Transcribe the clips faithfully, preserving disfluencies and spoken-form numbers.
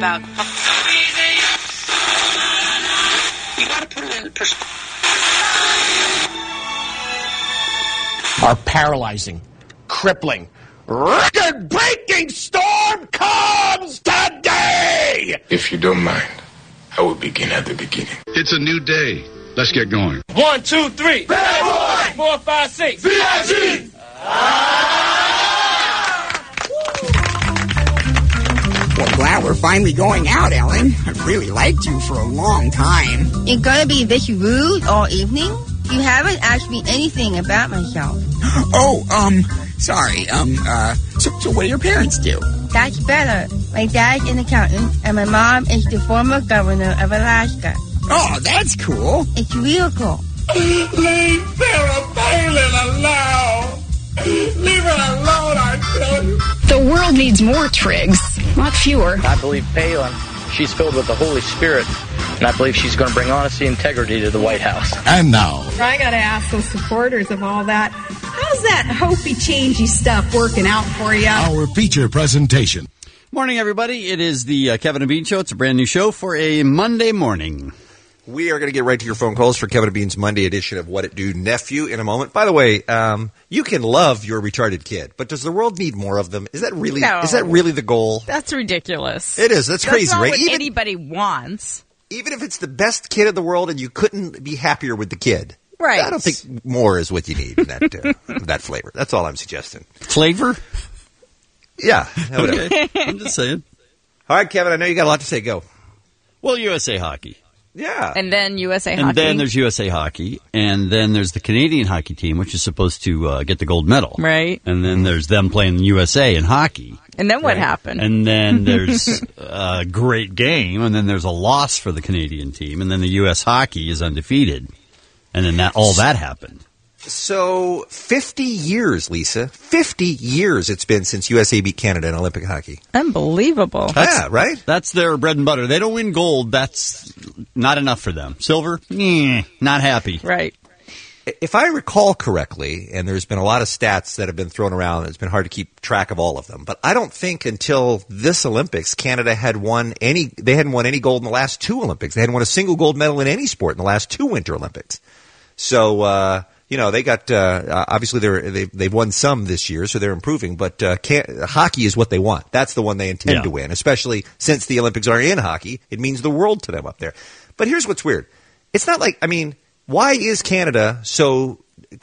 about. You got to put it in perspective. Our paralyzing, crippling, record-breaking storm comes today! If you don't mind, I will begin at the beginning. It's a new day. Let's get going. One, two, three. Bad boy! Four, five, six. V I G! Well, glad we're finally going out, Ellen. I've really liked you for a long time. You're gonna be this rude all evening? You haven't asked me anything about myself. Oh, um, sorry. Um, uh, so, so what do your parents do? That's better. My dad's an accountant, and my mom is the former governor of Alaska. Oh, that's cool. It's real cool. Leave Sarah Palin alone. Leave her alone, I tell you. The world needs more Triggs, not fewer. I believe Palin, she's filled with the Holy Spirit, and I believe she's going to bring honesty and integrity to the White House. And now, I got to ask those supporters of all that, how's that hopey-changey stuff working out for you? Our feature presentation. Morning, everybody. It is the uh, Kevin and Bean Show. It's a brand new show for a Monday morning. We are going to get right to your phone calls for Kevin and Bean's Monday edition of What It Do Nephew in a moment. By the way, um, you can love your retarded kid, but does the world need more of them? Is that really no. is that really the goal? That's ridiculous. It is. That's, That's crazy, not right? What even, anybody wants. Even if it's the best kid in the world and you couldn't be happier with the kid. Right. I don't think more is what you need in that, uh, that flavor. That's all I'm suggesting. Flavor? Yeah. Whatever. Okay. I'm just saying. All right, Kevin, I know you got a lot to say. Go. Well, U S A Hockey. Yeah. And then U S A and Hockey. And then there's U S A Hockey. And then there's the Canadian hockey team, which is supposed to uh, get the gold medal. Right. And then there's them playing the U S A in hockey. And then what right? happened? And then there's a great game. And then there's a loss for the Canadian team. And then the U S Hockey is undefeated. And then that all that happened. So fifty years, Lisa. fifty years it's been since U S A beat Canada in Olympic hockey. Unbelievable. That's, yeah, right? That's their bread and butter. They don't win gold. That's not enough for them. Silver? Eh, not happy. Right. If I recall correctly, and there's been a lot of stats that have been thrown around, it's been hard to keep track of all of them, but I don't think until this Olympics, Canada had won any, they hadn't won any gold in the last two Olympics. They hadn't won a single gold medal in any sport in the last two Winter Olympics. So, uh, you know, they got, uh, obviously they're, they've, they've won some this year, so they're improving, but, uh, can, hockey is what they want. That's the one they intend yeah. to win, especially since the Olympics are in hockey. It means the world to them up there. But here's what's weird. It's not like, I mean, why is Canada so,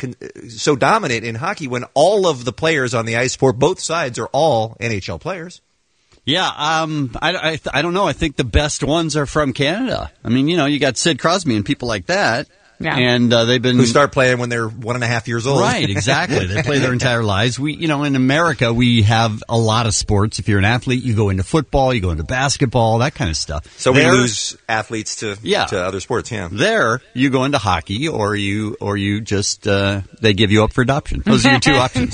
so dominant in hockey when all of the players on the ice for both sides are all N H L players? Yeah, um, I, I, I don't know. I think the best ones are from Canada. I mean, you know, you got Sid Crosby and people like that. Yeah. And uh, they've been who start playing when they're one and a half years old. Right, exactly. They play their entire lives. We, you know, in America, we have a lot of sports. If you're an athlete, you go into football, you go into basketball, that kind of stuff. So there, we lose athletes to yeah. to other sports. Yeah, there you go into hockey, or you or you just uh, they give you up for adoption. Those are your two options.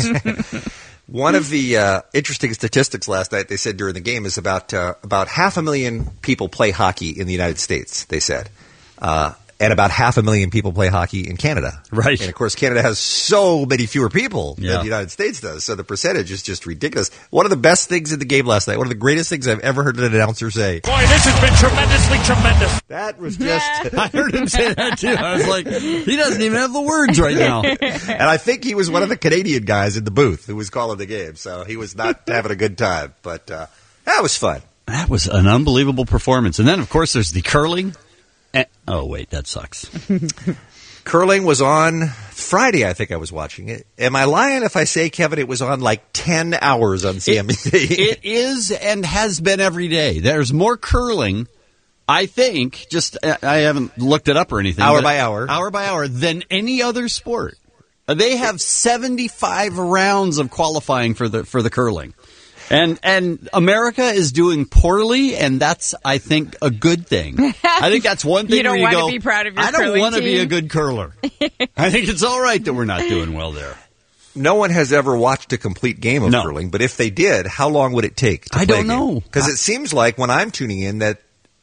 One of the uh, interesting statistics last night they said during the game is about uh, about half a million people play hockey in the United States. They said. Uh, And about half a million people play hockey in Canada. Right. And, of course, Canada has so many fewer people yeah. than the United States does. So the percentage is just ridiculous. One of the best things in the game last night, one of the greatest things I've ever heard an announcer say. Boy, this has been tremendously tremendous. That was just... I heard him say that, too. I was like, he doesn't even have the words right now. And I think he was one of the Canadian guys in the booth who was calling the game. So he was not having a good time. But uh, that was fun. That was an unbelievable performance. And then, of course, there's the curling. Oh, wait, that sucks. Curling was on Friday, I think I was watching it. Am I lying if I say, Kevin, it was on like ten hours on C N B C? It, it is and has been every day. There's more curling, I think, just I haven't looked it up or anything. Hour by hour. Hour by hour than any other sport. They have seventy-five rounds of qualifying for the for the curling. And and America is doing poorly, and that's, I think, a good thing. I think that's one thing you don't where you want go, to be proud of your I don't want to be a good curler. I think it's all right that we're not doing well there. No one has ever watched a complete game of no. curling, but if they did, how long would it take to I play don't know. Because it seems like when I'm tuning in that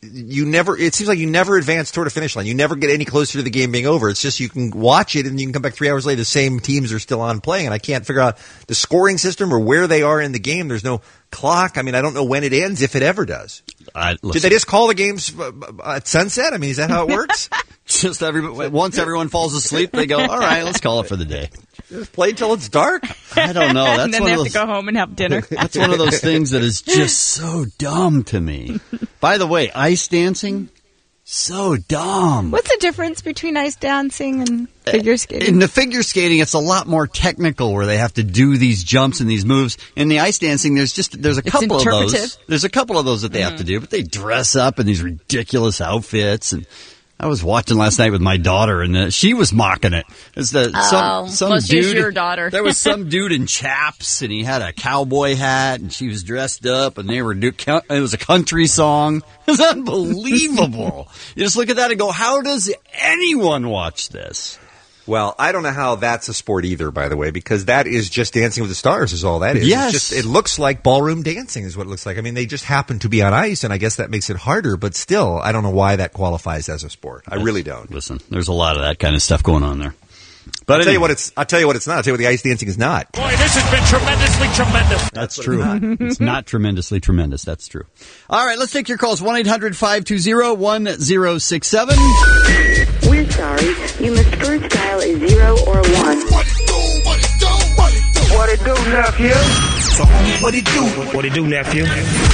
you never. It seems like you never advance toward a finish line. You never get any closer to the game being over. It's just you can watch it and you can come back three hours later. The same teams are still on playing, and I can't figure out the scoring system or where they are in the game. There's no clock. I mean, I don't know when it ends, if it ever does. Uh, Did they just call the games at sunset? I mean, is that how it works? Just every, once everyone falls asleep, they go, all right, let's call it for the day. Just play till it's dark? I don't know. That's and then one they of have those, to go home and have dinner. That's one of those things that is just so dumb to me. By the way, ice dancing, so dumb. What's the difference between ice dancing and figure skating? In the figure skating, it's a lot more technical where they have to do these jumps and these moves. In the ice dancing, there's just there's a It's couple of interpretive. those. There's a couple of those that they Mm-hmm. have to do, but they dress up in these ridiculous outfits. And I was watching last night with my daughter, and uh, she was mocking it. It's the Oh, some some well, she's dude. your daughter. There was some dude in chaps, and he had a cowboy hat, and she was dressed up, and they were do. It was a country song. It was unbelievable. You just look at that and go, "How does anyone watch this?" Well, I don't know how that's a sport either, by the way, because that is just Dancing with the Stars is all that is. Yes. It's just, it looks like ballroom dancing is what it looks like. I mean, they just happen to be on ice, and I guess that makes it harder, but still, I don't know why that qualifies as a sport. I really don't. Listen, there's a lot of that kind of stuff going on there. But I'll tell anyway. you what it's, I'll tell you what it's not. I'll tell you what the ice dancing is not. Boy, this has been tremendously tremendous. That's true. It's not tremendously tremendous. That's true. All right, let's take your calls. one eight hundred five two zero one zero six seven. We're sorry. You must first dial a zero or a one. What it do, what it do, what it do. What it do, nephew? So, homie, what it do? What it do, nephew?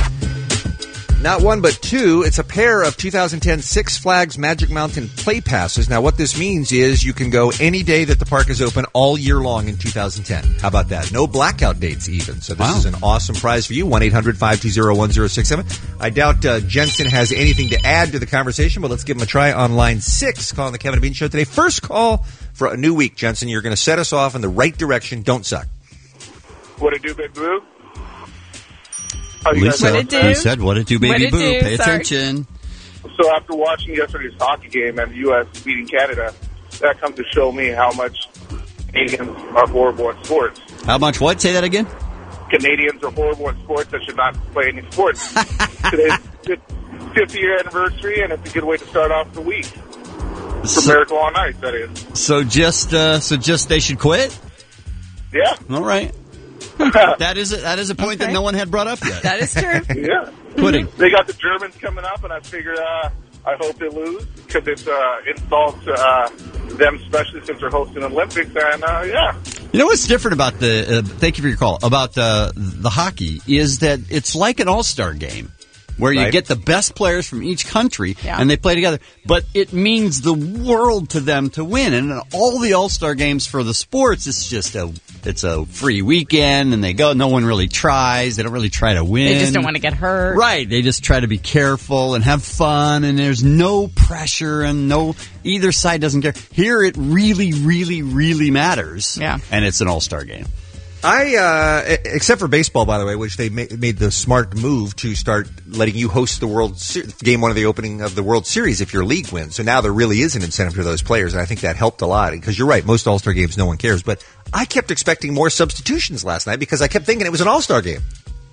Not one, but two. It's a pair of two thousand ten Six Flags Magic Mountain Play Passes. Now, what this means is you can go any day that the park is open all year long in two thousand ten. How about that? No blackout dates even. So this Wow. is an awesome prize for you. one eight hundred five two zero one zero six seven. I doubt uh, Jensen has anything to add to the conversation, but let's give him a try on line six, calling the Kevin and Bean Show today. First call for a new week, Jensen. You're going to set us off in the right direction. Don't suck. What it do, Big Blue? How you Lisa, guys What it doing? do? you said, what it do, baby What it boo? do? Pay Sorry. attention. So after watching yesterday's hockey game and the U S beating Canada, that comes to show me how much Canadians are horrible at sports. How much what? Say that again? Canadians are horrible at sports that should not play any sports. Today's the fifty-year anniversary, and it's a good way to start off the week. For So, Miracle on Ice, that is. so just, uh, so just they should quit? Yeah. All right. That is a, that is a point Okay. that no one had brought up yet. That is true. Yeah. Quitting. They got the Germans coming up, and I figured uh, I hope they lose because it's uh, insult to uh, them, especially since they're hosting the Olympics. And uh, yeah, You know what's different about the, uh, thank you for your call, about uh, the hockey is that it's like an all-star game where you Right. get the best players from each country Yeah. and they play together. But it means the world to them to win. And in all the all-star games for the sports, it's just a, it's a free weekend and they go, no one really tries. They don't really try to win. They just don't want to get hurt. Right. They just try to be careful and have fun, and there's no pressure, and no, either side doesn't care. Here it really, really, really matters. Yeah. And it's an all-star game. I, uh, except for baseball, by the way, which they ma- made the smart move to start letting you host the World Se- game one of the opening of the World Series if your league wins. So now there really is an incentive to those players, and I think that helped a lot. Because you're right, most All-Star games no one cares. But I kept expecting more substitutions last night because I kept thinking it was an All-Star game.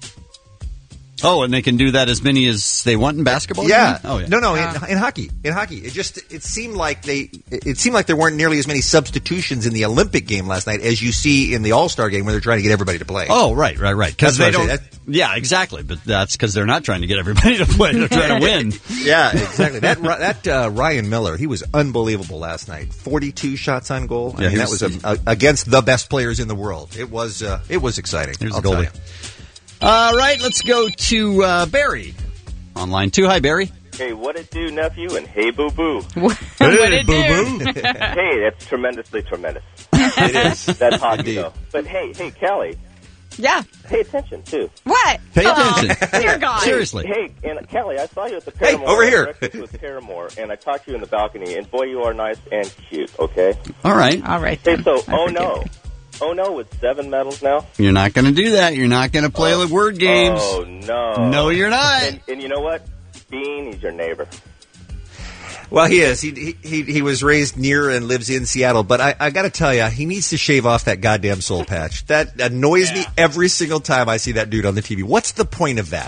Oh, and they can do that as many as they want in basketball? you Yeah. mean? Oh, yeah. No, no. In, in hockey, in hockey, it just it seemed like they it seemed like there weren't nearly as many substitutions in the Olympic game last night as you see in the All Star game where they're trying to get everybody to play. Oh, right, right, right. Because That's they what I don't. say. Yeah, exactly. But that's because they're not trying to get everybody to play. They're trying to win. Yeah, exactly. That Ri- that uh, Ryan Miller, he was unbelievable last night. Forty-two shots on goal. I Yeah, mean, he that was- was a, a, against the best players in the world. It was uh, it was exciting. Here's I'll the goalie. tell you. All right, let's go to uh, Barry on line two. Hi, Barry. Hey, what it do, nephew, and hey, boo boo. What Hey, it boo-boo. do? Hey, that's tremendously tremendous. It is. That's hockey, Indeed. though. But hey, hey, Callie, Yeah. pay attention too. What? Pay Oh, attention. dear God. Seriously. Hey, and Callie, I saw you at the Hey, Paramore. over here. breakfast with Paramore, and I talked to you in the balcony, and boy, you are nice and cute. Okay. All right. All right. Hey, then. so I oh forgive no, you. oh no, with seven medals now. You're not going to do that. You're not going to play the word games. Oh no. No, you're not. And, and you know what? Bean, he's your neighbor. Well, he is. He, he he he was raised near and lives in Seattle. But I, I got to tell you, he needs to shave off that goddamn soul patch. That annoys me every single time I see that dude on the T V. What's the point of that?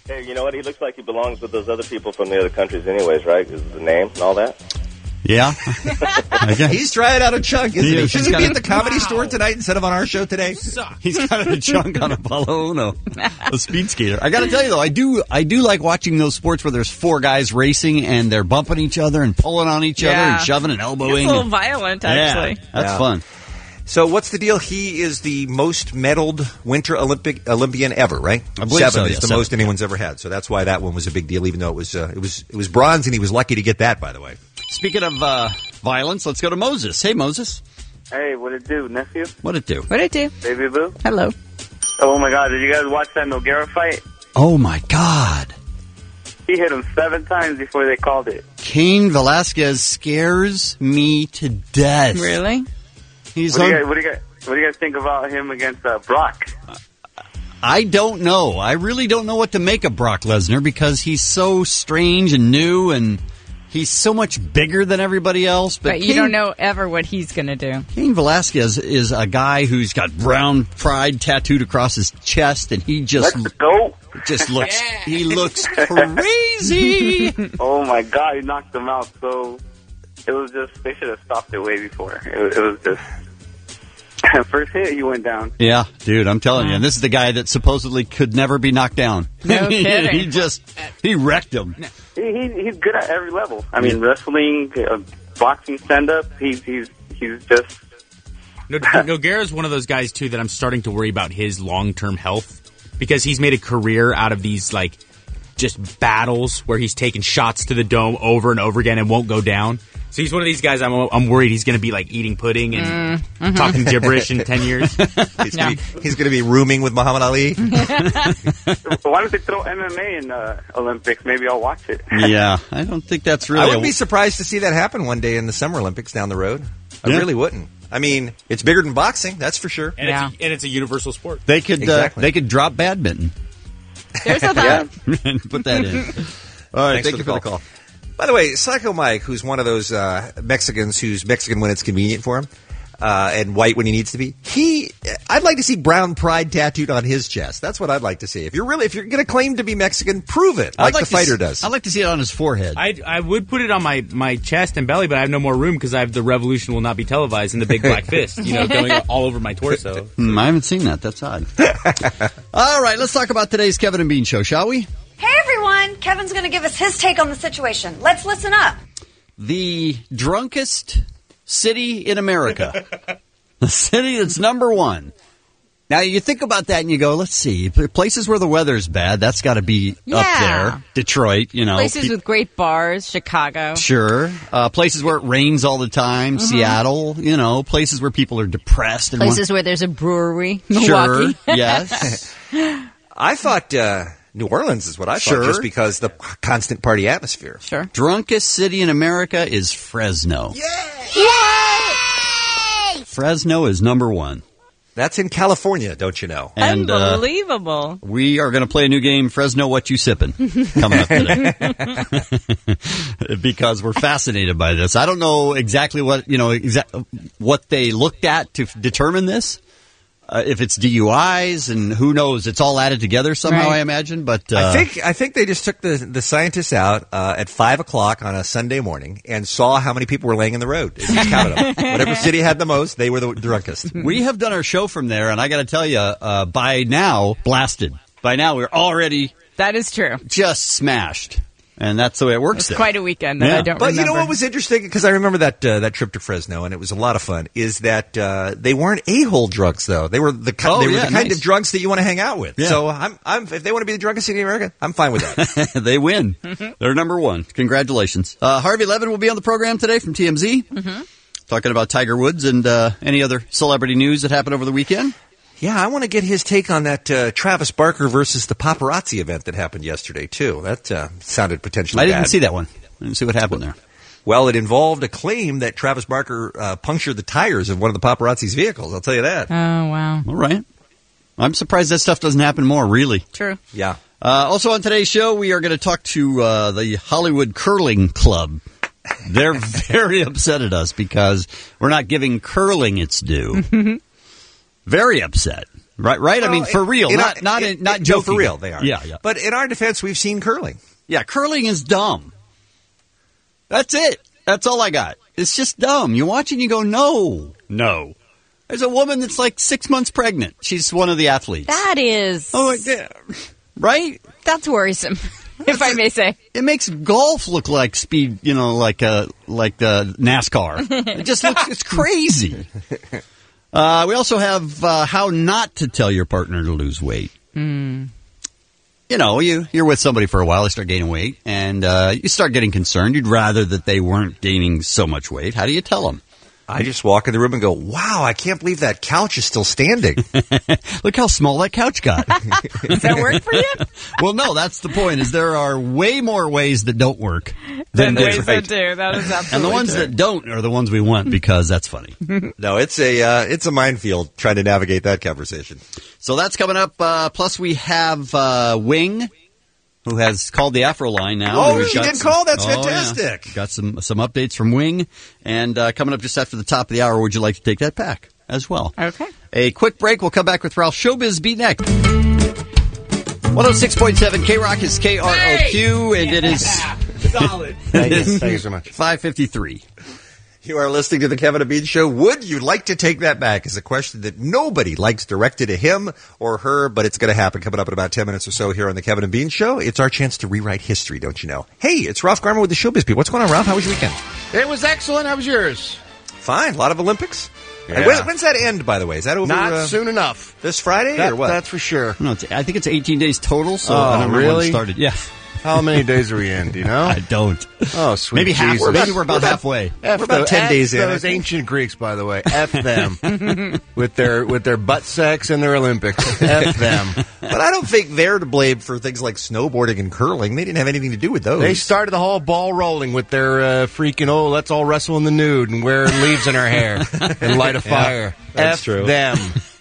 Hey, you know what? He looks like he belongs with those other people from the other countries anyways, right? 'Cause of the name and all that. Yeah. He's trying out a chunk, isn't He he? is. Should He's he got be a- at the Comedy Store tonight instead of on our show today? He's got a chunk on Apollo Uno, a speed skater. I got to tell you though, I do, I do like watching those sports where there's four guys racing and they're bumping each other and pulling on each other Yeah. and shoving and elbowing. It's a little violent, actually. Yeah, that's Yeah. fun. So what's the deal? He is the most medaled Winter Olympic Olympian ever, right? I believe seven so, is yeah, the seven. most anyone's ever had. So that's why that one was a big deal, even though it was uh, it was it was bronze, and he was lucky to get that. By the way, Speaking of uh, violence, let's go to Moses. Hey, Moses, Hey, what it do, nephew? what'd it do? What'd it do? Baby boo? Hello. Oh my god, did you guys watch that Noguera fight? Oh my God, He hit him seven times before they called it. Cain Velasquez scares me to death. Really? He's What do, you on. guys, what, do you guys, what do you guys think about him against uh, Brock? I don't know. I really don't know what to make of Brock Lesnar because he's so strange and new and he's so much bigger than everybody else. But Right, you Cain- don't know ever what he's going to do. Cain Velasquez is a guy who's got brown pride tattooed across his chest, and he just Let's go. just looks he looks crazy. Oh my god, he knocked him out. So it was just, they should have stopped it way before. It, was- it was just, first hit, he went down. Yeah, dude, I'm telling you, and this is the guy that supposedly could never be knocked down. No he, kidding. he just he wrecked him. He, he, he's good at every level. I mean, wrestling, uh, boxing, stand-up, he's, he's, he's just... No, Nogueira's one of those guys, too, that I'm starting to worry about his long-term health because he's made a career out of these, like, just battles where he's taking shots to the dome over and over again and won't go down. So he's one of these guys I'm, I'm worried he's going to be, like, eating pudding and Mm, mhm. talking gibberish in ten years. He's going to be rooming with Muhammad Ali. Why don't they throw M M A in uh, Olympics? Maybe I'll watch it. Yeah, I don't think that's really. I wouldn't a- be surprised to see that happen one day in the Summer Olympics down the road. I Yeah. really wouldn't. I mean, it's bigger than boxing, that's for sure. And, Yeah. it's, a, and it's a universal sport. They could Exactly. uh, they could drop badminton There's a thought. and put that in. All right, Thanks thank for you the for the call. By the way, Psycho Mike, who's one of those uh, Mexicans who's Mexican when it's convenient for him, uh, and white when he needs to be, he, I'd like to see brown pride tattooed on his chest. That's what I'd like to see. If you're really, if you're going to claim to be Mexican, prove it, like, I'd the to fighter see- does. I'd like to see it on his forehead. I I would put it on my, my chest and belly, but I have no more room because I have the revolution will not be televised in the big black fist, you know, going all over my torso. Hmm, I haven't seen that. That's odd. All right, let's talk about today's Kevin and Bean show, shall we? Hey everyone, Kevin's going to give us his take on the situation. Let's listen up. The drunkest city in America. The city that's number one. Now, you think about that and you go, let's see, places where the weather's bad, that's got to be up Yeah. there. Detroit, you know. Places pe- with great bars, Chicago. Sure. Uh, places where it rains all the time, Mhm. Seattle, you know, places where people are depressed. And Places where there's a brewery, want- Milwaukee. Sure, yes. I thought uh, New Orleans is what I thought, Sure. just because the constant party atmosphere. Sure. Drunkest city in America is Fresno. Fresno is number one. That's in California, don't you know? And, uh, Unbelievable. we are going to play a new game, Fresno What You Sippin', coming up today. Because we're fascinated by this. I don't know exactly what, you know, exa- what they looked at to f- determine this. Uh, if it's D U Is and who knows, it's all added together somehow, Right. I imagine. But uh, I think I think they just took the the scientists out uh, at five o'clock on a Sunday morning and saw how many people were laying in the road. And just counted them. Whatever city had the most, they were the drunkest. we have done our show from there, and I got to tell you, uh, by now, blasted. By now, we're already That is true. just smashed, and that's the way it works. It's there. quite a weekend that Yeah. I don't But remember. you know what was interesting? Because I remember that uh, that trip to Fresno, and it was a lot of fun. Is that uh, they weren't a-hole drunks though? They were the ki- Oh, they were yeah, the kind nice. of drunks that you want to hang out with. Yeah. So I'm I'm if they want to be the drunkest city in America, I'm fine with that. They win. They're number one. Congratulations. Uh, Harvey Levin will be on the program today from T M Z, Mm-hmm. talking about Tiger Woods and uh, any other celebrity news that happened over the weekend. Yeah, I want to get his take on that uh, Travis Barker versus the paparazzi event that happened yesterday too. That uh, sounded potentially. I didn't bad. see that one. I didn't see what happened there. Well, it involved a claim that Travis Barker uh, punctured the tires of one of the paparazzi's vehicles. I'll tell you that. Oh, wow. All right. I'm surprised that stuff doesn't happen more, really. True. Yeah. Uh, also on today's show, we are going to talk to uh, the Hollywood Curling Club. They're very upset at us because we're not giving curling its due. Very upset. Right, right. I mean, Well, for real, in not our- not it- not it- joking. No, for real, they are. Yeah, yeah. But in our defense, we've seen curling. Yeah, curling is dumb. That's it. That's all I got. It's just dumb. You watch it and you go, no, no. There's a woman that's like six months pregnant. She's one of the athletes. That is. Oh, yeah. Right? That's worrisome, if I may say. It makes golf look like speed, you know, like uh, like uh, NASCAR. It just looks, it's crazy. Uh, we also have uh, how not to tell your partner to lose weight. Mm. You know, you, you're with somebody for a while, they start gaining weight, and uh, you start getting concerned. You'd rather that they weren't gaining so much weight. How do you tell them? I just walk in the room and go, wow, I can't believe that couch is still standing. Look how small that couch got. Does that work for you? Well, no, that's the point, is there are way more ways that don't work Then than ways do. that do. That is absolutely And the ones true. that don't are the ones we want because that's funny. No, it's a uh, it's a minefield trying to navigate that conversation. So that's coming up. Uh, plus, we have uh, Wing, who has called the Afro line now. Oh, We've she got did some- call? That's Oh, yeah. fantastic. Got some some updates from Wing, and uh, coming up just after the top of the hour. Would you like to take that back as well? Okay. A quick break. We'll come back with Ralph. Showbiz Beat next. one oh six point seven K Rock is K R O Q, and it is Solid. Thank you. Thank you so much. five fifty-three. You are listening to the Kevin and Bean Show. Would you like to take that back? Is a question that nobody likes directed to him or her, but it's going to happen coming up in about ten minutes or so here on the Kevin and Bean Show. It's our chance to rewrite history, don't you know? Hey, it's Ralph Garman with the Showbiz People. What's going on, Ralph? How was your weekend? It was excellent. How was yours? Fine. A lot of Olympics. Yeah. And when, when's that end, by the way? Is that over? Not uh, soon enough. This Friday That- or what? That's for sure. No, it's, I think it's eighteen days total. So Oh, I don't remember when it really? started. Yeah, How many days are we in? Do you know? I don't. Oh, sweet Maybe half. Jesus. Maybe we're about halfway. F We're about those- ten F days in, I Those think. ancient Greeks, by the way. F them with their with their butt sex and their Olympics. F them. But I don't think they're to blame for things like snowboarding and curling. They didn't have anything to do with those. They started the whole ball rolling with their uh, freaking, oh, let's all wrestle in the nude and wear leaves in our hair and light a fire. that's F true. them.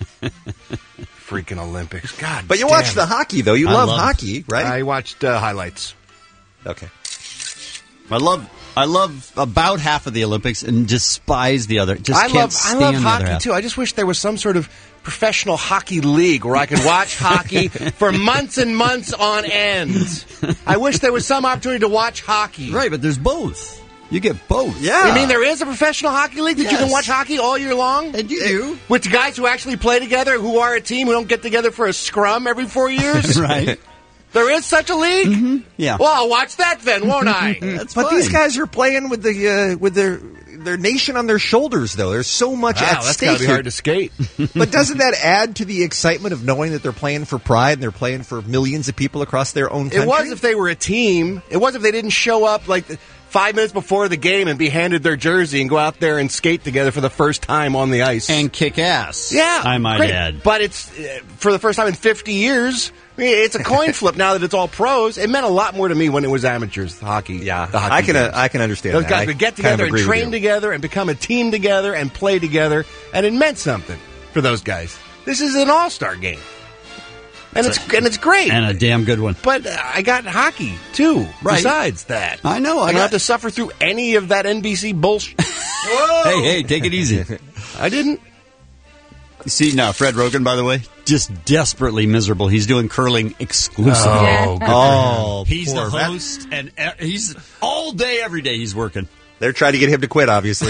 Freaking Olympics. God But you damn watch it. the hockey, though. You I love love it. hockey, right? I watched uh, highlights. Okay. I love. I love about half of the Olympics and despise the other. Just I can't love stand I love the other hockey half. too. I just wish there was some sort of professional hockey league where I could watch hockey for months and months on end. I wish there was some opportunity to watch hockey. Right, but there's both. You get both. Yeah. You mean there is a professional hockey league that you Yes. can watch hockey all year long? And you do. With guys who actually play together, who are a team, who don't get together for a scrum every four years? Right. There is such a league? Mm-hmm. Yeah. Well, I'll watch that then, won't I? That's But fine. these guys are playing with the uh, with their their nation on their shoulders, though. There's so much Wow, at that's stake gotta be here. hard to skate. But doesn't that add to the excitement of knowing that they're playing for pride and they're playing for millions of people across their own country? It was if they were a team. It was if they didn't show up like five minutes before the game and be handed their jersey and go out there and skate together for the first time on the ice. and kick ass. yeah, I might great. add. But it's uh, for the first time in fifty years. I mean, it's a coin flip now that it's all pros. It meant a lot more to me when it was amateurs. The hockey, Yeah, the hockey I can uh, games. I can understand Those that. guys I would get kind of together and agree with train you. together and become a team together and play together, and it meant something for those guys. This is an all-star game, and it's and it's great. And a damn good one. But uh, I got hockey too. Right. Besides that, I know, I I don't got- have to suffer through any of that N B C bullshit. Hey, hey, take it easy. I didn't. You see now, Fred Rogan, by the way, just desperately miserable. He's doing curling exclusively. Oh, good. Oh, he's the poor Matt. host, and uh, he's all day, every day. He's working. They're trying to get him to quit, obviously.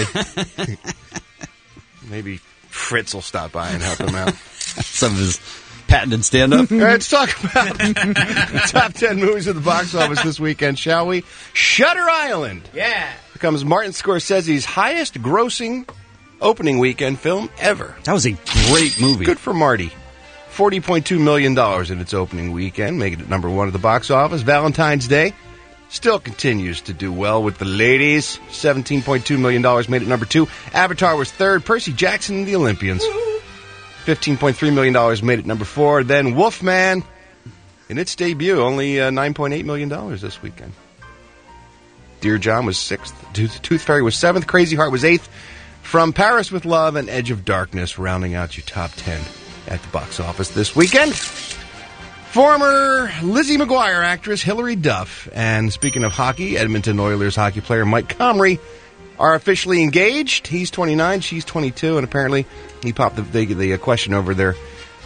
Maybe Fritz will stop by and help him out. Some of his patented stand-up. All right, let's talk about the top ten movies at the box office this weekend, shall we? Shutter Island. Yeah. Becomes Martin Scorsese's highest-grossing opening weekend film ever. That was a great movie. Good for Marty. forty point two million dollars in its opening weekend, making it number one at the box office. Valentine's Day still continues to do well with the ladies. seventeen point two million dollars made it number two. Avatar was third. Percy Jackson and the Olympians. fifteen point three million dollars made it number four. Then Wolfman, in its debut, only uh, nine point eight million dollars this weekend. Dear John was sixth. Tooth, Tooth Fairy was seventh. Crazy Heart was eighth. From Paris with Love and Edge of Darkness, rounding out your top ten at the box office this weekend. Former Lizzie McGuire actress Hilary Duff, and speaking of hockey, Edmonton Oilers hockey player Mike Comrie are officially engaged. He's twenty-nine, she's twenty-two, and apparently he popped the, the, the question over their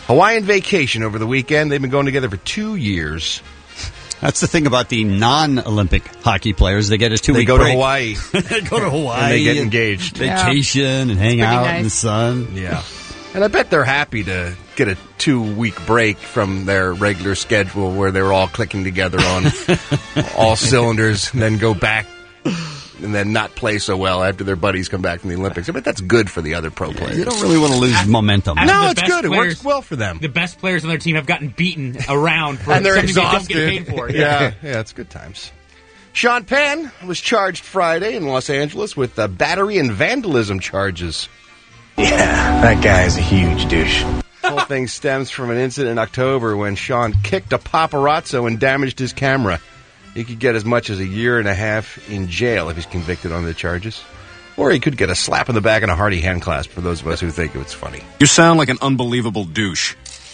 Hawaiian vacation over the weekend. They've been going together for two years. That's the thing about the non-Olympic hockey players. They get a two-week They go break. to Hawaii. They go to Hawaii. And they get engaged. Vacation Yeah. and hang Pretty out nice. in the sun. Yeah. And I bet they're happy to get a two-week break from their regular schedule where they're all clicking together on all cylinders and then go back and then not play so well after their buddies come back from the Olympics. I bet that's good for the other pro players. You don't really want to lose momentum. As No, the it's best good. It players- works well for them. The best players on their team have gotten beaten around for And they're something exhausted. they don't get paid for. Yeah, yeah, it's good times. Sean Penn was charged Friday in Los Angeles with uh, battery and vandalism charges. Yeah, that guy is a huge douche. The whole thing stems from an incident in October when Sean kicked a paparazzo and damaged his camera. He could get as much as a year and a half in jail if he's convicted on the charges. Or he could get a slap in the back and a hearty hand clasp for those of us who think it's funny. You sound like an unbelievable douche.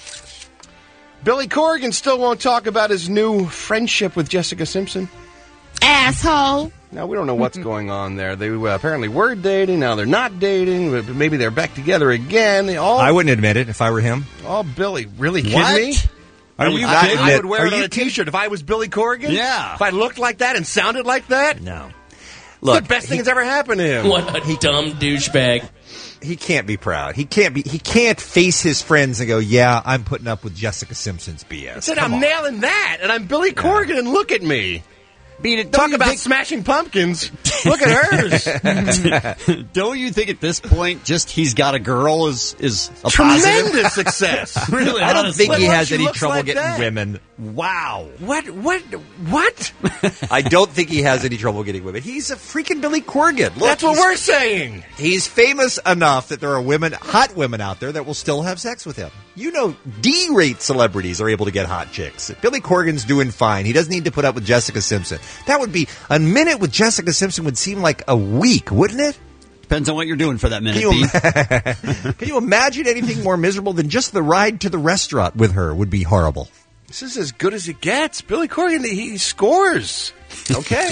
Billy Corgan still won't talk about his new friendship with Jessica Simpson. Asshole. Now, we don't know what's going on there. They uh, apparently were dating. Now they're not dating. But maybe they're back together again. They all, I wouldn't admit it if I were him. all Billy. Really kidding What? me? Are I you would, I, kidding? I would wear Are it on you a T-shirt if I was Billy Corgan. Yeah. If I looked like that and sounded like that. No. It's Look, the best thing that's ever happened to him. What a dumb douchebag. he can't be proud. He can't be. He can't face his friends and go, "Yeah, I'm putting up with Jessica Simpson's B S." I said, Come I'm on. nailing that, and I'm Billy Corgan, and look at me. Beat it. Talk about smashing pumpkins. Look at hers. Don't you think at this point, just he's got a girl is is a positive? Tremendous success. Really, I don't honestly. think he What has she any looks trouble like getting that? women. Wow. What? What? What? I don't think he has any trouble getting women. He's a freaking Billy Corgan. Look, That's what he's- we're saying. He's famous enough that there are women, hot women out there that will still have sex with him. You know, D-rate celebrities are able to get hot chicks. Billy Corgan's doing fine. He doesn't need to put up with Jessica Simpson. That would be, a minute with Jessica Simpson would seem like a week, wouldn't it? Depends on what you're doing for that minute, Can you, Dean. can you imagine anything more miserable than just the ride to the restaurant with her would be horrible? This is as good as it gets. Billy Corgan, he scores. Okay.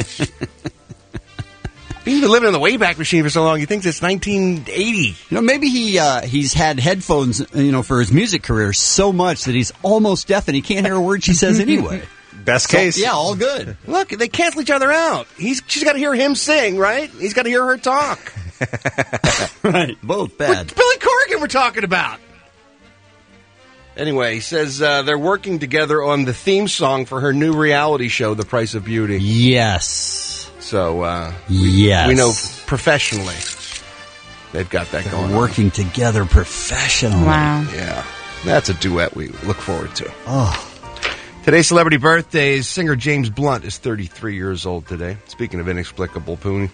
He's been living in the Wayback Machine for so long, he thinks it's nineteen eighty. You know, maybe he uh, he's had headphones, you know, for his music career so much that he's almost deaf and he can't hear a word she says anyway. Best So, case. yeah, all good. Look, they cancel each other out. He's She's got to hear him sing, right? He's got to hear her talk. Right, both bad. It's Billy Corgan we're talking about. Anyway, he says uh, they're working together on the theme song for her new reality show, The Price of Beauty. Yes. So, uh, Yes. we know professionally they've got that going on. Working together professionally. Wow. Yeah. That's a duet we look forward to. Oh. Today's celebrity birthdays, singer James Blunt is thirty-three years old today. Speaking of inexplicable poonie.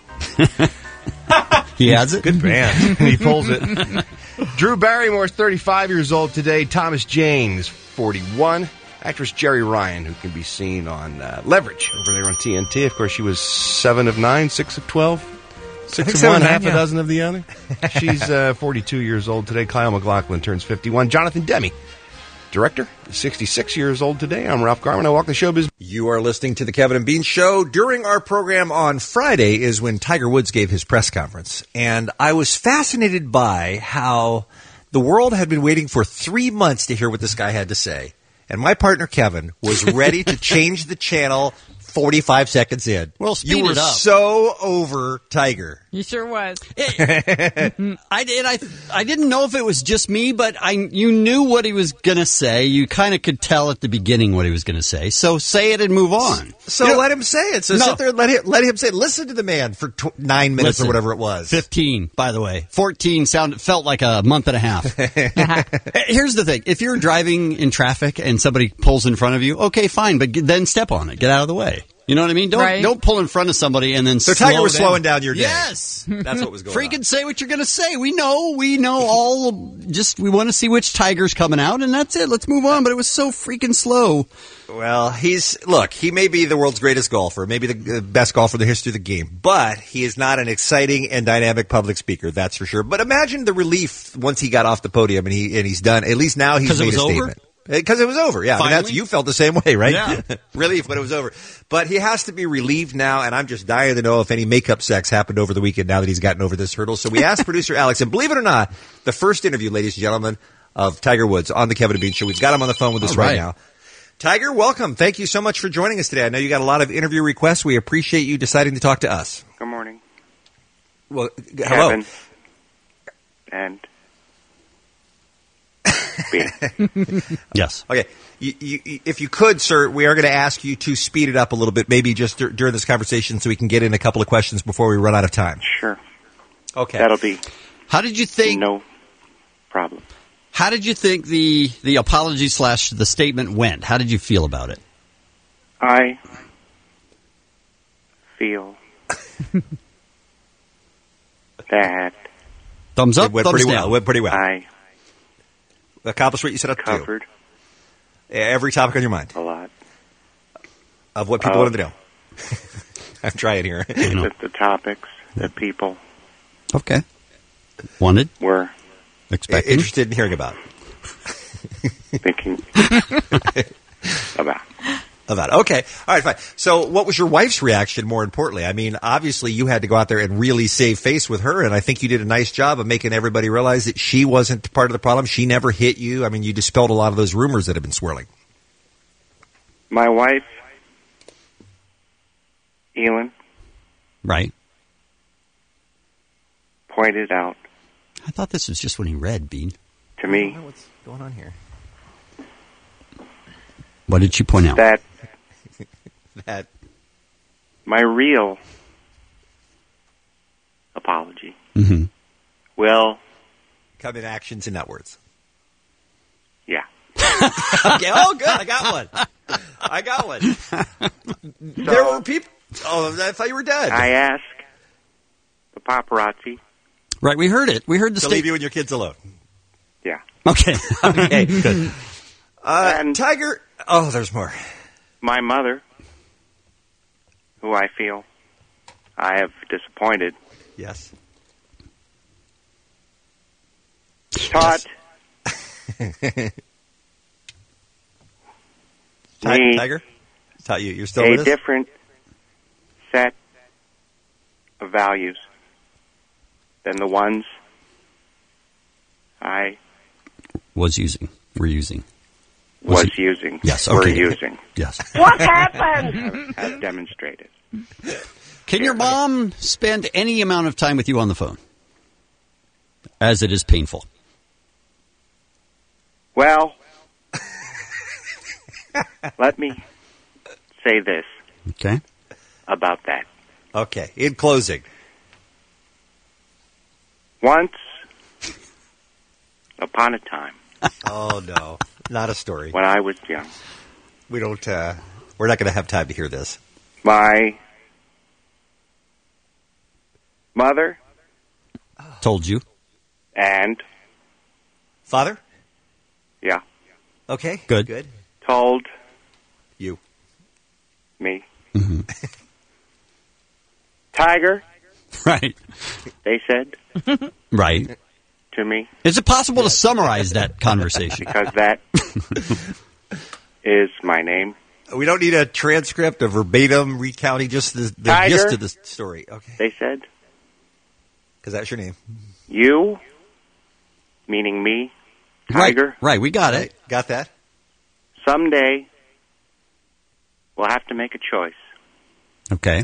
He has it? Good band. He pulls it. Drew Barrymore is thirty-five years old today. Thomas Jane is forty-one. Actress Jerry Ryan, who can be seen on uh, Leverage over there on T N T. Of course, she was seven of nine, six of twelve. Six of seven one, of nine, half yeah. a dozen of the other. She's uh, forty-two years old today. Kyle MacLachlan turns fifty-one. Jonathan Demme, director, is sixty-six years old today. I'm Ralph Garman. I walk the showbiz. You are listening to the Kevin and Bean Show. During our program on Friday is when Tiger Woods gave his press conference. And I was fascinated by how the world had been waiting for three months to hear what this guy had to say. And my partner, Kevin, was ready to change the channel forty-five seconds in. Well, speed you were it up. so over Tiger. You sure was. I did. I I didn't know if it was just me, but I you knew what he was going to say. You kind of could tell at the beginning what he was going to say. So say it and move on. So You know- let him say it. So No. sit there and let him, let him say it. Listen to the man for tw- nine minutes Listen, or whatever it was. Fifteen, by the way. Fourteen sounded felt like a month and a half. Here's the thing: if you're driving in traffic and somebody pulls in front of you, okay, fine, but g- then step on it. Get out of the way. You know what I mean? Don't Right. don't pull in front of somebody and then. So slow Tiger was down. slowing down your day. Yes, That's what was going freaking on. say what you're going to say. We know, we know all. Just we want to see which Tiger's coming out, and that's it. Let's move on. But it was so freaking slow. Well, he's look. He may be the world's greatest golfer, maybe the uh, best golfer in the history of the game, but he is not an exciting and dynamic public speaker. That's for sure. But imagine the relief once he got off the podium and he and he's done. At least now he's 'Cause it made was a over? statement. Because it was over, yeah. I mean, that's, Finally? you felt the same way, right? Yeah. Relief when it was over. But he has to be relieved now, and I'm just dying to know if any makeup sex happened over the weekend now that he's gotten over this hurdle. So we asked producer Alex, and believe it or not, the first interview, ladies and gentlemen, of Tiger Woods on the Kevin and Bean Show. We've got him on the phone with us All right right. now. Tiger, welcome. Thank you so much for joining us today. I know you got a lot of interview requests. We appreciate you deciding to talk to us. Good morning. Well, g- hello. Kevin and Bean. Yes. Okay. You, you, if you could, sir, we are going to ask you to speed it up a little bit, maybe just dur- during this conversation so we can get in a couple of questions before we run out of time. Sure. Okay. That'll be How did you think? no problem. How did you think the the apology slash the statement went? How did you feel about it? I feel that Thumbs up, It went thumbs pretty down. well. It went pretty well. I Accomplished what you set out to do. covered Every topic on your mind a lot. of what people Oh. wanted to know. I'm trying here. The, the topics that people Okay. Wanted, were expecting. Interested in hearing about. thinking about. About. Okay. All right, fine. So what was your wife's reaction, more importantly? I mean, obviously you had to go out there and really save face with her, and I think you did a nice job of making everybody realize that she wasn't part of the problem. She never hit you. I mean, you dispelled a lot of those rumors that have been swirling. My wife, Elin, Right. pointed out I thought this was just when he read, Bean. to me What's going on here? What did she point out? that That my real apology Mm-hmm. will, come in actions and not words. yeah. Okay. Oh, good. I got one. I got one. There were people. Oh, I thought you were dead. I asked the paparazzi, Right, we heard it. We heard the to leave statement. you and your kids alone. yeah, Okay. Okay, good. Uh, And- Tiger. Oh, there's more. my mother, who I feel I have disappointed, Yes. taught Ti- me Tiger. Taught you. You're still a with us? different set of values than the ones I Was using. We're using. was, Was he- using. Yes, were okay. using. Yes. What happened? As demonstrated. Can your mom spend any amount of time with you on the phone? As it is painful. Well, let me say this Okay. about that. Okay. In closing. Once upon a time, Oh no, not a story. when I was young, We don't. Uh, we're not going to have time to hear this. my mother Told you. and, Father. yeah, Okay. Good. Good. told You. me, Mm-hmm. Tiger, Right. they said Right. to me, Is it possible to summarize that conversation? because that is my name. We don't need a transcript, a verbatim recounting, just the, the Tiger. gist of the story. Okay. They said, Because that's your name. you, meaning me, Tiger, Right. Right. We got it. Right. Got that? someday we'll have to make a choice. Okay.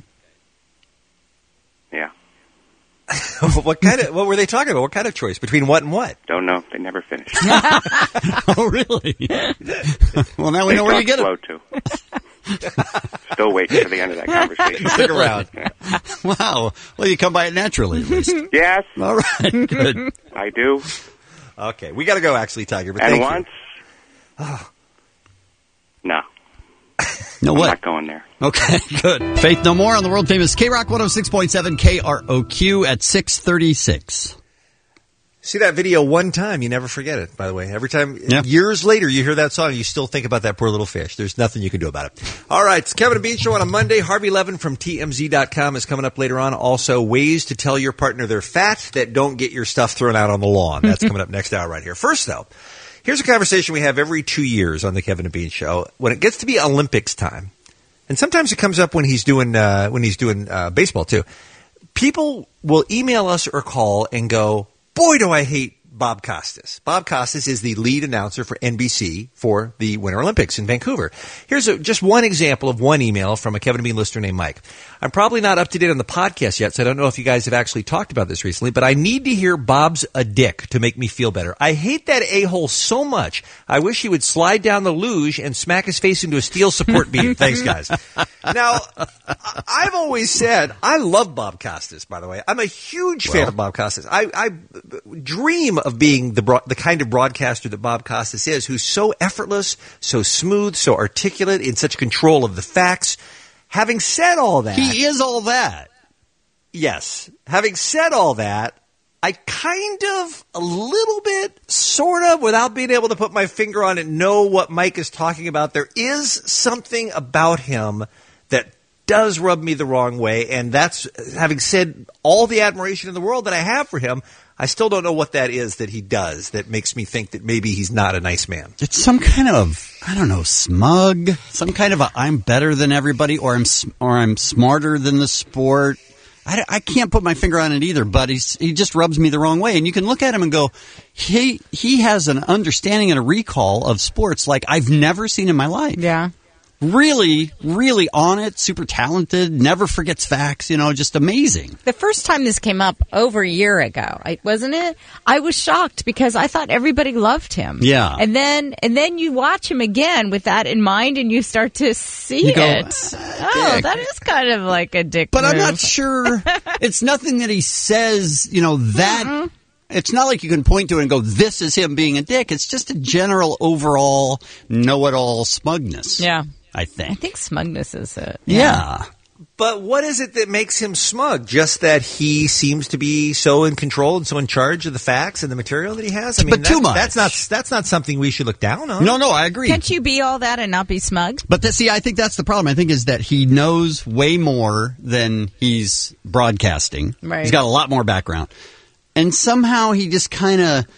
Yeah. What kind of? What were they talking about? What kind of choice between what and what? Don't know. They never finished. Oh, really? Well, now we They know where you talk get it. slow, too. Still waiting for the end of that conversation. Stick around. Wow. Well, you come by it naturally, at least. Yes, All right. Good. I do. Okay, we got to go. Actually, Tiger. But And thank once, you. no, No, I'm what? not going there. Okay, good. Faith No More on the world famous K-Rock one oh six point seven K R O Q at six thirty-six. See that video one time, you never forget it, by the way. Every time, Yeah. years later, you hear that song, you still think about that poor little fish. There's nothing you can do about it. All right, it's Kevin and Bean Show on a Monday. Harvey Levin from T M Z dot com is coming up later on. Also, ways to tell your partner they're fat that don't get your stuff thrown out on the lawn. That's coming up next hour right here. First, though, here's a conversation we have every two years on the Kevin and Bean Show. When it gets to be Olympics time, and sometimes it comes up when he's doing uh, when he's doing uh, baseball too. People will email us or call and go, "Boy, do I hate Bob Costas. Bob Costas is the lead announcer for N B C for the Winter Olympics in Vancouver. Here's a, just one example of one email from a Kevin and Bean listener named Mike. I'm probably not up to date on the podcast yet, so I don't know if you guys have actually talked about this recently, but I need to hear Bob's a dick to make me feel better. I hate that a-hole so much. I wish he would slide down the luge and smack his face into a steel support beam. Thanks, guys. Now, I've always said, I love Bob Costas, by the way. I'm a huge fan Well. of Bob Costas. I, I dream of being the broad, the kind of broadcaster that Bob Costas is, who's so effortless, so smooth, so articulate, in such control of the facts. Having said all that... He is all that. Yes. Having said all that, I kind of, a little bit, sort of, without being able to put my finger on it, know what Mike is talking about. There is something about him that does rub me the wrong way, and that's, having said all the admiration in the world that I have for him, I still don't know what that is that he does that makes me think that maybe he's not a nice man. It's some kind of, I don't know, smug, some kind of a I'm better than everybody, or I'm s- or I'm smarter than the sport. I, I can't put my finger on it either, but he's, he just rubs me the wrong way. And you can look at him and go, he he has an understanding and a recall of sports like I've never seen in my life. Yeah. Really, really on it, super talented, never forgets facts, you know, just amazing. The first time this came up over a year ago, I, wasn't it? I was shocked because I thought everybody loved him. Yeah. And then and then you watch him again with that in mind and you start to see You go, it. Oh, dick. that is kind of like a dick But I'm move. not sure. It's nothing that he says, you know, that. It's not like you can point to it and go, this is him being a dick. It's just a general overall know-it-all smugness. Yeah. I think. I think smugness is it. Yeah. But what is it that makes him smug? Just that he seems to be so in control and so in charge of the facts and the material that he has? I mean, But too that- much. That's not, that's not something we should look down on. No, no, I agree. Can't you be all that and not be smug? But the, see, I think that's the problem. I think is that he knows way more than he's broadcasting. Right. He's got a lot more background. And somehow he just kind of,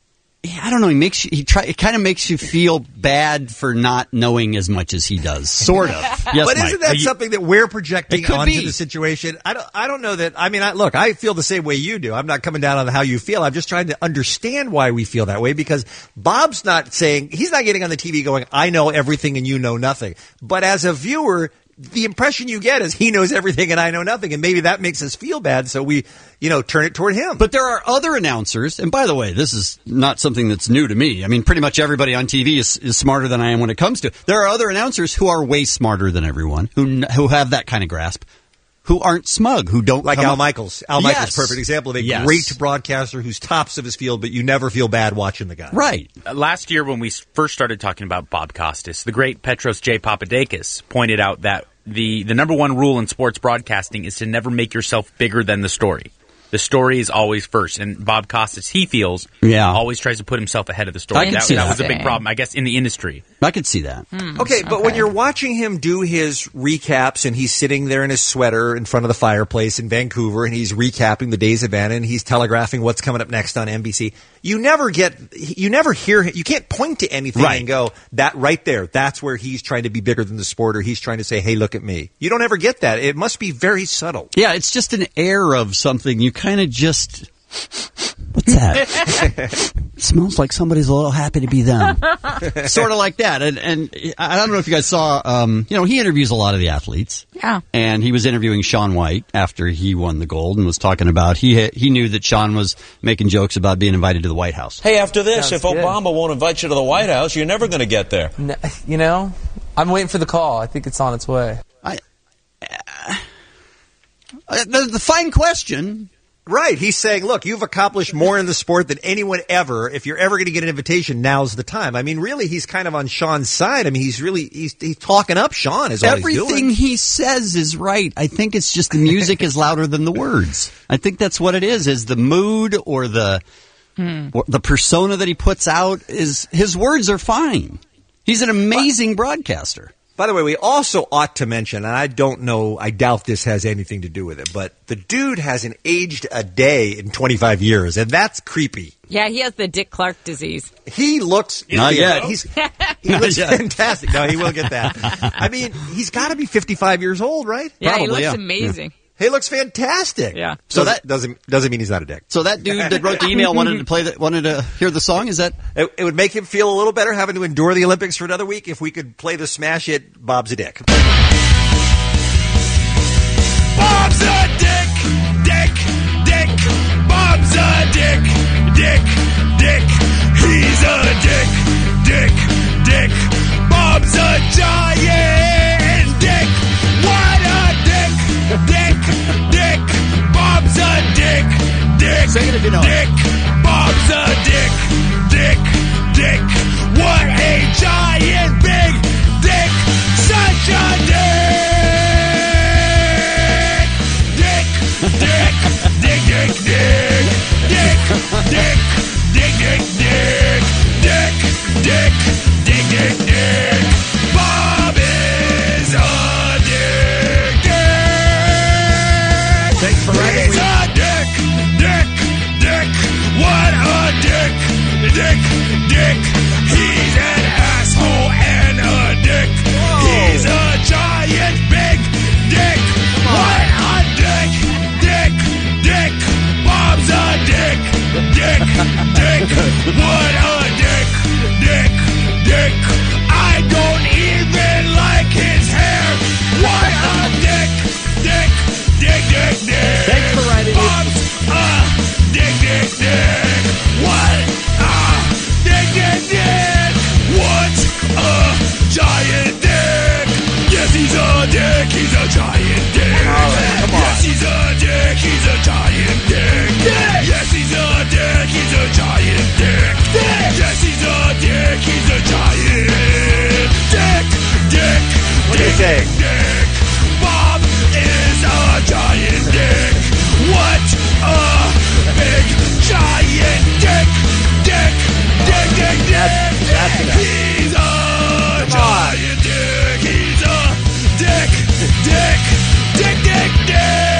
I don't know, he makes you, he try, it kind of makes you feel bad for not knowing as much as he does. Sort of. Yes, but Mike. isn't that Are you- something that we're projecting It could onto be. the situation? I don't. I don't know that. I mean, I, look, I feel the same way you do. I'm not coming down on how you feel. I'm just trying to understand why we feel that way, because Bob's not saying, he's not getting on the T V going, I know everything and you know nothing. But as a viewer, the impression you get is he knows everything and I know nothing, and maybe that makes us feel bad, so we, you know, turn it toward him. But there are other announcers, and by the way, this is not something that's new to me. I mean, pretty much everybody on T V is, is smarter than I am when it comes to. There are other announcers who are way smarter than everyone, who kn- who have that kind of grasp, who aren't smug, who don't Like come Al up- Michaels. Al Michaels, Yes. perfect example of a Yes. great broadcaster who's tops of his field, but you never feel bad watching the guy. Right. Uh, Last year, when we s- first started talking about Bob Costas, the great Petros J. Papadakis pointed out that the, the number one rule in sports broadcasting is to never make yourself bigger than the story. The story is always first, and Bob Costas, he feels, Yeah. always tries to put himself ahead of the story. I can That, see that that. was a big problem, I guess, in the industry. I could see that. Okay, but when you're watching him do his recaps and he's sitting there in his sweater in front of the fireplace in Vancouver and he's recapping the day's event and he's telegraphing what's coming up next on N B C, you never get, you never hear, you can't point to anything Right. and go, that right there, that's where he's trying to be bigger than the sport, or he's trying to say, hey, look at me. You don't ever get that. It must be very subtle. Yeah, it's just an air of something. You kind of just. What's that? It smells like somebody's a little happy to be them. Sort of like that. And, and I don't know if you guys saw, um, you know, he interviews a lot of the athletes. Yeah. And he was interviewing Shaun White after he won the gold and was talking about, he he knew that Shaun was making jokes about being invited to the White House. Hey, after this, Sounds if good. Obama won't invite you to the White House, you're never going to get there. N- You know, I'm waiting for the call. I think it's on its way. I, uh, the, the fine question. Right. He's saying, look, you've accomplished more in the sport than anyone ever. If you're ever going to get an invitation, now's the time. I mean, really, he's kind of on Sean's side. I mean, he's really, he's, he's talking up Sean is all he's Everything doing. he says is right. I think it's just the music is louder than the words. I think that's what it is, is the mood or the or the persona that he puts out is his words are fine. He's an amazing broadcaster. By the way, we also ought to mention, and I don't know, I doubt this has anything to do with it, but the dude hasn't aged a day in twenty-five years, and that's creepy. Yeah, he has the Dick Clark disease. He looks Not yet. He's, he looks fantastic. No, he will get that. I mean, he's got to be fifty-five years old, right? Yeah, Probably, he looks yeah. amazing. He looks fantastic. Yeah. So, So that that- doesn't doesn't mean he's not a dick. So that dude that wrote the email wanted to play that, wanted to hear the song. Is that? It, it would make him feel a little better having to endure the Olympics for another week if we could play the smash hit "Bob's a Dick." Bob's a dick, dick, dick. Bob's a dick, dick, dick. He's a dick, dick, dick. Bob's a giant dick. What a dick, dick, dick. Bob's a dick, dick, Sing it if you know it. dick. Bob's a dick, dick, dick. What a giant big dick. Such a dick. Dick, dick, dick, dick, dick, dick, dick, dick, dick, dick, dick, dick, dick, dick, dick. Bob is a dick, dick. Thanks for He's a dick, dick, dick. What a dick, dick, dick. He's an asshole and a dick. He's a giant big dick. What a dick, dick, dick. Bob's a dick, dick, dick. What a dick, dick, dick. I don't even like his hair. What a dick, dick, dick, dick, dick. Thanks for writing it. Bob's a dick, dick, dick. What a dick, dick, dick. What a giant dick. Yes, he's a dick. He's a giant dick. All right, come on. Yes, he's a dick. He's a giant dick. Dick. Yes, he's a dick. He's a giant dick. Dick. Yes, he's a dick. He's a giant dick. Dick. What do you dick, say? Dick. Bob is a giant dick. What a big giant dick. Dick. Dick. Dick. Dick. That's enough. He's a giant dick. He's a dick. Dick. Dick. Dick. Dick.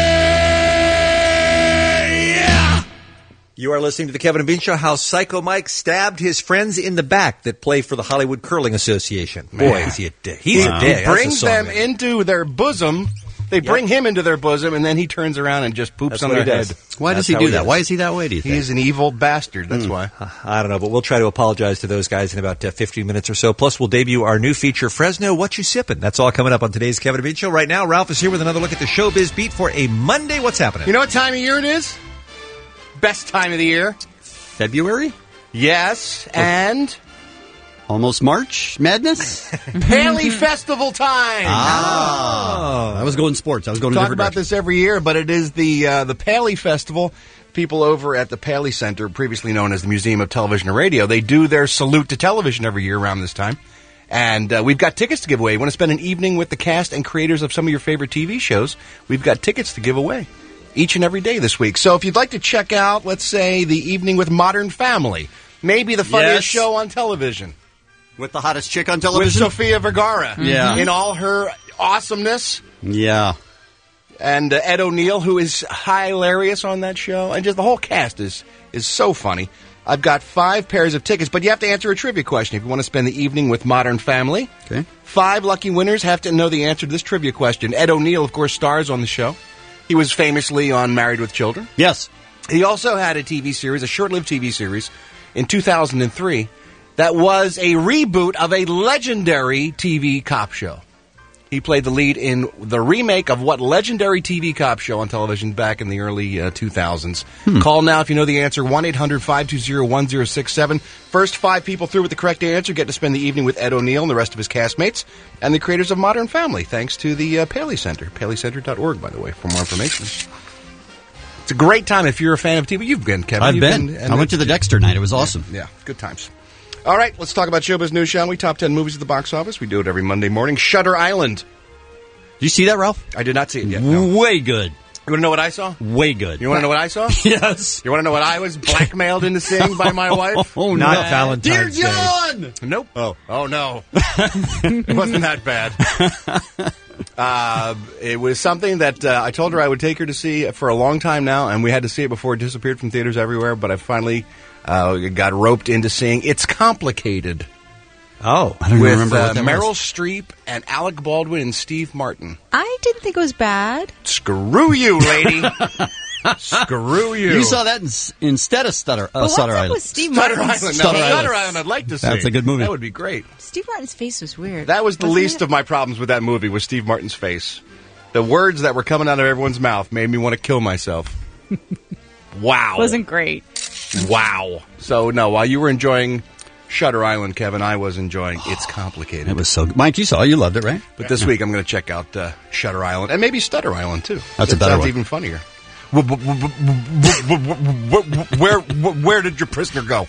Yeah. You are listening to the Kevin and Bean Show. How Psycho Mike stabbed his friends in the back that play for the Hollywood Curling Association. Boy, is he a dick. He's He, a he dick. That's a brings song, them man. into their bosom. They bring him into their bosom, and then he turns around and just poops That's on what their he does. head. Why That's does he how do he that? is. Why is he that way? Do you think? He's an evil bastard. That's Hmm. why. I don't know, but we'll try to apologize to those guys in about uh, fifteen minutes or so. Plus, we'll debut our new feature, Fresno, What You Sippin'? That's all coming up on today's Kevin and Bean Show. Right now, Ralph is here with another look at the Showbiz Beat for a Monday. What's happening? You know what time of year it is? Best time of the year. February? Yes, and Almost March Madness? Paley Festival time. Ah. I was going sports. I was going a Talk different about direction. this every year, but it is the uh, the Paley Festival. People over at the Paley Center, previously known as the Museum of Television and Radio, they do their salute to television every year around this time. And uh, we've got tickets to give away. You want to spend an evening with the cast and creators of some of your favorite T V shows? We've got tickets to give away each and every day this week. So if you'd like to check out, let's say, the evening with Modern Family, maybe the funniest Yes. show on television. With the hottest chick on With television? Sofia Vergara. Yeah. In all her awesomeness. Yeah. And uh, Ed O'Neill, who is hilarious on that show. And just the whole cast is, is so funny. I've got five pairs of tickets, but you have to answer a trivia question if you want to spend the evening with Modern Family. Okay. Five lucky winners have to know the answer to this trivia question. Ed O'Neill, of course, stars on the show. He was famously on Married with Children. Yes. He also had a T V series, a short-lived T V series, in two thousand three that was a reboot of a legendary T V cop show. He played the lead in the remake of what legendary T V cop show on television back in the early uh, two thousands. Hmm. Call now if you know the answer, one eight hundred five two zero one zero six seven. First five people through with the correct answer get to spend the evening with Ed O'Neill and the rest of his castmates and the creators of Modern Family, thanks to the uh, Paley Center. paley center dot org, by the way, for more information. It's a great time if you're a fan of T V. You've been, Kevin. I've You've been. I went to the Dexter night. It was awesome. Yeah, good times. All right, let's talk about showbiz news, shall we? Top ten movies at the box office. We do it every Monday morning. Shutter Island. Did you see that, Ralph? I did not see it yet. No. Way good. You want to know what I saw? Way good. You want to know what I saw? Yes. You want to know what I was blackmailed into seeing by my wife? Oh, Not no. Valentine's Dear Day. John! Nope. Oh, oh no. It wasn't that bad. Uh, it was something that uh, I told her I would take her to see for a long time now, and we had to see it before it disappeared from theaters everywhere, but I finally uh, got roped into seeing It's Complicated. Oh, I don't with, remember uh, what that Meryl was. Streep and Alec Baldwin and Steve Martin. I didn't think it was bad. Screw you, lady. Screw you. You saw that in, instead of Stutter, uh, But what's Stutter up Island. with Steve Stutter Martin's- Island. Stutter Now, Island. Stutter Island I'd like to see. That's a good movie. That would be great. Steve Martin's face was weird. That was the Wasn't least it? of my problems with that movie was Steve Martin's face. The words that were coming out of everyone's mouth made me want to kill myself. Wow. Wasn't great. Wow. So, no, while you were enjoying Shutter Island, Kevin, I was enjoying It's Complicated. It was so good. Mike, you saw it. You loved it, right? But this week I'm going to check out uh, Shutter Island and maybe Stutter Island, too. That's a It better sounds one. even funnier. Where, where did your prisoner go?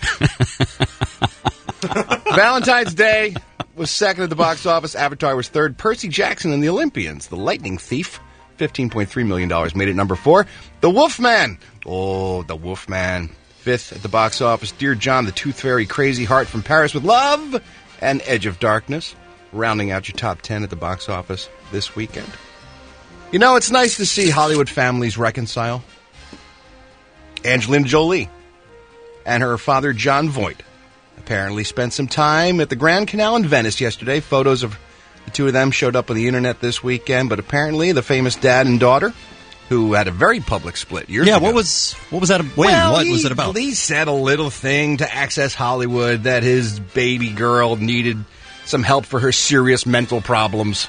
Valentine's Day was second at the box office. Avatar was third. Percy Jackson and the Olympians, The Lightning Thief, fifteen point three million dollars, made it number four. The Wolfman, oh, The Wolfman, fifth at the box office. Dear John, The Tooth Fairy, Crazy Heart, From Paris with Love, and Edge of Darkness, rounding out your top ten at the box office this weekend. You know, it's nice to see Hollywood families reconcile. Angelina Jolie and her father, John Voight, apparently spent some time at the Grand Canal in Venice yesterday. Photos of the two of them showed up on the internet this weekend, but apparently the famous dad and daughter, who had a very public split years Yeah, ago. what was what was that? When? Well, what he, was it about? He said a little thing to Access Hollywood that his baby girl needed some help for her serious mental problems.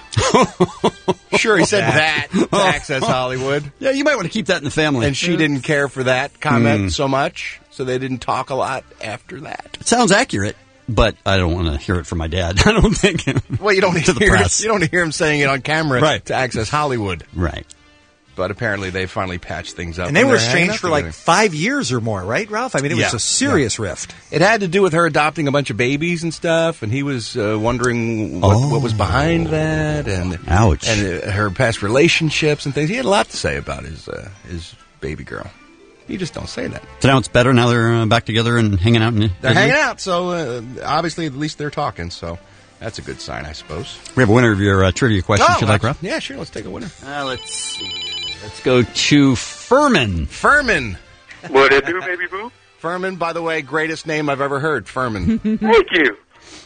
Sure, he said that to Access Hollywood. Yeah, you might want to keep that in the family. And she didn't care for that comment Mm. so much, so they didn't talk a lot after that. It sounds accurate, but I don't want to hear it from my dad. I don't think. Well, you don't to the hear press. you don't hear him saying it on camera Right. to Access Hollywood. Right. But apparently they finally patched things up. And they were they're hanging estranged out for like together. five years or more, right, Ralph? I mean, it was Yeah. a serious rift. It had to do with her adopting a bunch of babies and stuff, and he was uh, wondering what, Oh. what was behind that, and Ouch. and uh, her past relationships and things. He had a lot to say about his uh, his baby girl. You just don't say that. So now it's better. Now they're uh, back together and hanging out. In They're Italy? hanging out, so uh, obviously at least they're talking. So that's a good sign, I suppose. We have a winner of your uh, trivia question. Oh, if you'd like, Rob? yeah, sure. Let's take a winner. Uh, let's see. Let's go to Furman. Furman. What it do, baby boo? Furman, by the way, greatest name I've ever heard. Furman. Thank you.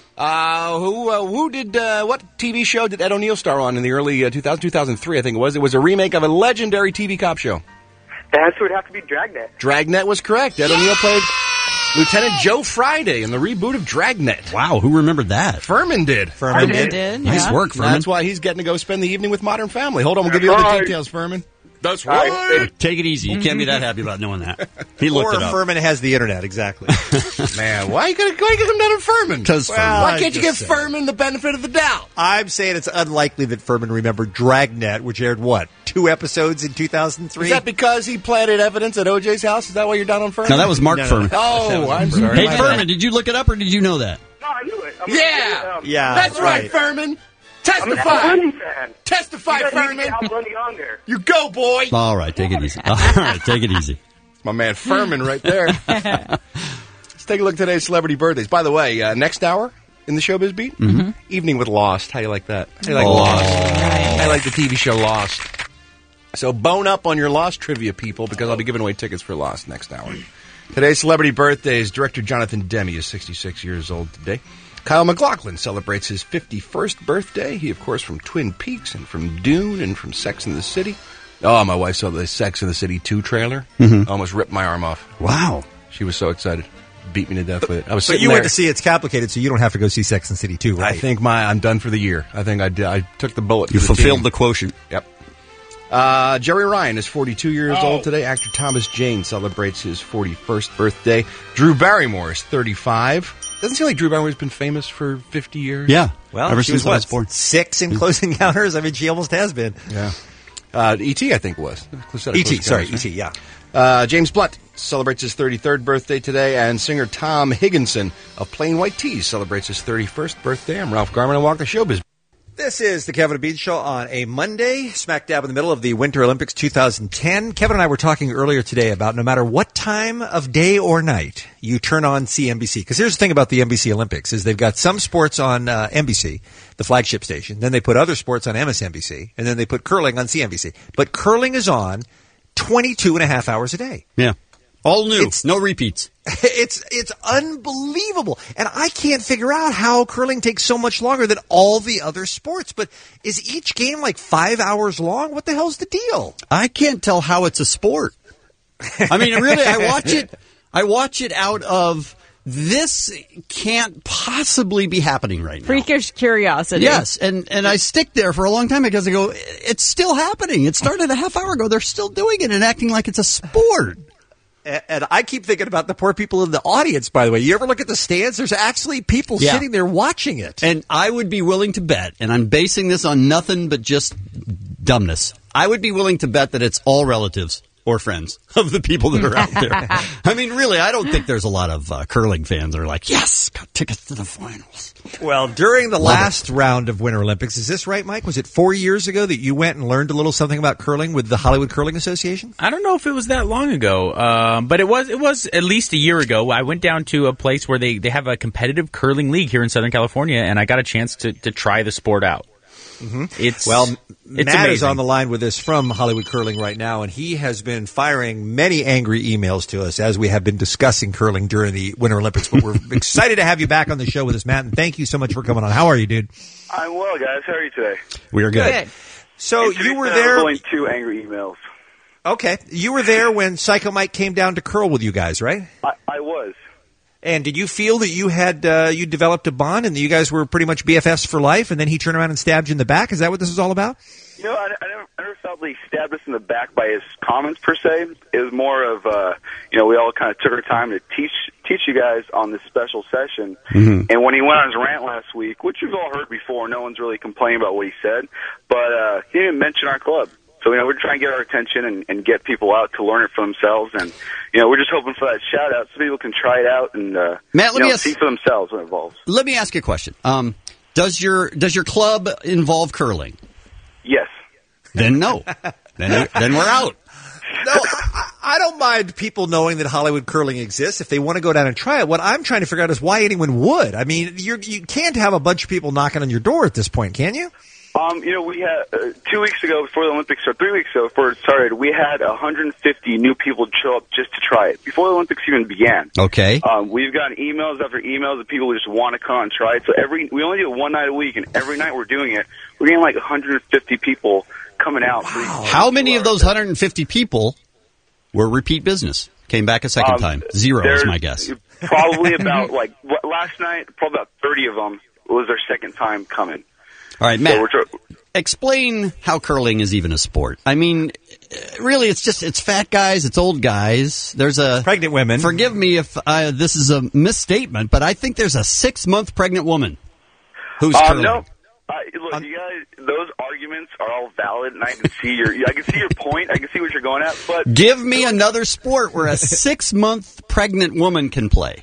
Uh, who uh, who did uh, what T V show did Ed O'Neill star on in the early uh, two thousand, two thousand three? I think it was. It was a remake of a legendary T V cop show. That's would have to be Dragnet. Dragnet was correct. Ed O'Neill played Lieutenant Joe Friday in the reboot of Dragnet. Wow, who remembered that? Furman did. Furman Furman did. Nice yeah. work, Furman. That's why he's getting to go spend the evening with Modern Family. Hold on, we'll give you all the right. details, Furman. That's right. Take it easy. You can't be that happy about knowing that. He looked Or it up. Furman has the internet, exactly. Man, why you gonna why you gonna come down to Furman? 'Cause Well, Furman. why can't you give Just saying. Furman the benefit of the doubt? I'm saying it's unlikely that Furman remembered Dragnet, which aired, what, two episodes in two thousand three? Is that because he planted evidence at O J's house? Is that why you're down on Furman? No, that was Mark No, no, Furman. Oh, I'm sorry. Hey, My Furman, bad. did you look it up or did you know that? No, I knew it. I'm Yeah. um, Yeah, That's right, right. Furman. I'm an Al Testify. Bundy fan. Testify, You guys need to Furman. get Al Bundy on there. You go, boy. All right, take it easy. All right, take it easy. My man Furman right there. Let's take a look at today's celebrity birthdays. By the way, uh, next hour in the Showbiz Beat, Mm-hmm. Evening with Lost. How you like that? How you like Oh. Lost? I like the T V show Lost. So bone up on your Lost trivia, people, because I'll be giving away tickets for Lost next hour. Today's celebrity birthdays. Director Jonathan Demme is sixty-six years old today. Kyle MacLachlan celebrates his fifty-first birthday. He, of course, from Twin Peaks and from Dune and from Sex and the City. Oh, my wife saw the Sex and the City two trailer. Mhm. Almost ripped my arm off. Wow. She was so excited. Beat me to death with it. I was But sitting you there. went to see It's Complicated, so you don't have to go see Sex and City two, right? I think my I'm done for the year. I think I did. I took the bullet. You for the fulfilled team. the quotient. Yep. Uh, Jerry Ryan is forty-two years old today. Actor Thomas Jane celebrates his forty-first birthday. Drew Barrymore is thirty-five. Doesn't seem like Drew Barrymore's been famous for fifty years. Yeah. Well, ever she since was, I what, was born. six in Close Encounters? I mean, she almost has been. Yeah. Uh, E T, I think, was. E T, sorry, E T, yeah. Uh, James Blunt celebrates his thirty-third birthday today, and singer Tom Higginson of Plain White T's celebrates his thirty-first birthday. I'm Ralph Garman, and walk the showbiz. This is the Kevin and Bean Show on a Monday, smack dab in the middle of the Winter Olympics two thousand ten. Kevin and I were talking earlier today about no matter what time of day or night you turn on C N B C. Because here's the thing about the N B C Olympics is they've got some sports on uh, N B C, the flagship station. Then they put other sports on M S N B C. And then they put curling on C N B C. But curling is on twenty-two and a half hours a day. Yeah. All new, It's- no repeats. It's it's unbelievable, and I can't figure out how curling takes so much longer than all the other sports. But is each game like five hours long? What the hell's the deal? I can't tell how it's a sport. I mean, really, I watch it. I watch it out of this can't possibly be happening right now. Freakish curiosity. Yes, and and I stick there for a long time because I go, it's still happening. It started a half hour ago. They're still doing it and acting like it's a sport. And, and I keep thinking about the poor people in the audience. By the way, you ever look at the stands? There's actually people Yeah. sitting there watching it. And I would be willing to bet, and I'm basing this on nothing but just dumbness. I would be willing to bet that it's all relatives or friends of the people that are out there. I mean, really, I don't think there's a lot of uh, curling fans that are like, yes, got tickets to the finals. Well, during the Love last round of Winter Olympics, is this right, Mike? Was it four years ago that you went and learned a little something about curling with the Hollywood Curling Association? I don't know if it was that long ago, um, but it was. It was at least a year ago. I went down to a place where they, they have a competitive curling league here in Southern California, and I got a chance to, to try the sport out. Mm-hmm. It's well, it's Matt amazing. is on the line with us from Hollywood Curling right now, and he has been firing many angry emails to us as we have been discussing curling during the Winter Olympics. But we're excited to have you back on the show with us, Matt, and thank you so much for coming on. How are you, dude? I'm well, guys. How are you today? We are good. So And to you be were fair, there. Only two angry emails. Okay, you were there when Psycho Mike came down to curl with you guys, right? I, I was. And did you feel that you had uh, you developed a bond and that you guys were pretty much B F Fs for life? And then he turned around and stabbed you in the back. Is that what this is all about? You know, I, I, never, I never felt like he stabbed us in the back by his comments per se. It was more of, uh, you know, we all kind of took our time to teach teach you guys on this special session. Mm-hmm. And when he went on his rant last week, which you've all heard before, no one's really complaining about what he said, but uh, he didn't mention our club. So, you know, we're trying to get our attention and, and get people out to learn it for themselves. And, you know, we're just hoping for that shout out so people can try it out and uh, Matt, let you me know, ask- see for themselves what it involves. Let me ask you a question. Um, does your does your club involve curling? Yes. Then no. then then we're out. No, I, I don't mind people knowing that Hollywood Curling exists if they want to go down and try it. What I'm trying to figure out is why anyone would. I mean, you're, you can't have a bunch of people knocking on your door at this point, can you? Um, you know, we had uh, two weeks ago before the Olympics, or three weeks ago before it started, we had one hundred fifty new people show up just to try it before the Olympics even began. Okay. Um, we've gotten emails after emails of people who just want to come and try it. So every we only do it one night a week, and every night we're doing it, we're getting like one hundred fifty people coming out. Wow. How many of those one hundred fifty people were repeat business? Came back a second Um, time. Zero is there's my guess. Probably about like what, last night, probably about thirty of them was their second time coming. All right, So Matt, we're tr- explain how curling is even a sport. I mean, really, it's just, it's fat guys, it's old guys. There's a... Pregnant women. Forgive me if uh, this is a misstatement, but I think there's a six-month pregnant woman who's Uh, curling. no. Uh, look, you guys, those arguments are all valid, and I can see your, I can see your point. I can see what you're going at, but Give me another sport where a six-month pregnant woman can play.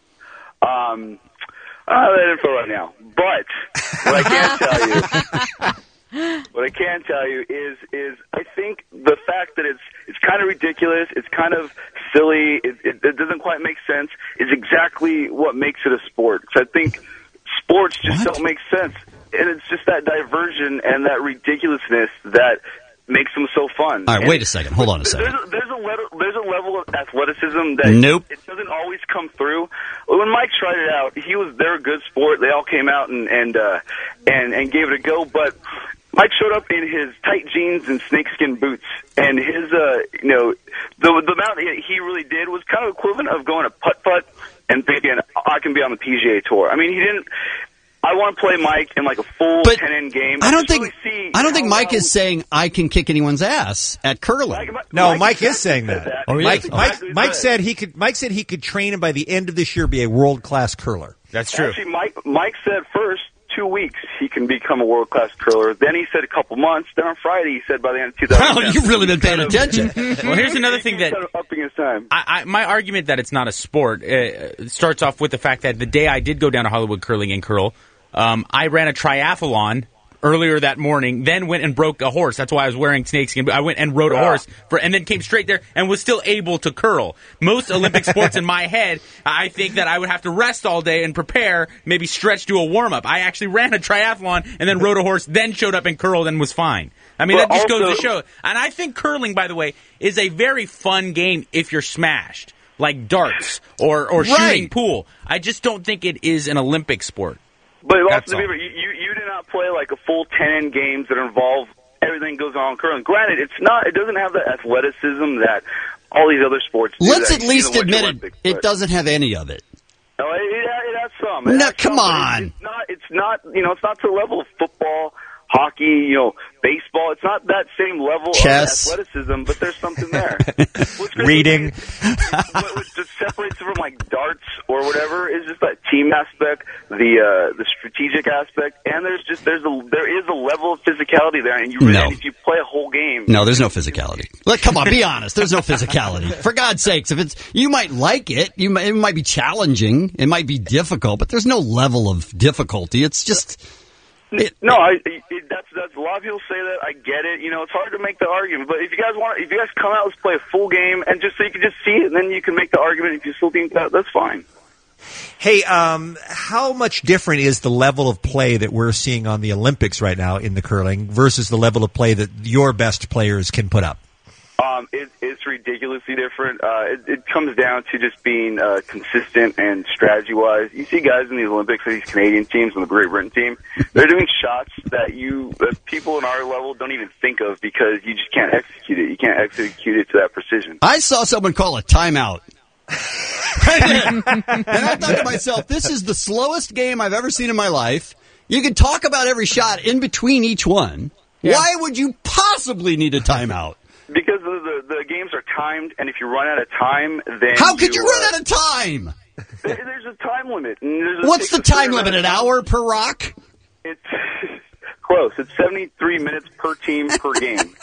um, I don't have that info right now. But what I can tell you, what I can tell you is, is I think the fact that it's it's kind of ridiculous, it's kind of silly, it, it, it doesn't quite make sense, is exactly what makes it a sport. So I think sports just don't make sense. And it's just that diversion and that ridiculousness that makes them so fun. All right, And wait a second. Hold on a second. There's a, there's a level, there's a level of athleticism that Nope. it doesn't always come through. When Mike tried it out, he was they're a good sport. They all came out and and uh, and and gave it a go. But Mike showed up in his tight jeans and snakeskin boots, and his uh, you know the the amount that he really did was kind of equivalent of going to putt putt and thinking I can be on the P G A Tour. I mean, he didn't. I want to play Mike in like a full But ten end game. I don't just think really see I don't think how Mike well- is saying I can kick anyone's ass at curling. No, Mike, is saying that. that. Oh, he Mike, is. Mike, Exactly Mike right. said he could. Mike said he could train and by the end of this year be a world class curler. That's Actually, Mike, Mike said first two weeks he can become a world class curler. Then he said a couple months. Then on Friday he said by the end of two thousand ten. Wow, you've really been paying attention. Well, here's another thing that Kind of upping his time. I, I, my argument that it's not a sport uh, starts off with the fact that the day I did go down to Hollywood Curling and curl, um, I ran a triathlon earlier that morning, then went and broke a horse. That's why I was wearing snakeskin. I went and rode a Wow. horse, for, and then came straight there and was still able to curl. Most Olympic sports in my head, I think that I would have to rest all day and prepare, maybe stretch, do a warm-up. I actually ran a triathlon and then rode a horse, then showed up and curled and was fine. I mean, But that just also- goes to show. And I think curling, by the way, is a very fun game if you're smashed, like darts or, or Right. shooting pool. I just don't think it is an Olympic sport. But That's also, all. remember, you, you you did not play like a full ten games that involve everything goes on in curling. Granted, it's not. It doesn't have the athleticism that all these other sports do. Let's that at you see in least the Winter admit it. Olympics, It but- doesn't have any of it. No, it, it, it has some. It No, has come some, but on. It's, it's not. It's not. You know, it's not to the level of football, hockey. You know, baseball. It's not that same level Chess. of athleticism. But there's something there. Reading. what, what just separates it from like darts or whatever is just that team aspect, the uh, the strategic aspect, and there's just there's a there is a level of physicality there, and you really, No. and if you play a whole game, No, there's no physicality. Look, come on, be honest. There's no physicality. For God's sakes, if it's you might like it, you might, it might be challenging, it might be difficult, but there's no level of difficulty. It's just it, no, I, it, that's that's a lot of people say that. I get it. You know, it's hard to make the argument, but if you guys want, if you guys come out, let's play a full game, and just so you can just see it, and then you can make the argument. If you still think that, that's fine. Hey, um, how much different is the level of play that we're seeing on the Olympics right now in the curling versus the level of play that your best players can put up? Um, it, it's ridiculously different. Uh, it, it comes down to just being uh, consistent and strategy-wise. You see guys in these Olympics, these Canadian teams and the Great Britain team, they're doing shots that you, that people in our level don't even think of because you just can't execute it. You can't execute it to that precision. I saw someone call a timeout. and I thought to myself, this is the slowest game I've ever seen in my life. You can talk about every shot in between each one. Why would you possibly need a timeout? Because the, the, the games are timed, and if you run out of time, then How could you uh, run out of time? there- There's a time limit. And there's a, What's takes the a certain time limit? amount An of time. hour per rock? It's close. It's seventy-three minutes per team per game.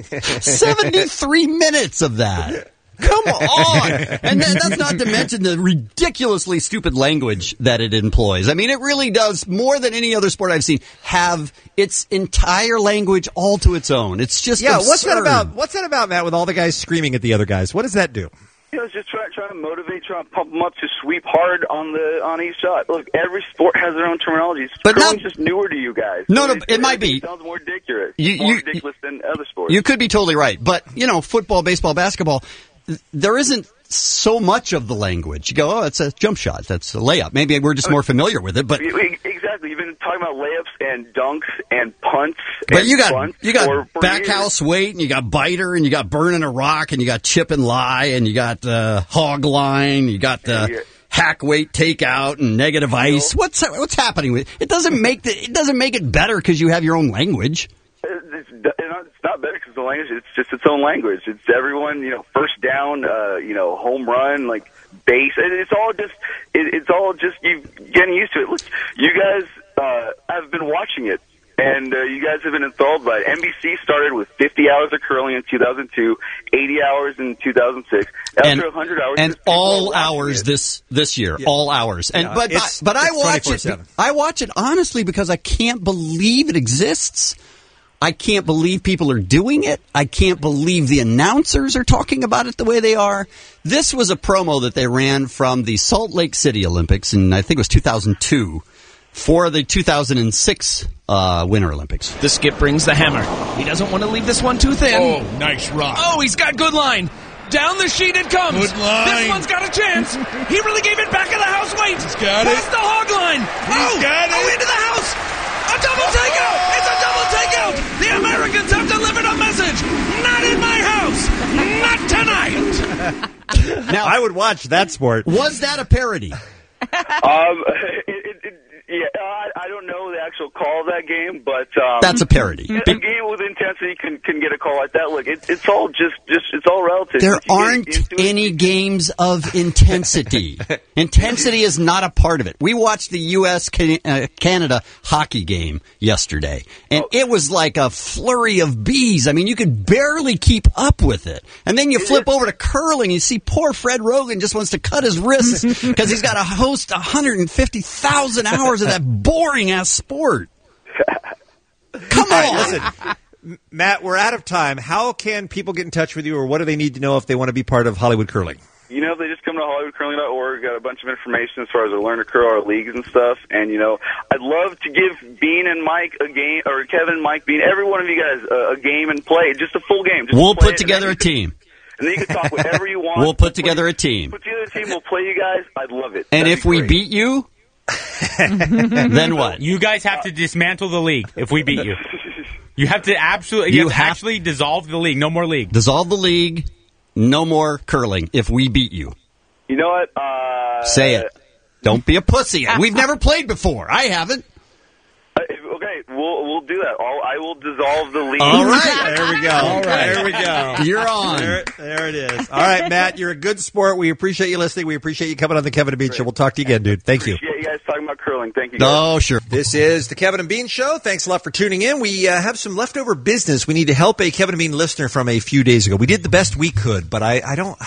seventy-three minutes of that. Come on. And then that's not to mention the ridiculously stupid language that it employs. I mean, it really does, more than any other sport I've seen, have its entire language all to its own. It's just Yeah, absurd. what's that about? What's that about, Matt? With all the guys screaming at the other guys, what does that do? You know, it's just trying trying to motivate, trying to pump them up to sweep hard on the on each shot. Look, every sport has their own terminologies. But Curling's not- just newer to you guys. No, no, it's- it might be. It sounds more ridiculous. You- more you- ridiculous than other sports. You could be totally right. But, you know, football, baseball, basketball, th- there isn't so much of the language. You go, oh, it's a jump shot. That's a layup. Maybe we're just more familiar with it. But We- we- exactly. You've been talking about layups and dunks and punts. But and you got bunts you got for- for back years. house weight, and you got biter, and you got burning a rock, and you got chip and lie, and you got uh, hog line, you got uh, Yeah. hack weight takeout, and negative ice. What's what's happening with it? Doesn't make the it doesn't make it better because you have your own language. It's, it's not better because the language, it's just its own language. It's everyone, you know, first down, uh, you know, home run, like base. It- It's all just, it, it's all just you getting used to it. Look, you guys uh, have been watching it, and uh, you guys have been enthralled by it. N B C started with fifty hours of curling in two thousand two, eighty hours in two thousand six. After And, one hundred hours, and just people all are watching hours it. this this year, all hours. And Yeah, but but, it's- but I it's watch it. twenty-four seven. I watch it honestly because I can't believe it exists. I can't believe people are doing it. I can't believe the announcers are talking about it the way they are. This was a promo that they ran from the Salt Lake City Olympics, and I think it was two thousand two, for the two thousand six uh, Winter Olympics. The skip brings the hammer. He doesn't want to leave this one too thin. Oh, nice rock. Oh, he's got good line. Down the sheet it comes. Good line. This one's got a chance. He really gave it back of the house. Wait. He's got it. Past the hog line. He's oh, got oh, it. into the house. A double takeout. It's a double takeout. The Americans have delivered a message. Not in my house. Not tonight. Now, I would watch that sport. Was that a parody? Um, it, it, it, yeah, I, I don't know the actual call of that game, but um, That's a parody. A game with intensity can can get a call like that. Look, it, it's all just just it's all relative. There Once you get aren't into it, any games of intensity. Intensity is not a part of it. We watched the U S uh, Canada hockey game yesterday, and it was like a flurry of bees. I mean, you could barely keep up with it. And then you flip over to curling, you see poor Fred Rogan just wants to cut his wrists because he's got to host one hundred fifty thousand hours of that boring ass sport. Come on. All right, listen, M- Matt, we're out of time. How can people get in touch with you, or what do they need to know if they want to be part of Hollywood Curling? you know, they just come to Hollywood Curling dot org, got a bunch of information as far as the Learn to Curl, our leagues and stuff. And, you know, I'd love to give Bean and Mike a game, or Kevin, Mike, Bean, every one of you guys a, a game and play, just a full game. Just We'll play put it, together a and then you team. can- And then you can talk whatever you want. We'll put together a team. Put together a team, we'll play you guys. I'd love it. And That'd if be we great. beat you, then what? You guys have to dismantle the league if we beat you. You have to absolutely, you, You have to have- actually dissolve the league. No more league. Dissolve the league, no more curling if we beat you. You know what? Uh, Say it. Don't be a pussy. We've never played before. I haven't. Uh, okay, we'll we'll do that. I'll, I will dissolve the league. All right. There we go. All right. There we go. You're on. There, there it is. All right, Matt, you're a good sport. We appreciate you listening. We appreciate you coming on the Kevin and Bean Show. We'll talk to you again, dude. Thank you. Appreciate you guys talking about curling. Thank you guys. Oh, sure. This is the Kevin and Bean Show. Thanks a lot for tuning in. We uh, have some leftover business. We need to help a Kevin and Bean listener from a few days ago. We did the best we could, but I, I don't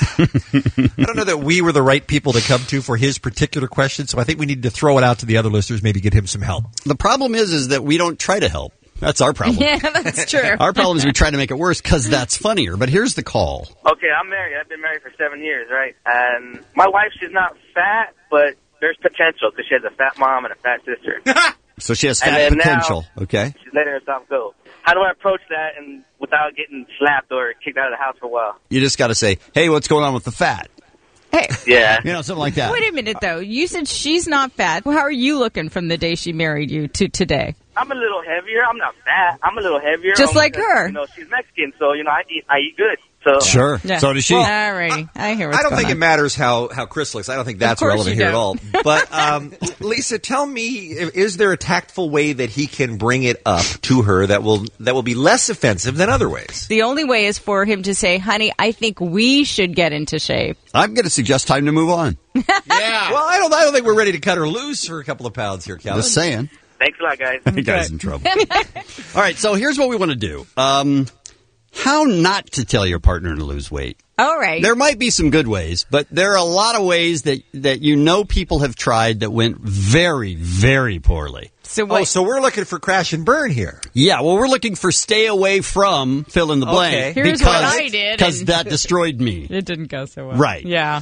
I don't know that we were the right people to come to for his particular question, so I think we need to throw it out to the other listeners, maybe get him some help. The problem is, is that we don't try to help. That's our problem. Yeah, that's true. Our problem is we try to make it worse because that's funnier. But here's the call. Okay, I'm married. I've been married for seven years, right? And my wife, she's not fat, but there's potential because she has a fat mom and a fat sister. So she has And fat then now- potential. Okay. She's letting herself go. How do I approach that and without getting slapped or kicked out of the house for a while? You just got to say, hey, what's going on with the fat? Hey, Yeah. You know, something like that. wait a minute, though. You said she's not fat. Well, how are you looking from the day she married you to today? I'm a little heavier. I'm not fat. I'm a little heavier. Just only like because, her. You know, she's Mexican, so, you know, I eat, I eat good. So Sure. Yeah. So does she. All righty. I hear what's I don't going think on. it matters how, how Chris looks. I don't think that's course relevant you here at don't. all. But, um, Lisa, tell me, is there a tactful way that he can bring it up to her that will that will be less offensive than other ways? The only way is for him to say, honey, I think we should get into shape. I'm going to suggest time to move on. Yeah. Well, I don't. I don't think we're ready to cut her loose for a couple of pounds here, Calvin. Just saying. Thanks a lot, guys. You guys in trouble. All right, so here's what we want to do. Um, how not to tell your partner to lose weight. All right. There might be some good ways, but there are a lot of ways that, that you know people have tried that went very, very poorly. So Oh, so we're looking for crash and burn here. Yeah, well, we're looking for stay away from fill in the blank. Okay. Here's because, what I did, Because and- that destroyed me. It didn't go so well. Right. Yeah.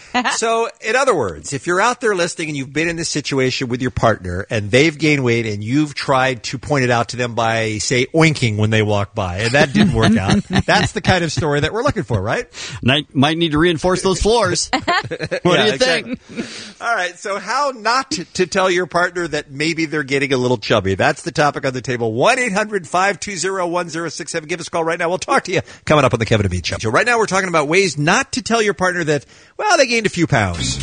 So, in other words, if you're out there listening and you've been in this situation with your partner and they've gained weight and you've tried to point it out to them by, say, oinking when they walk by, and that didn't work out, that's the kind of story that we're looking for, right? Might, might need to reinforce those floors. What Yeah, do you think? exactly. All right, so how not to, to tell your partner that maybe they're getting a little chubby? That's the topic on the table. one eight hundred five two zero one zero six seven. Give us a call right now. We'll talk to you coming up on the Kevin and Bean Show. So right now we're talking about ways not to tell your partner that, well, they gained a few pounds.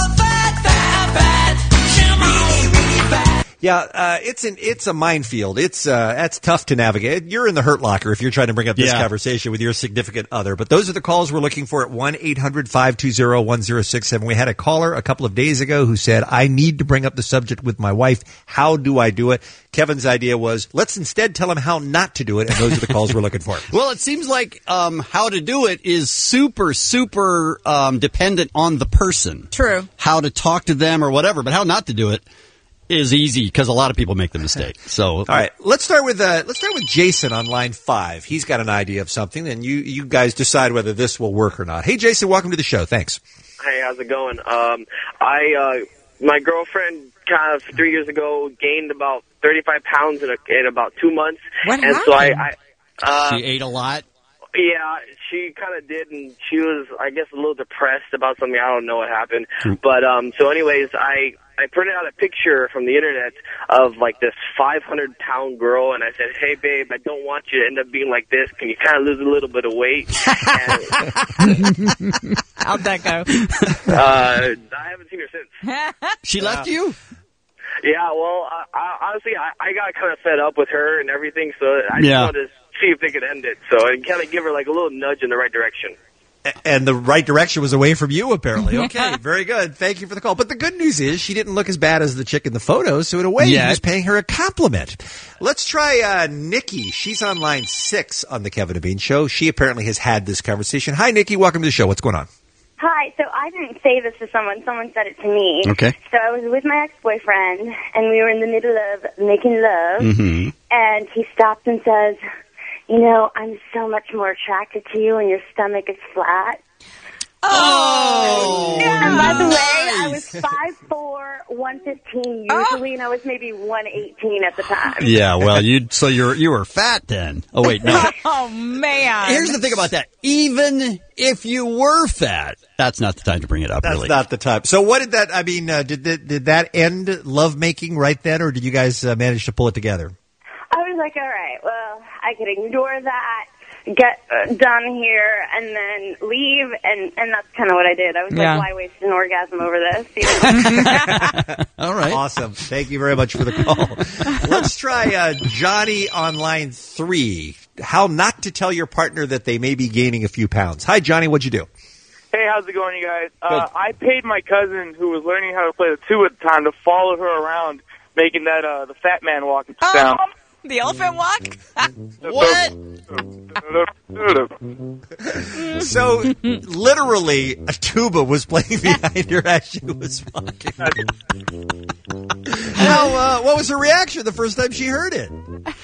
Yeah, uh, it's an it's a minefield. It's uh, that's tough to navigate. You're in the hurt locker if you're trying to bring up this Yeah. conversation with your significant other. But those are the calls we're looking for at one eight hundred five two zero one zero six seven. We had a caller a couple of days ago who said, "I need to bring up the subject with my wife. How do I do it?" Kevin's idea was, let's instead tell him how not to do it, and those are the calls we're looking for. Well, it seems like um, how to do it is super, super um, dependent on the person. True. How to talk to them or whatever, but how not to do it is easy because a lot of people make the mistake. So, all right, let's start with uh, let's start with Jason on line five. He's got an idea of something, and you you guys decide whether this will work or not. Hey, Jason, welcome to the show. Thanks. Hey, how's it going? Um, I uh, my girlfriend kind of three years ago gained about thirty-five pounds in, a, in about two months, What and so I, happened? I uh, she ate a lot. yeah, she kind of did, and she was, I guess, a little depressed about something. I don't know what happened, but um, so anyways, I. I printed out a picture from the internet of like this five hundred pound girl, and I said, "Hey, babe, I don't want you to end up being like this. Can you kind of lose a little bit of weight?" And, How'd that go? uh, I haven't seen her since. She left you? Yeah, well, I, I, honestly, I, I got kind of fed up with her and everything, so I just Yeah. wanted to see if they could end it. So and kind of give her like a little nudge in the right direction. And the right direction was away from you, apparently. Okay, very good. Thank you for the call. But the good news is she didn't look as bad as the chick in the photos, so in a way, Yet. he was paying her a compliment. Let's try uh, Nikki. She's on line six on the Kevin and Bean Show. She apparently has had this conversation. Hi, Nikki. Welcome to the show. What's going on? Hi, so I didn't say this to someone. Someone said it to me. Okay. So I was with my ex-boyfriend, and we were in the middle of making love, Mm-hmm. and he stops and says, "You know, I'm so much more attracted to you when your stomach is flat." Oh! And by the way, I was five four, one fifteen usually, and I was maybe one eighteen at the time. Yeah, well, you so you're you were fat then. Oh wait, no. Oh man! Here's the thing about that. Even if you were fat, that's not the time to bring it up. That's really, not the time. So, what did that? I mean, uh, did that, did that end lovemaking right then, or did you guys uh, manage to pull it together? I was like, all right, well, I could ignore that, get uh, done here, and then leave, and, and that's kind of what I did. I was Yeah. like, why waste an orgasm over this? You know? All right. Awesome. Thank you very much for the call. Let's try uh, Johnny on line three. How not to tell your partner that they may be gaining a few pounds. Hi, Johnny. What'd you do? Hey, how's it going, you guys? Uh, I paid my cousin, who was learning how to play the tuba at the time, to follow her around, making that uh, the fat man walk sound. The elephant walk? What? So, literally, a tuba was playing behind her as she was walking. How, uh, what was her reaction the first time she heard it?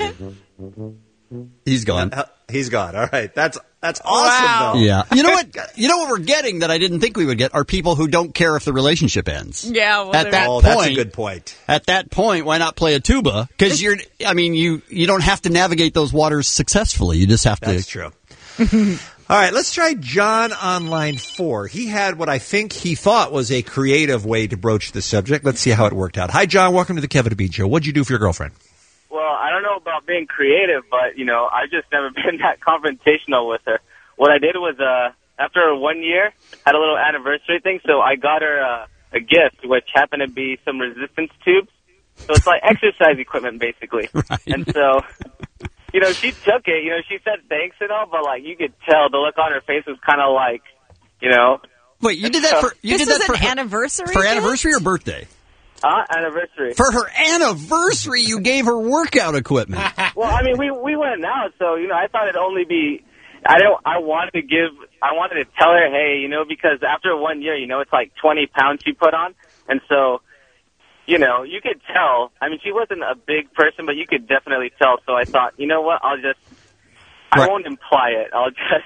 He's gone. Uh, he's gone. All right. That's that's awesome, Wow. though. Yeah. You know what? You know what we're getting that I didn't think we would get are people who don't care if the relationship ends. Yeah, well, At they're- that Oh, point, that's a good point. At that point, why not play a tuba? Because you're, I mean, you you don't have to navigate those waters successfully. You just have to. That's true. All right, let's try John on line four. He had what I think he thought was a creative way to broach the subject. Let's see how it worked out. Hi, John. Welcome to the Kevin and Bean Show. What'd you do for your girlfriend? Well, I don't know about being creative, but, you know, I've just never been that confrontational with her. What I did was, uh, after one year, had a little anniversary thing, so I got her uh, a gift, which happened to be some resistance tubes. So it's like exercise equipment, basically. Right. And so, you know, she took it. You know, she said thanks and all, but, like, you could tell the look on her face was kind of like, you know. Wait, you did that for you this did is that for an her, anniversary for gift? anniversary or birthday? Uh, anniversary. For her anniversary, you gave her workout equipment. Well, I mean, we we went out, so you know, I thought it'd only be. I don't. I wanted to give. I wanted to tell her, hey, you know, because after one year, you know, it's like twenty pounds she put on, and so, you know, you could tell. I mean, she wasn't a big person, but you could definitely tell. So I thought, you know what? I'll just. I Right. won't imply it. I'll just.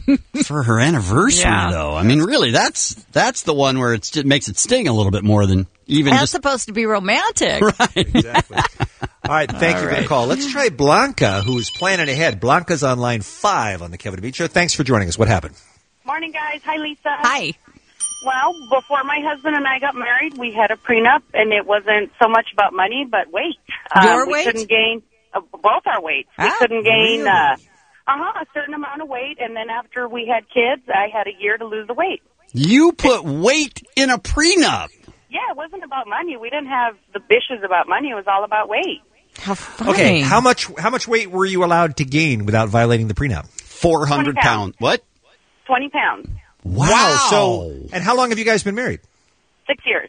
For her anniversary, Yeah. though. I mean, really, that's that's the one where it's, it makes it sting a little bit more than even That's just. supposed to be romantic. Right. Exactly. All right, thank All you for the right. call. Let's try Blanca, who's planning ahead. Blanca's on line five on the Kevin and Bean Show. Thanks for joining us. What happened? Morning, guys. Hi, Lisa. Hi. Well, before my husband and I got married, we had a prenup, and it wasn't so much about money, but weight. Your um, we weight? couldn't gain uh, both our weights. We Ah, couldn't gain really? uh, uh-huh, a certain amount of weight, and then after we had kids, I had a year to lose the weight. You put weight in a prenup. Yeah, it wasn't about money. We didn't have the bishes about money. It was all about weight. How funny. Okay, how much how much weight were you allowed to gain without violating the prenup? Four hundred twenty pounds. pounds. What? twenty pounds. Wow. So, and how long have you guys been married? Six years.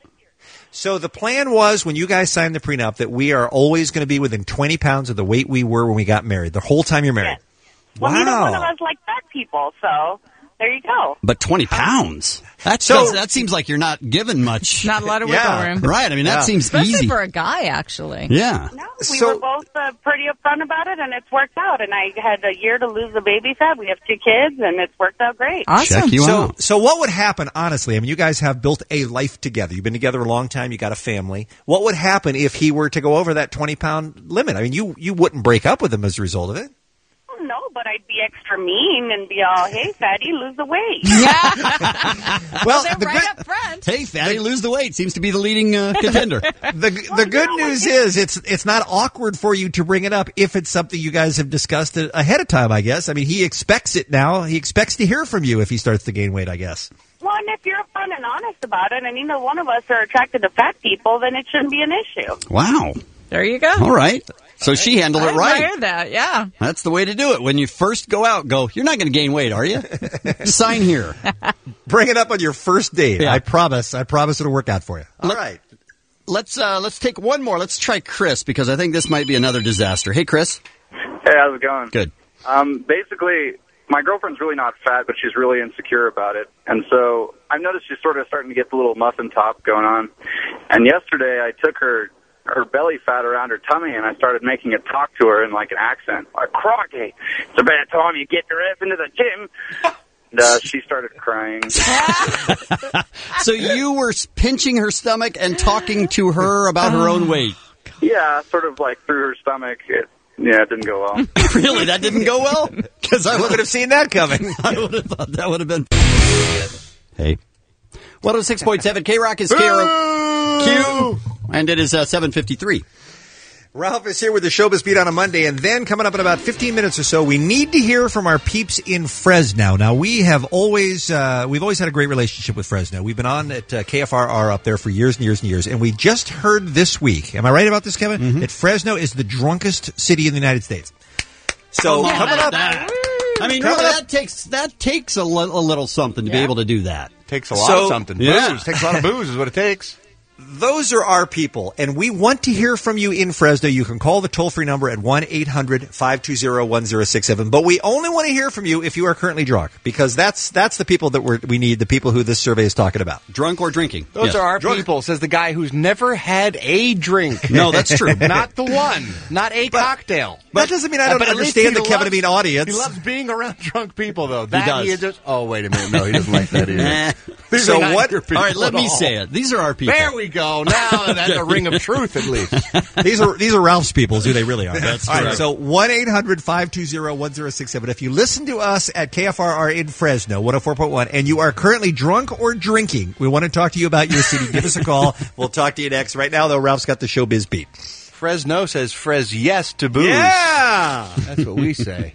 So the plan was when you guys signed the prenup that we are always going to be within twenty pounds of the weight we were when we got married, the whole time you're married. Well, Wow. neither one of us like fat people, so there you go. But twenty pounds. That So- so, that seems like you're not given much. Not a lot of wiggle Yeah. room. Right. I mean, that Yeah. seems Especially easy. for a guy, actually. Yeah. No, we So- were both uh, pretty upfront about it, and it's worked out. And I had a year to lose the baby fat. We have two kids, and it's worked out great. Awesome. Check you So, out. so what would happen, honestly? I mean, you guys have built a life together. You've been together a long time. You got a family. What would happen if he were to go over that twenty pound limit? I mean, you, you wouldn't break up with him as a result of it. Oh, no, but I'd be extra mean and be all, hey, fatty, lose the weight. Well, They're the right good, up front. Hey, fatty, lose the weight. Seems to be the leading uh, contender. the, the good news is it's it's not awkward for you to bring it up if it's something you guys have discussed ahead of time, I guess. I mean, he expects it now. He expects to hear from you if he starts to gain weight, I guess. Well, and if you're upfront and honest about it, and neither one of us are attracted to fat people, then it shouldn't be an issue. Wow. There you go. All right. So she handled I it right. admire that, yeah. That's the way to do it. When you first go out, go, you're not going to gain weight, are you? Sign here. Bring it up on your first date. Yeah. I promise. I promise it'll work out for you. All Let- right. Let's uh, let's take one more. Let's try Chris because I think this might be another disaster. Hey, Chris. Hey, how's it going? Good. Um, basically, my girlfriend's really not fat, but she's really insecure about it. And so I've noticed she's sort of starting to get the little muffin top going on. And yesterday I took her her belly fat around her tummy and I started making it talk to her in like an accent. Like, Crocky, it's about time you get your ass into the gym. uh, she started crying. So you were pinching her stomach and talking to her about her own weight. Yeah, sort of like through her stomach. It, yeah, it didn't go well. Really? That didn't go well? Because I would have seen that coming. I would have thought that would have been... Hey. one oh six point seven K-Rock is K R O Q, and it is uh, seven fifty-three. Ralph is here with the Showbiz Beat on a Monday, and then coming up in about fifteen minutes or so, we need to hear from our peeps in Fresno. Now, we have always, uh, we've always had a great relationship with Fresno. We've been on at uh, K F R R up there for years and years and years, and we just heard this week, am I right about this, Kevin? Mm-hmm. That Fresno is the drunkest city in the United States. So, Come on, coming up... that- I mean, Coming really, up- that takes that takes a, li- a little something to be Yeah. able to do that. Takes a lot So- of something. Yeah. Booze. Takes a lot of booze is what it takes. Those are our people, and we want to hear from you in Fresno. You can call the toll-free number at one eight hundred five two zero one zero six seven, but we only want to hear from you if you are currently drunk, because that's that's the people that we're, we need, the people who this survey is talking about. Drunk or drinking. Those Yes. are our Drunk. people, says the guy who's never had a drink. No, that's true. Not the one. Not a cocktail. That doesn't mean I don't But at least understand he the Kevin loves- Amin audience. He loves being around drunk people, though. That does. is just, oh, wait a minute. No, he doesn't like that either. These So are not what? your All people right, let at me all. say it. These are our people. There we go. Now that's a ring of truth, at least. These are these are Ralph's people, is who they really are. That's All right, correct. so one eight hundred five two zero one zero six seven. If you listen to us at K F R R in Fresno, one oh four point one, and you are currently drunk or drinking, we want to talk to you about your city. Give us a call. We'll talk to you next. Right now, though, Ralph's got the Showbiz Beat. Fresno says Frez yes to booze. Yeah! That's what we say.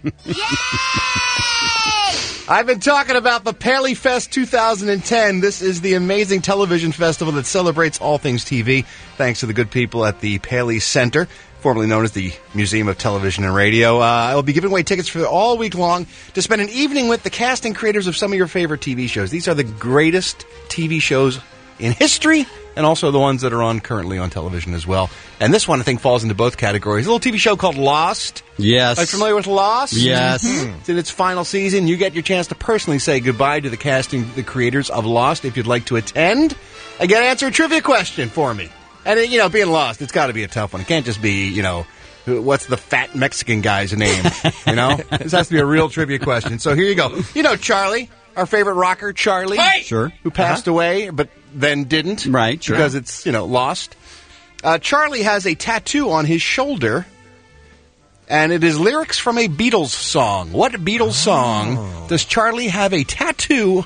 I've been talking about the Paley Fest two thousand ten. This is the amazing television festival that celebrates all things T V, thanks to the good people at the Paley Center, formerly known as the Museum of Television and Radio. Uh, I will be giving away tickets for all week long to spend an evening with the cast and creators of some of your favorite T V shows. These are the greatest T V shows in history, and also the ones that are on currently on television as well. And this one, I think, falls into both categories. A little T V show called Lost. Yes. Are you familiar with Lost? Yes. Mhm. It's in its final season. You get your chance to personally say goodbye to the casting, the creators of Lost, if you'd like to attend. Again, answer a trivia question for me. And, you know, being Lost, it's got to be a tough one. It can't just be, you know, what's the fat Mexican guy's name? You know? This has to be a real trivia question. So here you go. You know Charlie, our favorite rocker, Charlie. Right. Sure. Who passed Uh-huh. away, but then didn't. Right, sure. Because it's, you know, Lost. Uh, Charlie has a tattoo on his shoulder, and it is lyrics from a Beatles song. What Beatles song does Charlie have a tattoo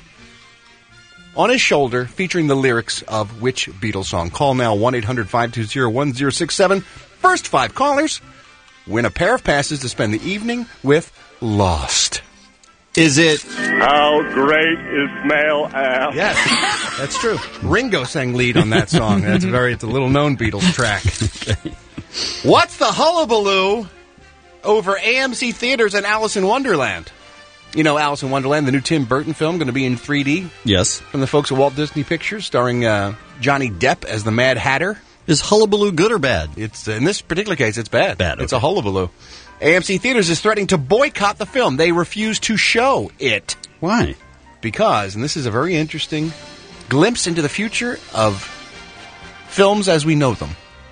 on his shoulder featuring the lyrics of which Beatles song? Call now, one eight hundred five two zero one zero six seven. First five callers win a pair of passes to spend the evening with Lost. Is it... How great is male Al? Yes, that's true. Ringo sang lead on that song. That's a very, it's a little-known Beatles track. What's the hullabaloo over A M C Theaters and Alice in Wonderland? You know Alice in Wonderland, the new Tim Burton film, going to be in three D. Yes. From the folks at Walt Disney Pictures, starring uh, Johnny Depp as the Mad Hatter. Is hullabaloo good or bad? It's in this particular case, it's bad. Bad, It's a hullabaloo. A M C Theaters is threatening to boycott the film. They refuse to show it. Why? Because, and this is a very interesting glimpse into the future of films as we know them.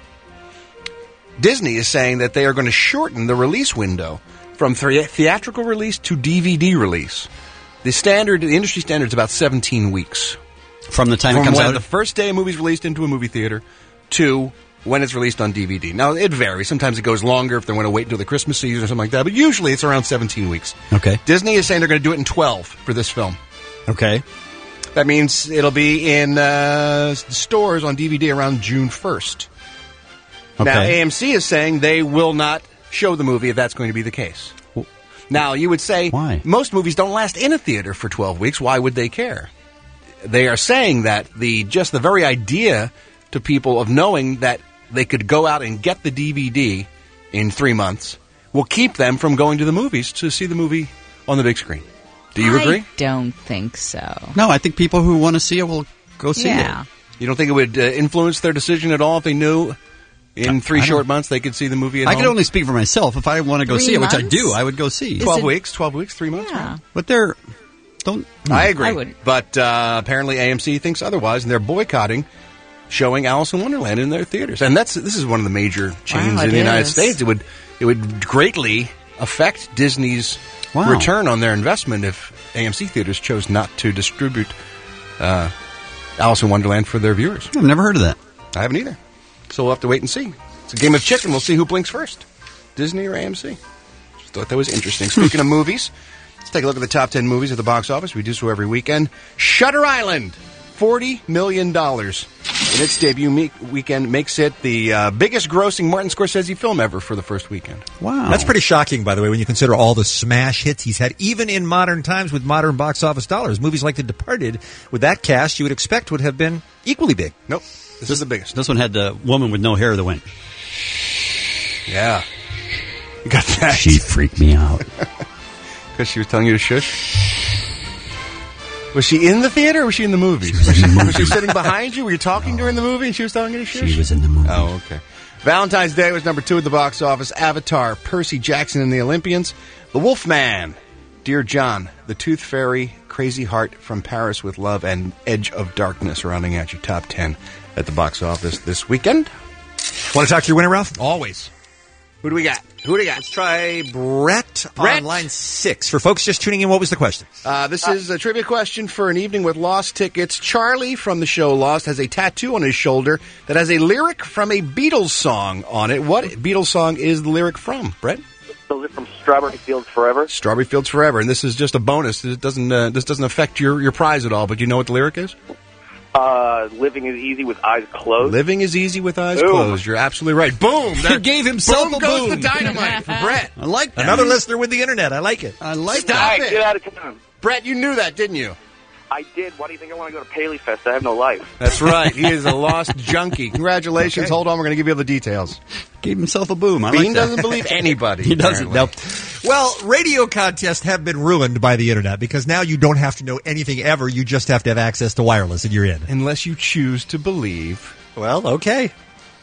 Disney is saying that they are going to shorten the release window from thre- theatrical release to D V D release. The standard, the industry standard is about seventeen weeks. From the time From it comes when out? the first day a movie's released into a movie theater to when it's released on D V D. Now, it varies. Sometimes it goes longer if they want to wait until the Christmas season or something like that, but usually it's around seventeen weeks. Okay. Disney is saying they're going to do it in twelve for this film. Okay. That means it'll be in uh, stores on D V D around June first. Okay. Now, A M C is saying they will not show the movie if that's going to be the case. Now, you would say, why? Most movies don't last in a theater for twelve weeks. Why would they care? They are saying that the just the very idea to people of knowing that they could go out and get the D V D in three months will keep them from going to the movies to see the movie on the big screen. Do you agree? I don't think so. No, I think people who want to see it will go see Yeah. it. You don't think it would uh, influence their decision at all if they knew in three I don't- short months they could see the movie at I home? can only speak for myself. If I want to go Three see it, which I months? do, I would go see. Is twelve it- weeks, twelve weeks, three months. Yeah. But they're don't. I agree. I wouldn't. But uh, apparently A M C thinks otherwise, and they're boycotting showing Alice in Wonderland in their theaters. And that's this is one of the major chains Wow, in it the United is. States. It would it would greatly affect Disney's Wow. return on their investment if A M C theaters chose not to distribute uh, Alice in Wonderland for their viewers. I've never heard of that. I haven't either. So we'll have to wait and see. It's a game of chicken. We'll see who blinks first, Disney or A M C. Just thought that was interesting. Speaking of movies, let's take a look at the top ten movies at the box office. We do so every weekend. Shutter Island, forty million dollars in its debut me- weekend, makes it the uh, biggest grossing Martin Scorsese film ever for the first weekend. Wow. That's pretty shocking, by the way, when you consider all the smash hits he's had, even in modern times with modern box office dollars. Movies like The Departed, with that cast, you would expect would have been equally big. Nope. This is the biggest. This one had the woman with no hair that went. Yeah. You got that. She freaked me out. Because she was telling you to shush? Was she in the theater or was she in the movie? She was in the movie. Was she sitting behind you? Were you talking during the movie and she was telling you to shush? She was in the movie. Oh, okay. Valentine's Day was number two at the box office. Avatar, Percy Jackson and the Olympians. The Wolfman, Dear John, The Tooth Fairy, Crazy Heart, From Paris with Love, and Edge of Darkness rounding out your top ten at the box office this weekend. Want to talk to your winner, Ralph? Always. Who do we got? Who do we got? Let's try Brett, Brett. on line six. For folks just tuning in, what was the question? Uh, this is a trivia question for an evening with Lost tickets. Charlie from the show Lost has a tattoo on his shoulder that has a lyric from a Beatles song on it. What Beatles song is the lyric from, Brett? So is it from Strawberry Fields Forever? Strawberry Fields Forever, and this is just a bonus. It doesn't. Uh, this doesn't affect your, your prize at all. But you know what the lyric is? Uh, living is easy with eyes closed. Living is easy with eyes Boom. closed. You're absolutely right. Boom! He gave himself boom a goes boom. the dynamite for Brett. I like that. Another listener with the internet. I like it. I like Stop All right, it, get out of town. Brett. You knew that, didn't you? I did. Why do you think I want to go to Paley Fest? I have no life. That's right. He is a lost junkie. Congratulations. Okay. Hold on. We're going to give you all the details. Gave himself a boom. I Bean like that. doesn't believe anybody. He doesn't. apparently. Nope. Well, radio contests have been ruined by the internet because now you don't have to know anything ever. You just have to have access to wireless and you're in. Unless you choose to believe Well, okay.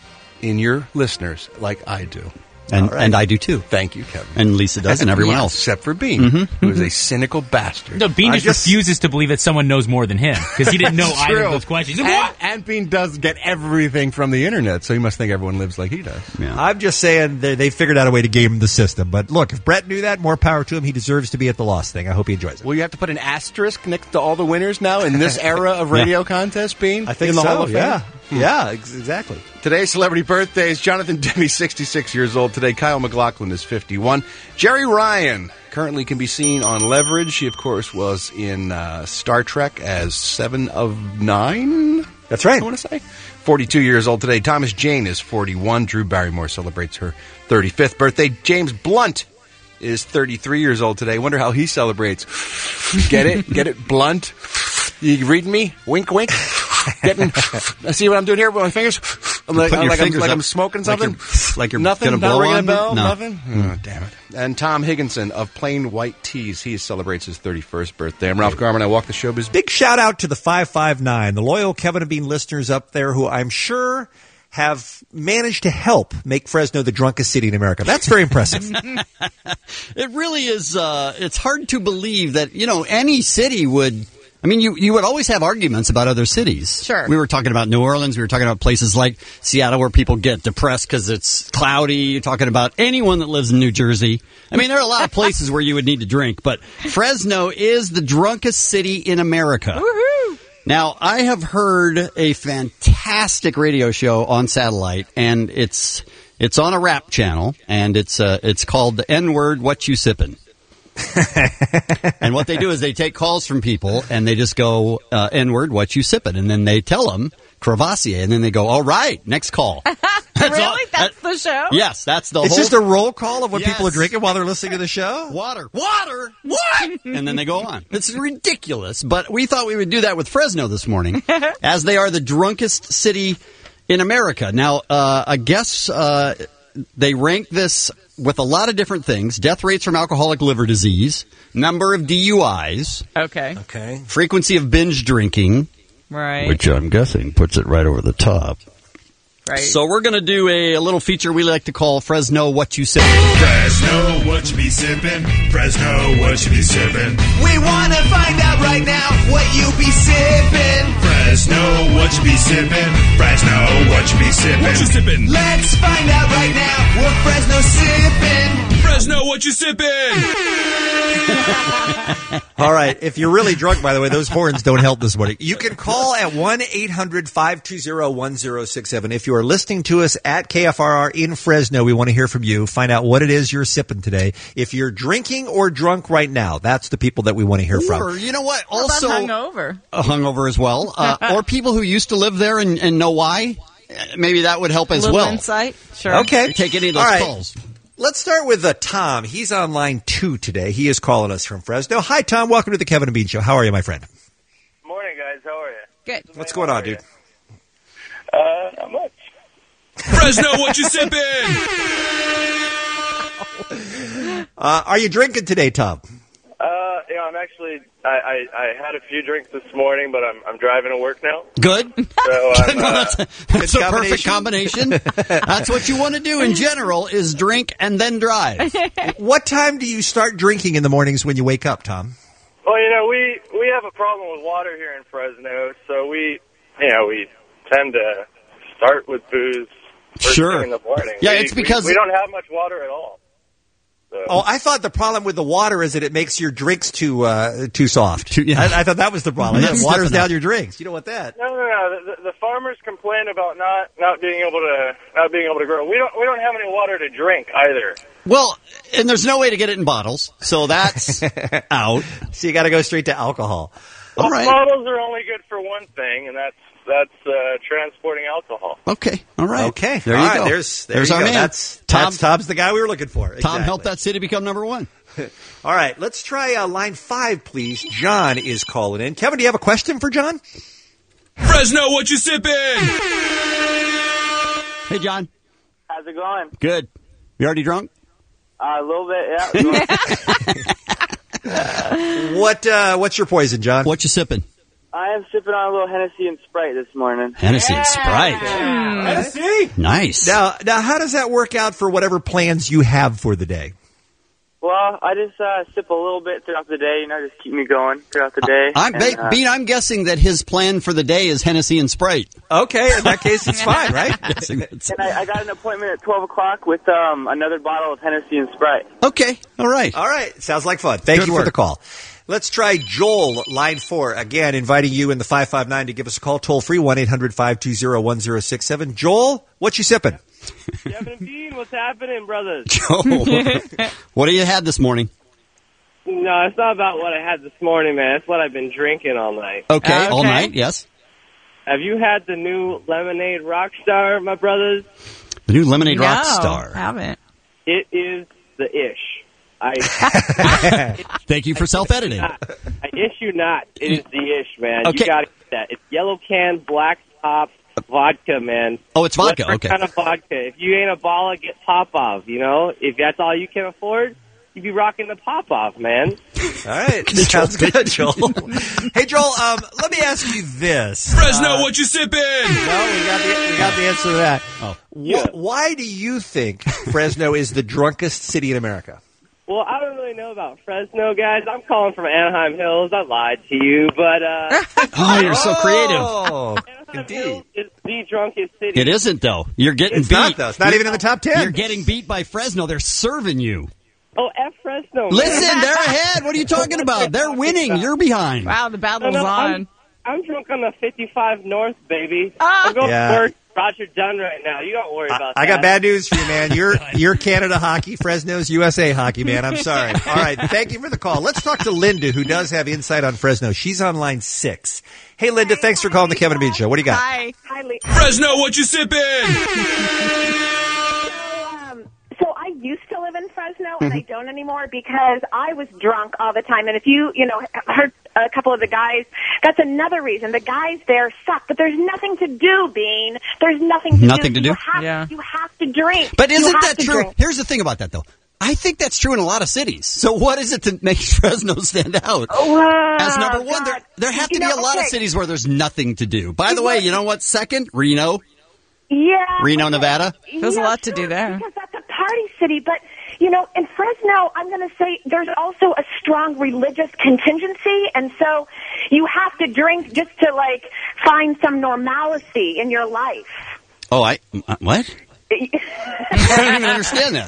in your listeners like I do. And, right. and I do too. Thank you, Kevin. And Lisa does, and everyone Yeah, else. Except for Bean, Mhm, who is a cynical bastard. No, Bean I just, refuses to believe that someone knows more than him because he didn't know It's either true. of those questions. He's And, like, what? and Bean does get everything from the internet, so he must think everyone lives like he does. Yeah. I'm just saying they, they figured out a way to game the system. But look, if Brett knew that, more power to him. He deserves to be at the Lost thing. I hope he enjoys it. Will you have to put an asterisk next to all the winners now in this era of radio contests, Bean? I think in the so, Hall of Fame? yeah. Hmm. Yeah, ex- exactly. Today's celebrity birthdays. Jonathan Demme, sixty-six years old today. Kyle MacLachlan is fifty-one. Jerry Ryan currently can be seen on Leverage. She, of course, was in uh, Star Trek as Seven of Nine. That's right. I want to say. forty-two years old today. Thomas Jane is forty-one. Drew Barrymore celebrates her thirty-fifth birthday. James Blunt is thirty-three years old today. Wonder how he celebrates. Get it? Get it? Blunt? You reading me? Wink, wink. Getting, see what I'm doing here with my fingers? I'm like, Putting your like, I'm, fingers like up I'm smoking like something? you're- like you're Nothing? gonna Not blow ringing on a bell? me? No. Nothing? Oh, damn it. And Tom Higginson of Plain White Tees. He celebrates his thirty-first birthday. I'm Ralph Garman. I walk the showbiz. Big shout out to the five five nine, the loyal Kevin and Bean listeners up there who I'm sure have managed to help make Fresno the drunkest city in America. That's very impressive. It really is. Uh, it's hard to believe that, you know, any city would. I mean, you, you would always have arguments about other cities. Sure. We were talking about New Orleans. We were talking about places like Seattle where people get depressed because it's cloudy. You're talking about anyone that lives in New Jersey. I mean, there are a lot of places where you would need to drink, but Fresno is the drunkest city in America. Woohoo! Now, I have heard a fantastic radio show on satellite, and it's it's on a rap channel, and it's uh, it's called the N-Word, What You Sippin'. And what they do is they take calls from people and they just go, uh, N-word, what you sipping? And then they tell them Crevassier, and then they go, all right, next call. That's really? all- That's the show? Yes, that's the It's whole. just a roll call of what Yes. people are drinking while they're listening to the show? Water, water, what? And then they go on. It's ridiculous, but we thought we would do that with Fresno this morning, as they are the drunkest city in America. Now, uh, I guess uh, they rank this with a lot of different things: death rates from alcoholic liver disease, number of D U Is, Okay. Okay. frequency of binge drinking, Right. which I'm guessing puts it right over the top. right. So we're going to do a, a little feature we like to call Fresno What You Say. Fresno, what you be sippin'? Fresno, what you be sippin'? We wanna find out right now what you be sippin'. Fresno, what you be sippin'? Fresno, what you be sippin'? What you sippin'? Let's find out right now what Fresno sippin'. Fresno, what you sipping? All right. If you're really drunk, by the way, those horns don't help this morning. You can call at one eight hundred five two zero one zero six seven. If you are listening to us at K F R R in Fresno, we want to hear from you. Find out what it is you're sipping today. If you're drinking or drunk right now, that's the people that we want to hear from. Or, you know what? How about Also, hungover? uh, hungover as well. Uh, or people who used to live there and, and know why. Uh, Maybe that would help as Little well. insight? Sure. Okay. Take any of those All right. calls. Let's start with uh, Tom. He's on line two today. He is calling us from Fresno. Hi, Tom. Welcome to the Kevin and Bean Show. How are you, my friend? Morning, guys. How are you? Good. What's going on, dude? Uh, not much. Fresno, what you sipping? Uh, are you drinking today, Tom? Uh, yeah, I'm actually. I, I, I had a few drinks this morning, but I'm I'm driving to work now. Good. So I'm. No, Uh, that's a, that's a perfect combination. That's what you want to do in general is drink and then drive. What time do you start drinking in the mornings when you wake up, Tom? well, you know, we we have a problem with water here in Fresno, so we, you know, we tend to start with booze first Sure. thing in the morning. Yeah, We- it's because- we, we don't have much water at all. So. Oh, I thought the problem with the water is that it makes your drinks too uh, too soft. Too- yeah. I, I thought that was the problem. That's It waters different. down your drinks. You don't want that. No, no, no. The, the, the farmers complain about not, not being able to not being able to grow. We don't we don't have any water to drink either. Well, and there's no way to get it in bottles, so that's out. So you got to go straight to alcohol. All right. Bottles are only good for one thing, and that's that's uh, transporting alcohol. Okay. All right. Okay. There All you right, go. There's, there There's you our go. man. That's, Tom. that's Tom's the guy we were looking for. Tom Exactly. helped that city become number one. All right. Let's try uh, line five, please. John is calling in. Kevin, do you have a question for John? Fresno, what you sipping? Hey, John. How's it going? Good. You already drunk? Uh, a little bit, yeah. What uh, What's your poison, John? What you sipping? I am sipping on a little Hennessy and Sprite this morning. Hennessy and Sprite. Hennessy. Nice. Now, now, how does that work out for whatever plans you have for the day? Well, I just uh, sip a little bit throughout the day, you know, just keep me going throughout the day. I'm, And, uh, Bean, I'm guessing that his plan for the day is Hennessy and Sprite. Okay, in that case, it's fine, right? and I, I got an appointment at twelve o'clock with um, another bottle of Hennessy and Sprite. Okay, all right. All right, sounds like fun. Thank Good you work. for the call. Let's try Joel, line four. Again, inviting you in the five five nine to give us a call, toll free, one eight hundred five two zero one zero six seven. Joel, what you sipping? Kevin and Dean, what's happening, brothers? Joe, what have you had this morning? No, it's not about what I had this morning, man. It's what I've been drinking all night. Okay, all night, yes. Have you had the new Lemonade Rockstar, my brothers? The new Lemonade No, Rockstar. haven't. It is the ish. I Thank you for self-editing. I ish you not. It is the ish, man. Okay. You got to get that. It's yellow can, black top, vodka, man. Oh, it's vodka, Whatever okay. kind of vodka. If you ain't a baller, get Popov, you know? If that's all you can afford, you'd be rocking the Popov, man. All right, sounds good, Joel. Hey, Joel, um, let me ask you this. Fresno, Uh, what you sipping? No, we got the, we got the answer to that. Oh. Wh- Why do you think Fresno is the drunkest city in America? Well, I don't really know about Fresno, guys. I'm calling from Anaheim Hills. I lied to you, but uh, Oh, you're so creative. Oh, Anaheim Hills is the drunkest city. It isn't, though. You're getting It's beat. not, though. It's not even in the top ten. You're getting beat by Fresno. They're serving you. Oh, F Fresno. man. Listen, they're ahead. What are you talking about? They're winning. You're behind. Wow, the battle's No, no, on. I'm, I'm drunk on the fifty-five North, baby. Ah. I'm going Yeah. to work. Roger Dunn right now. You don't worry I, about I that. got bad news for you, man. You're you're Canada hockey. Fresno's U S A hockey, man. I'm sorry. All right, thank you for the call. Let's talk to Linda, who does have insight on Fresno. She's on line six. Hey, Linda, thanks for calling the Kevin and Bean Show. What do you got? Hi. Hi, Lee. Fresno, what you sipping? Um, so I used to live in Fresno, and I don't anymore because I was drunk all the time. And if you, you know, heard a couple of the guys, that's another reason. The guys there suck, but there's nothing to do, Bean. There's nothing to Nothing do. to You do? have, Yeah. You have to drink. But You isn't have that to true? drink. Here's the thing about that, though. I think that's true in a lot of cities. So what is it that makes Fresno stand out? Oh, As number one, there, God. there have to You be know, a lot of okay. cities where there's nothing to do. By the way, you know what? Second, Reno. Yeah. Reno, okay. Nevada. There's a Yeah, lot to sure, do there. Because that's a party city. But, you know, in Fresno, I'm going to say there's also a strong religious contingency. And so you have to drink just to, like, find some normalcy in your life. Oh, I uh, what? I don't even understand that.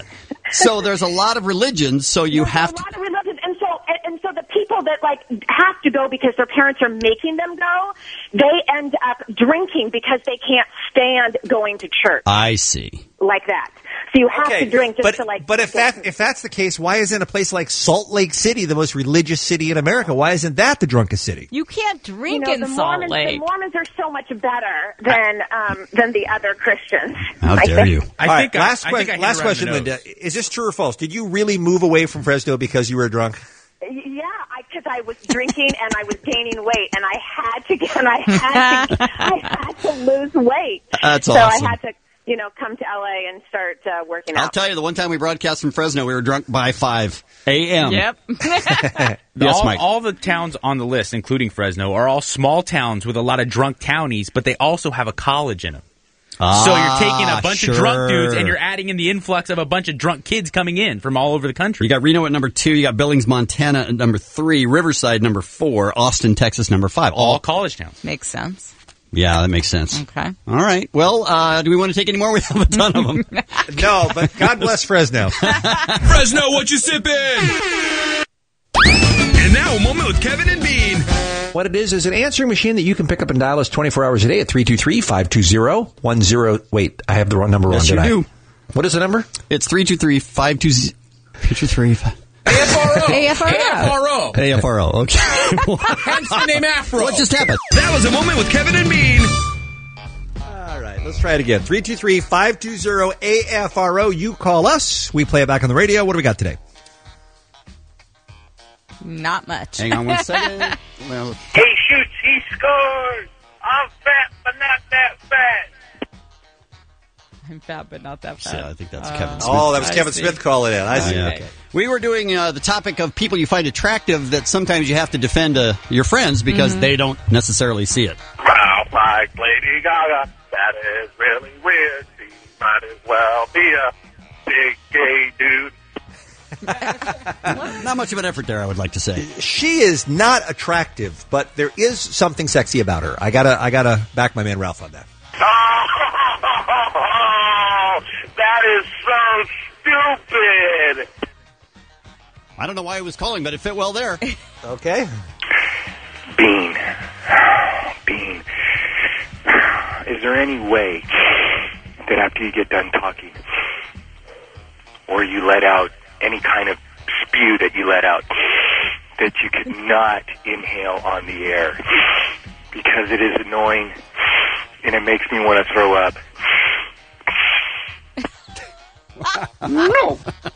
So there's a lot of religions, so you There's have a to... lot of religions, and so and, and so the people that like have to go because their parents are making them go, they end up drinking because they can't stand going to church I see. like that. So you have Okay, to drink just but, to like. but if that if that's the case, why isn't a place like Salt Lake City the most religious city in America? Why isn't that the drunkest city? You can't drink you know, in the Salt Mormons, Lake. The Mormons are so much better than um, than the other Christians. How I dare think. you? I All think right, I- last, I que- think I hit last around question, the nose. Linda. Is this true or false? Did you really move away from Fresno because you were drunk? Yeah, because I, I was drinking and I was gaining weight, and I had to get, and I had to, I had to lose weight. That's so awesome. I had to, you know, come to L A and start uh, working I'll out. tell you, the one time we broadcast from Fresno, we were drunk by five a.m. Yep. Yes, all, Mike. all the towns on the list, including Fresno, are all small towns with a lot of drunk townies, but they also have a college in them. Ah, so you're taking a bunch sure. of drunk dudes and you're adding in the influx of a bunch of drunk kids coming in from all over the country. You got Reno at number two. You got Billings, Montana at number three. Riverside, number four. Austin, Texas, number five. All college towns. Makes sense. Yeah, that makes sense. Okay. All right. Well, uh, do we want to take any more? We have a ton of them. No, but God bless Fresno. Fresno, what you sipping? And now a moment with Kevin and Bean. What it is is an answering machine that you can pick up and dial us twenty-four hours a day at three two three, five two zero, one zero. Wait, I have the wrong number Yes, wrong, you did I? do. What is the number? It's three two three, five two zero. three two three, A F R O. A F R O. A F R O. A F R O. Okay. Hence the name Afro. What just happened? That was a moment with Kevin and Bean. All right, let's try it again. three two three, five two zero, A F R O. You call us. We play it back on the radio. What do we got today? Not much. Hang on one second. Well, He shoots, he scores. I'm fat, but not that fat. I'm fat, but not that fat. yeah, I think that's Uh, Kevin Smith. Oh, that was I Kevin see. Smith calling in. I see. Yeah. Okay. We were doing uh, the topic of people you find attractive that sometimes you have to defend uh, your friends because they don't necessarily see it. Ralph like Lady Gaga. That is really weird. She might as well be a big gay dude. Not much of an effort there, I would like to say. She is not attractive, but there is something sexy about her. I gotta, I gotta back my man Ralph on that. Oh, that is so stupid. I don't know why he was calling, but it fit well there. Okay. Bean. Bean. Is there any way that after you get done talking, or you let out any kind of spew that you let out, that you could not inhale on the air? Because it is annoying, and it makes me want to throw up. No.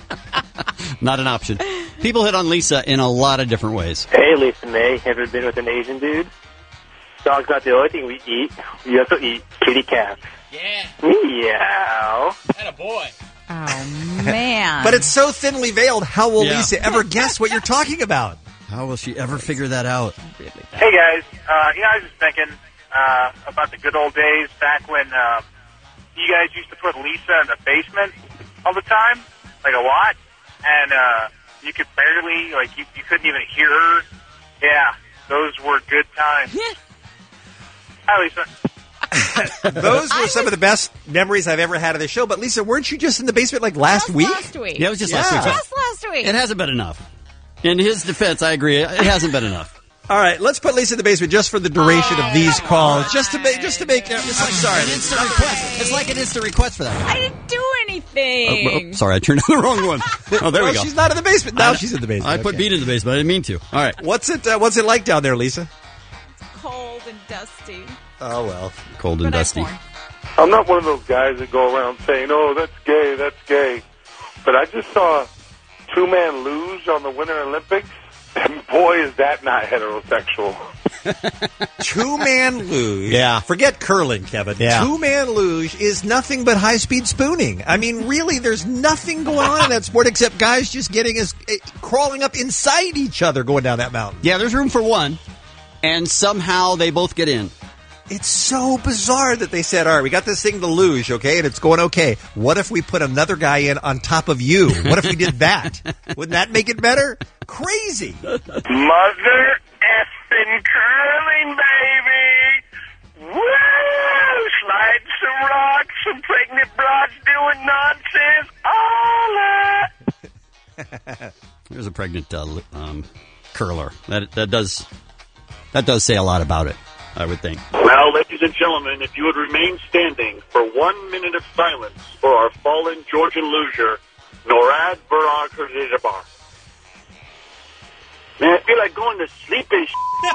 Not an option. People hit on Lisa in a lot of different ways. Hey, Lisa May. Ever been with an Asian dude? Dog's not the only thing we eat. We also eat kitty cats. Yeah. Meow. And a boy. Oh, man. But it's so thinly veiled. How will Yeah. Lisa ever guess what you're talking about? How will she ever figure that out? Hey guys, uh, you know, I was just thinking uh, about the good old days back when uh, you guys used to put Lisa in the basement all the time, like a lot, and uh, you could barely, like, you, you couldn't even hear her. Yeah, those were good times. Hi, Lisa. Those were some of the best memories I've ever had of the show. But Lisa, weren't you just in the basement like last Just week? last week. Yeah, it was just Yeah. last week. Just last week. It hasn't been enough. In his defense, I agree. It hasn't been enough. All right, let's put Lisa in the basement just for the duration of these calls, just to make, just to make. It's like, sorry, an instant request. It's like an instant request for that. I didn't do Oh, anything. oh, sorry, I turned on the wrong one. Oh, there No, we go. she's not in the basement. Now I- she's in the basement. I put Okay. Beat in the basement. I didn't mean to. All right. What's it? Uh, what's it like down there, Lisa? Cold and dusty. Oh well, cold and But I dusty. porn. I'm not one of those guys that go around saying, oh, that's gay, that's gay. But I just saw two-man luge on the Winter Olympics, and boy, is that not heterosexual. Two man luge. Yeah. Forget curling, Kevin. Yeah. Two man luge is nothing but high speed spooning. I mean, really, there's nothing going on in that sport except guys just getting as eh, crawling up inside each other going down that mountain. Yeah, there's room for one, and somehow they both get in. It's so bizarre that they said, all right, we got this thing to luge, okay, and it's going okay. What if we put another guy in on top of you? What if we did that? Wouldn't that make it better? Crazy. Mother effing curling, baby! Woo! Slide some rocks, some pregnant broads doing nonsense all There's a pregnant uh, li- um, curler. That that does that does say a lot about it, I would think. Well, ladies and gentlemen, if you would remain standing for one minute of silence for our fallen Georgian loser, Norad Burag Herzejabar. Man, I feel like going to sleep and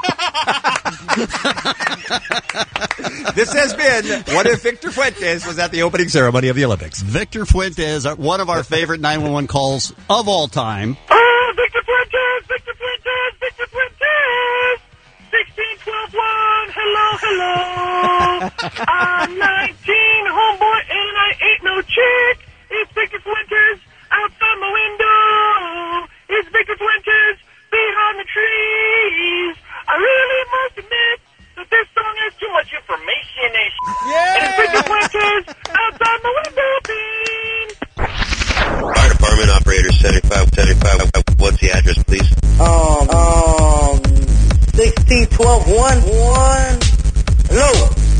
This has been What If Victor Fuentes was at the opening ceremony of the Olympics. Victor Fuentes, uh, one of our favorite nine one one calls of all time. Oh, Victor Fuentes! Victor Fuentes! Victor Fuentes! sixteen twelve one, hello, hello. I'm nineteen, homeboy, and I ain't no chick. It's Victor Fuentes outside my window. It's Victor Fuentes behind the trees. I really must admit that this song has too much information and shit. Yeah. And it's Victor Fuentes outside my window, bean. Fire department operator seventy-five seventy-five. What's the address, please? Um, um, sixteen twelve one one. Hello.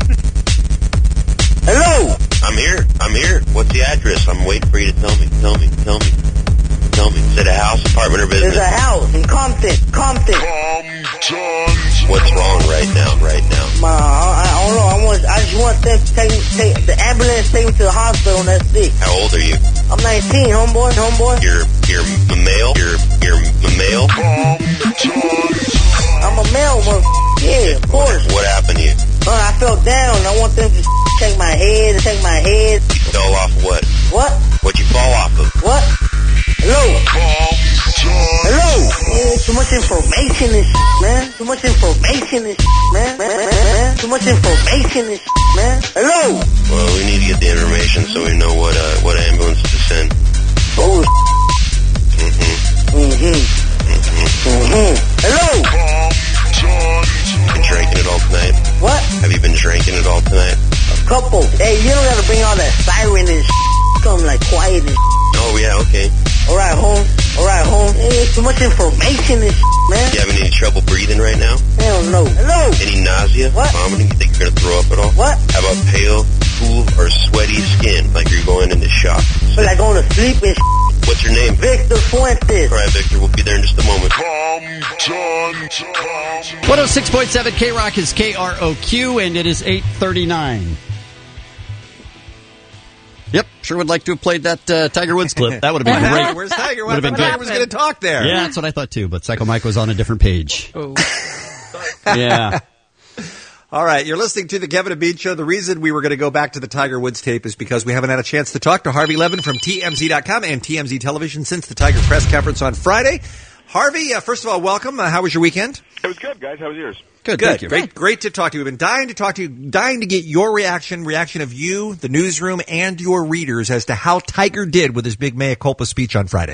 Hello. I'm here. I'm here. What's the address? I'm waiting for you to tell me. Tell me. Tell me. Tell me. Is it a house, apartment, or business? There's a house in Compton. Compton. What's wrong right now? Right now. Ma, I, I don't know. I want. I just want them to take, take the ambulance, take me to the hospital, and that's it. How old are you? I'm nineteen, homeboy. Homeboy. You're you're a male. You're you're a male. I'm a male, but yeah, of course. What happened to you? Uh, I fell down. I want them to take my head, take my head. You fell off what? What? What'd you fall off of? What? Hello? Hello? Yeah, too much information and shit, man. Too much information and shit, man. man, man, man. Too much information and shit, man. Hello? Well, we need to get the information so we know what uh, what ambulance to send. Oh, Mm-hmm. mm-hmm. Mm-hmm. Hello? Been drinking it all tonight? What? Have you been drinking it all tonight? A couple. Hey, you don't gotta bring all that siren and shit. Come like quiet and shit. Oh, yeah, okay. Alright, home. Alright, home. Hey, too much information and shit, man. You having any trouble breathing right now? Hell no. Hello? Any nausea? What? Vomiting? You think you're gonna throw up at all? What? How about pale, cool, or sweaty skin, like you're going into shock? Feel like going to sleep and shit. What's your name? Victor Fuentes. All right, Victor, we'll be there in just a moment. one oh six point seven K-Rock is K R O Q, and it is eight thirty-nine. Yep, sure would like to have played that uh, Tiger Woods clip. That would have been great. Where's Tiger? Would have been Tiger great. was going to talk there. Yeah, that's what I thought too, but Psycho Mike was on a different page. Oh. Yeah. All right, you're listening to the Kevin and Bean Show. The reason we were going to go back to the Tiger Woods tape is because we haven't had a chance to talk to Harvey Levin from T M Z dot com and T M Z Television since the Tiger press conference on Friday. Harvey, uh, first of all, welcome. Uh, how was your weekend? It was good, guys. How was yours? Good, Good. thank you. Great, great to talk to you. We've been dying to talk to you, dying to get your reaction, reaction of you, the newsroom, and your readers as to how Tiger did with his big mea culpa speech on Friday.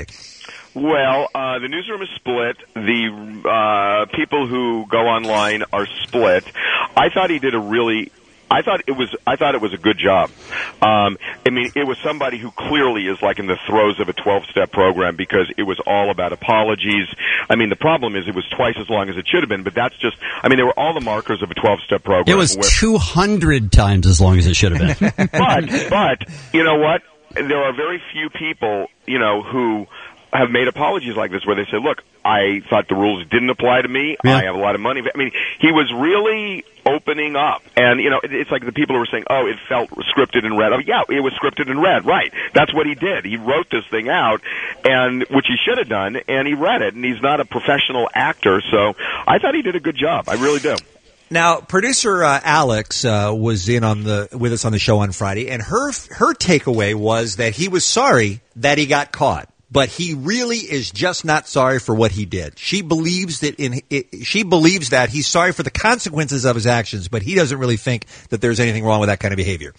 Well, uh, the newsroom is split. The uh, people who go online are split. I thought he did a really... I thought it was. I thought it was a good job. Um, I mean, it was somebody who clearly is like in the throes of a twelve-step program because it was all about apologies. I mean, the problem is it was twice as long as it should have been. But that's just. I mean, there were all the markers of a twelve-step program. It was where, two hundred times as long as it should have been. but but you know what? There are very few people you know who have made apologies like this where they say, look, I thought the rules didn't apply to me. Yeah. I have a lot of money. I mean, he was really opening up. And, you know, it, it's like the people who were saying, oh, it felt scripted and read. Oh, yeah, it was scripted and read. Right. That's what he did. He wrote this thing out, and which he should have done, and he read it. And he's not a professional actor, so I thought he did a good job. I really do. Now, producer uh, Alex uh, was in on the with us on the show on Friday, and her her takeaway was that he was sorry that he got caught. But he really is just not sorry for what he did. She believes that in it, she believes that he's sorry for the consequences of his actions, but he doesn't really think that there's anything wrong with that kind of behavior.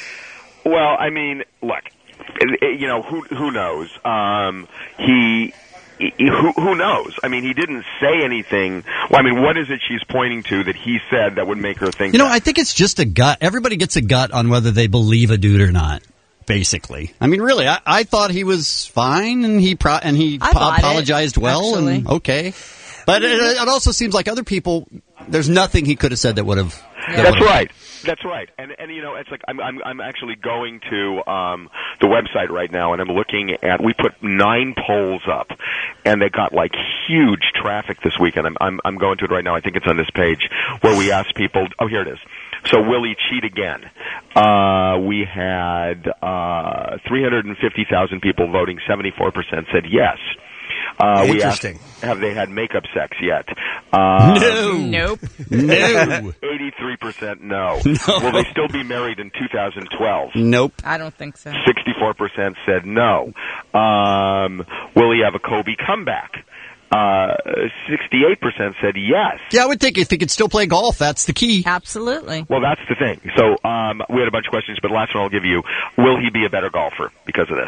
Well, I mean, look, you know, who who knows? Um, he. Who, who knows? I mean, he didn't say anything. Well, I mean, what is it she's pointing to that he said that would make her think? You know, that? I think it's just a gut. Everybody gets a gut on whether they believe a dude or not. Basically, I mean, really, I, I thought he was fine, and he pro- and he I po- bought it, apologized well, and actually. okay. But it, it also seems like other people, there's nothing he could have said that would have That's right. That's right. And and you know, it's like I'm I'm I'm actually going to um the website right now, and I'm looking at. We put nine polls up, and they got like huge traffic this weekend. I'm I'm I'm going to it right now. I think it's on this page where we asked people. Oh, here it is. So will he cheat again? Uh, we had uh, three hundred fifty thousand people voting. seventy-four percent said yes. Uh, Interesting. We asked, have they had makeup sex yet? Uh, no. Nope. No. eighty-three percent no. No. Will they still be married in two thousand twelve? Nope. I don't think so. sixty-four percent said no. Um, will he have a Kobe comeback? Uh, sixty-eight percent said yes. Yeah, I would think if he could still play golf, that's the key. Absolutely. Well, that's the thing. So um, we had a bunch of questions, but the last one I'll give you. Will he be a better golfer because of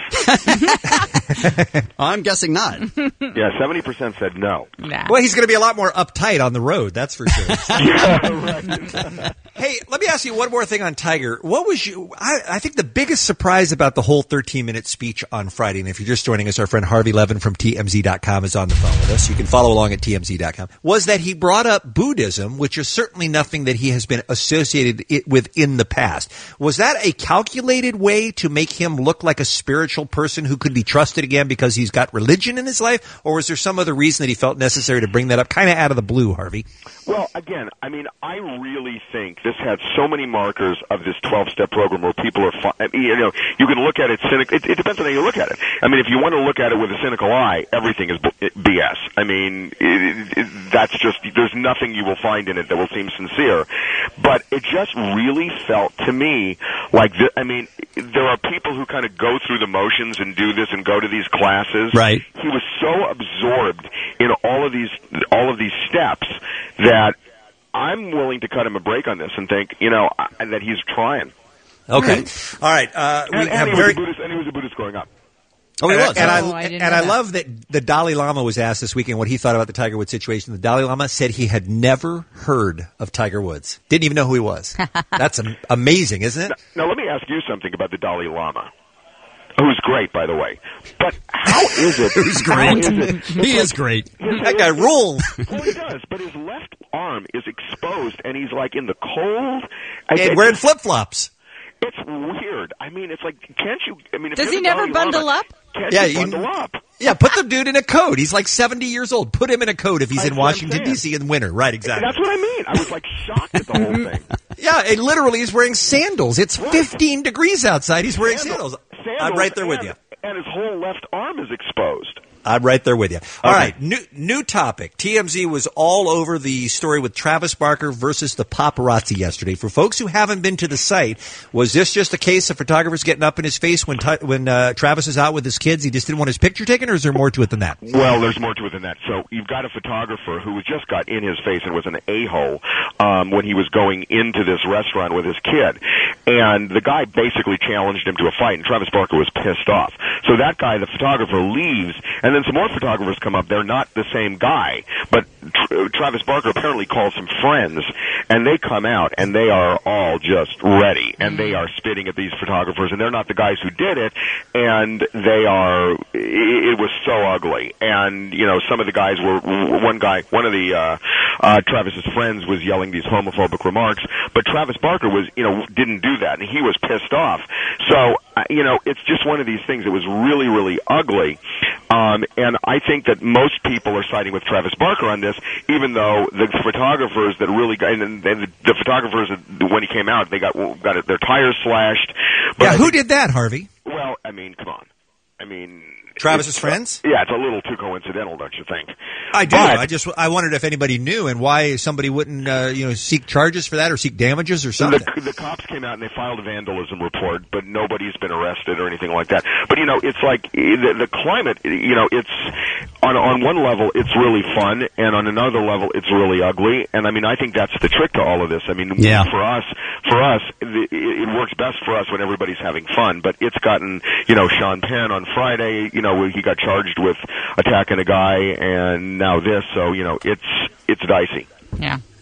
this? I'm guessing not. Yeah, seventy percent said no. Nah. Well, he's going to be a lot more uptight on the road, that's for sure. Yeah, right. Hey, let me ask you one more thing on Tiger. What was you? I, I think the biggest surprise about the whole thirteen-minute speech on Friday, and if you're just joining us, our friend Harvey Levin from T M Z dot com is on the phone with us. You can follow along at T M Z dot com. Was that he brought up Buddhism, which is certainly nothing that he has been associated it with in the past. Was that a calculated way to make him look like a spiritual person who could be trusted again because he's got religion in his life, or was there some other reason that he felt necessary to bring that up, kind of out of the blue, Harvey? Well, again, I mean, I really think this had so many markers of this twelve-step program where people are, fi- I mean, you know, you can look at it cynic. It, it depends on how you look at it. I mean, if you want to look at it with a cynical eye, everything is B S. I mean, it, it, that's just, there's nothing you will find in it that will seem sincere. But it just really felt to me like, th- I mean, there are people who kind of go through the motions and do this and go to these classes. Right. He was so absorbed in all of these, all of these steps that I'm willing to cut him a break on this and think, you know, I, that he's trying. Okay. All right. Uh, we and, and have he was very. a Buddhist, and he was a Buddhist growing up. Oh, he and, was. And I, Oh, I didn't and know I that. love that the Dalai Lama was asked this weekend what he thought about the Tiger Woods situation. The Dalai Lama said he had never heard of Tiger Woods. Didn't even know who he was. That's am- amazing, isn't it? Now, now, let me ask you something about the Dalai Lama, who's great, by the way. But how is it? Who's great? He is great. That guy rules. Well, he does, but his left arm is exposed, and he's like in the cold. I, And wearing flip-flops. It's weird. I mean, it's like, can't you? I mean, if Does you're he the never Dalai bundle Lama, up? Can't Yeah, you you- bundle up? Yeah, put the dude in a coat. He's like seventy years old. Put him in a coat if he's That's in what I'm Washington, saying. D C in winter. Right, exactly. That's what I mean. I was like shocked at the whole thing. Yeah, and literally he's wearing sandals. It's fifteen degrees outside. He's wearing Sandals. sandals. Sandals, I'm right there with and- you. And his whole left arm is exposed. I'm right there with you. All Okay. right, new new topic. T M Z was all over the story with Travis Barker versus the paparazzi yesterday. For folks who haven't been to the site, was this just a case of photographers getting up in his face when t- when uh, Travis is out with his kids? He just didn't want his picture taken, or is there more to it than that? Well, there's more to it than that. So you've got a photographer who just got in his face and was an a-hole um, when he was going into this restaurant with his kid. And the guy basically challenged him to a fight, and Travis Barker was pissed off. So that guy, the photographer, leaves, and then some more photographers come up. They're not the same guy, but Tra- Travis Barker apparently calls some friends, and they come out, and they are all just ready, and they are spitting at these photographers, and they're not the guys who did it, and they are, it, it was so ugly. And, you know, some of the guys were, one guy, one of the, uh, uh, Travis's friends was yelling these homophobic remarks, but Travis Barker was, you know, didn't do that, and he was pissed off. So, uh, you know, it's just one of these things. It was really, really ugly. Um, and I think that most people are siding with Travis Barker on this, even though the photographers that really got, and, and the, the photographers, when he came out, they got got their tires slashed. But Yeah, I who think- did that, Harvey? Well, I mean, come on. I mean... Travis's it's- friends? Yeah, it's a little too coincidental, don't you think? I do. But- I just I wondered if anybody knew and why somebody wouldn't uh, you know seek charges for that or seek damages or something. The, the cops came out and they filed a vandalism report, but nobody's been arrested or anything like that. But, you know, it's like eh, the, the climate, you know, it's on on one level it's really fun, and on another level it's really ugly. And, I mean, I think that's the trick to all of this. I mean, Yeah. for us, for us, it, it works best for us when everybody's having fun. But it's gotten, you know, Sean Penn on Friday, you know, he got charged with attacking a guy, and now this. So, you know, it's it's dicey. Yeah.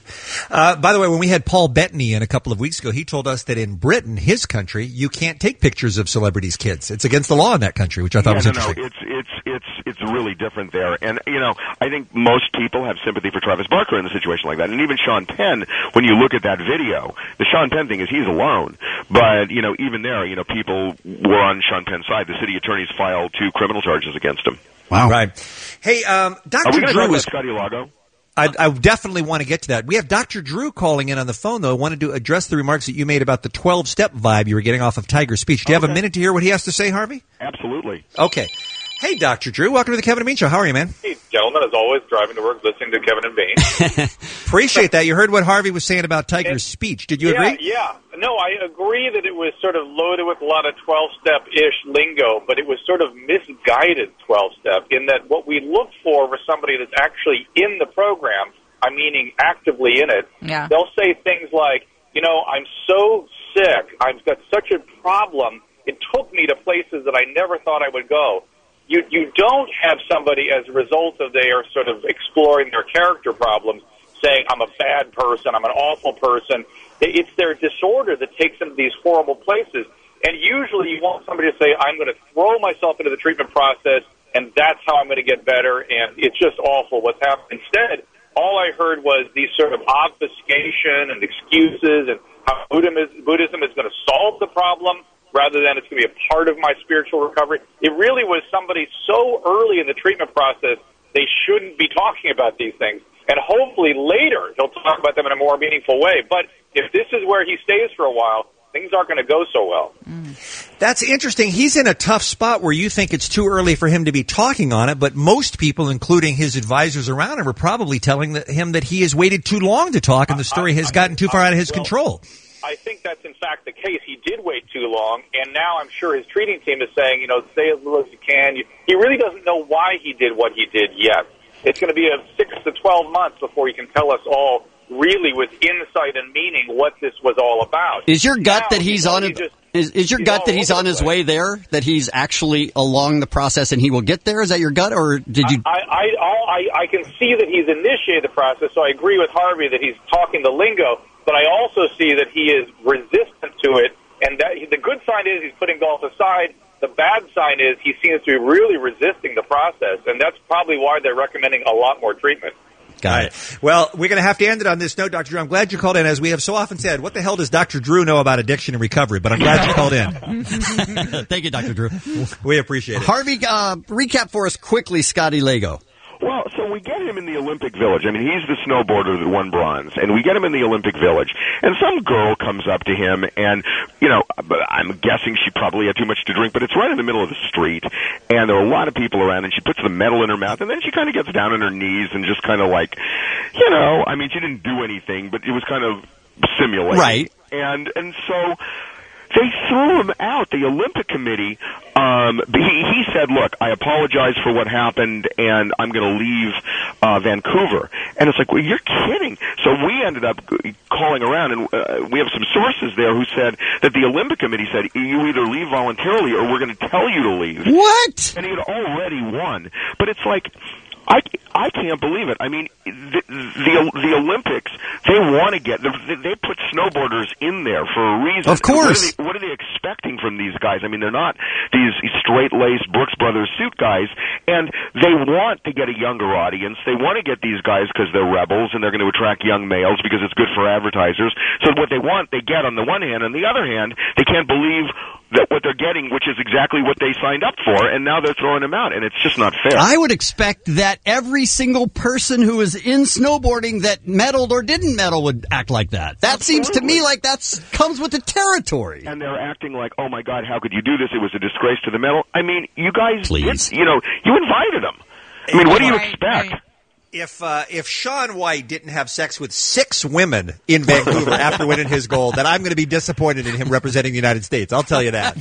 Uh, by the way, when we had Paul Bettany in a couple of weeks ago, he told us that in Britain, his country, you can't take pictures of celebrities' kids. It's against the law in that country, which I thought yeah, was no, interesting. No, it's it's it's it's really different there, and you know, I think most people have sympathy for Travis Barker in a situation like that, and even Sean Penn. When you look at that video, the Sean Penn thing is he's alone, but you know, even there, you know, people were on Sean Penn's side. The city attorneys filed two criminal charges against him. Wow. Right. Hey, um, Doctor Are we going to Drew talk about was... Scotty Lago? I, I definitely want to get to that. We have Doctor Drew calling in on the phone, though. I wanted to address the remarks that you made about the twelve-step vibe you were getting off of Tiger's speech. Do you have a minute to hear what he has to say, Harvey? Absolutely. Okay. Hey, Doctor Drew. Welcome to the Kevin and Bean Show. How are you, man? Hey, gentlemen, as always, driving to work, listening to Kevin and Bean. Appreciate that. You heard what Harvey was saying about Tiger's And- speech. Did you yeah, agree? Yeah. No, I agree that it was sort of loaded with a lot of twelve-step-ish lingo, but it was sort of misguided twelve-step in that what we look for for somebody that's actually in the program, I meaning actively in it, Yeah. they'll say things like, you know, I'm so sick, I've got such a problem, it took me to places that I never thought I would go. You you don't have somebody as a result of their sort of exploring their character problems saying, I'm a bad person, I'm an awful person. It's their disorder that takes them to these horrible places. And usually you want somebody to say, I'm going to throw myself into the treatment process, and that's how I'm going to get better, and it's just awful what's happened. Instead, all I heard was these sort of obfuscation and excuses and how Buddhism Buddhism is going to solve the problem rather than it's going to be a part of my spiritual recovery. It really was somebody so early in the treatment process, they shouldn't be talking about these things. And hopefully later he'll talk about them in a more meaningful way. But if this is where he stays for a while, things aren't going to go so well. That's interesting. He's in a tough spot where you think it's too early for him to be talking on it, but most people, including his advisors around him, are probably telling that, him that he has waited too long to talk and the story has gotten too far out of his well, control. I think that's in fact the case. He did wait too long, and now I'm sure his treating team is saying, you know, say as little as you can. You, he really doesn't know why he did what he did yet. It's going to be a six to twelve months before he can tell us all really with insight and meaning what this was all about. Is your gut Now, that he's you know, on he it? just- Is, is your he's gut all that he's over on the his place. way there? That he's actually along the process and he will get there? Is that your gut, or did you? I, I, I, I can see that he's initiated the process, so I agree with Harvey that he's talking the lingo, but I also see that he is resistant to it, and that the good sign is he's putting golf aside. The bad sign is he seems to be really resisting the process, and that's probably why they're recommending a lot more treatment. Got it. Well, we're going to have to end it on this note, Doctor Drew. I'm glad you called in. As we have so often said, what the hell does Doctor Drew know about addiction and recovery? But I'm glad you called in. Thank you, Doctor Drew. We appreciate it. Harvey, uh, recap for us quickly, Scotty Lago. Well, so we get him in the Olympic Village. I mean, he's the snowboarder that won bronze, and we get him in the Olympic Village. And some girl comes up to him, and, you know, I'm guessing she probably had too much to drink, but it's right in the middle of the street, and there are a lot of people around, and she puts the medal in her mouth, and then she kind of gets down on her knees and just kind of like, you know, I mean, she didn't do anything, but it was kind of simulated. Right. And, and so they threw him out. The Olympic Committee, um, he, he said, look, I apologize for what happened, and I'm going to leave uh, Vancouver. And it's like, well, you're kidding. So we ended up calling around, and uh, we have some sources there who said that the Olympic Committee said, you either leave voluntarily or we're going to tell you to leave. What? And he had already won. But it's like, I, I can't believe it. I mean, the the, the Olympics, they want to get, they, they put snowboarders in there for a reason. Of course. What are, they, what are they expecting from these guys? I mean, they're not these straight-laced Brooks Brothers suit guys, and they want to get a younger audience. They want to get these guys because they're rebels, and they're going to attract young males because it's good for advertisers. So what they want, they get on the one hand. On the other hand, they can't believe that what they're getting, which is exactly what they signed up for, and now they're throwing them out, and it's just not fair. I would expect that every single person who is in snowboarding that medaled or didn't medal would act like that. That Absolutely. seems to me like that's comes with the territory. And they're acting like, oh my God, how could you do this? It was a disgrace to the medal. I mean, you guys, Please. did, you know, you invited them. I mean, what do you Right, expect? right. If uh, if Shaun White didn't have sex with six women in Vancouver after winning his gold, then I'm going to be disappointed in him representing the United States. I'll tell you that.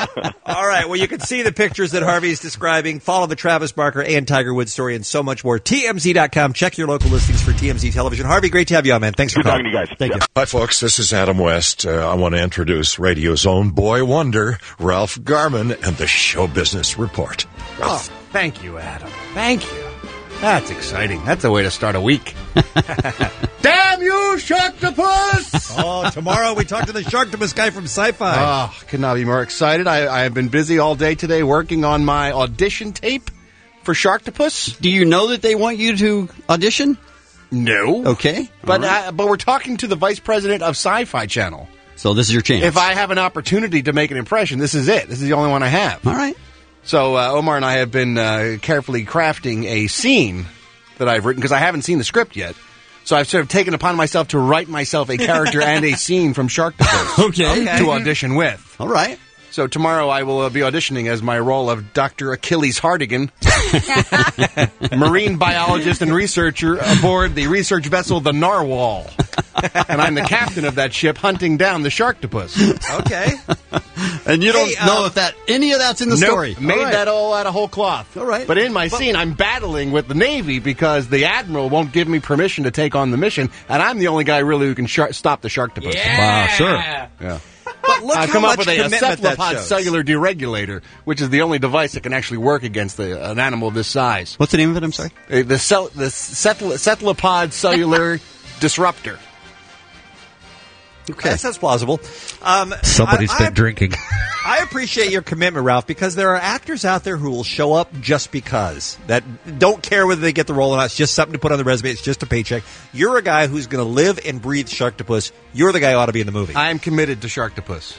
All right. Well, you can see the pictures that Harvey's describing. Follow the Travis Barker and Tiger Woods story and so much more. T M Z dot com. Check your local listings for T M Z Television. Harvey, great to have you on, man. Thanks for Good calling. talking to you guys. Thank Yeah. you. Hi, folks. This is Adam West. Uh, I want to introduce radio's own boy wonder, Ralph Garman, and the Show Business Report. Oh, thank you, Adam. Thank you. That's exciting. That's a way to start a week. Damn you, Sharktopus! Oh, tomorrow we talk to the Sharktopus guy from Sci-Fi. Oh, could not be more excited. I, I have been busy all day today working on my audition tape for Sharktopus. Do you know that they want you to audition? No. Okay. But uh, but we're talking to the vice president of Sci-Fi Channel. So this is your chance. If I have an opportunity to make an impression, this is it. This is the only one I have. All right. So uh, Omar and I have been uh, carefully crafting a scene that I've written, because I haven't seen the script yet. So I've sort of taken upon myself to write myself a character and a scene from Sharktopus okay. to audition with. All right. So tomorrow I will uh, be auditioning as my role of Doctor Achilles Hardigan, marine biologist and researcher aboard the research vessel the Narwhal. And I'm the captain of that ship hunting down the Sharktopus. Okay. And you don't Hey, know um, if that any of that's in the Nope, story. Made All right. that all out of whole cloth. All right. But in my But- scene, I'm battling with the Navy because the Admiral won't give me permission to take on the mission, and I'm the only guy really who can shar- stop the Sharktopus. Wow, sure. Yeah. But look I've how come much up with a, a commitment that cephalopod shows. cellular deregulator, which is the only device that can actually work against the, an animal this size. What's the name of it? I'm sorry. Uh, The, cell, the cephal- cephalopod cellular disruptor. Okay. That sounds plausible. Um, Somebody's I, been I, drinking. I appreciate your commitment, Ralph, because there are actors out there who will show up just because. That don't care whether they get the role or not. It's just something to put on the resume. It's just a paycheck. You're a guy who's going to live and breathe Sharktopus. You're the guy who ought to be in the movie. I am committed to Sharktopus.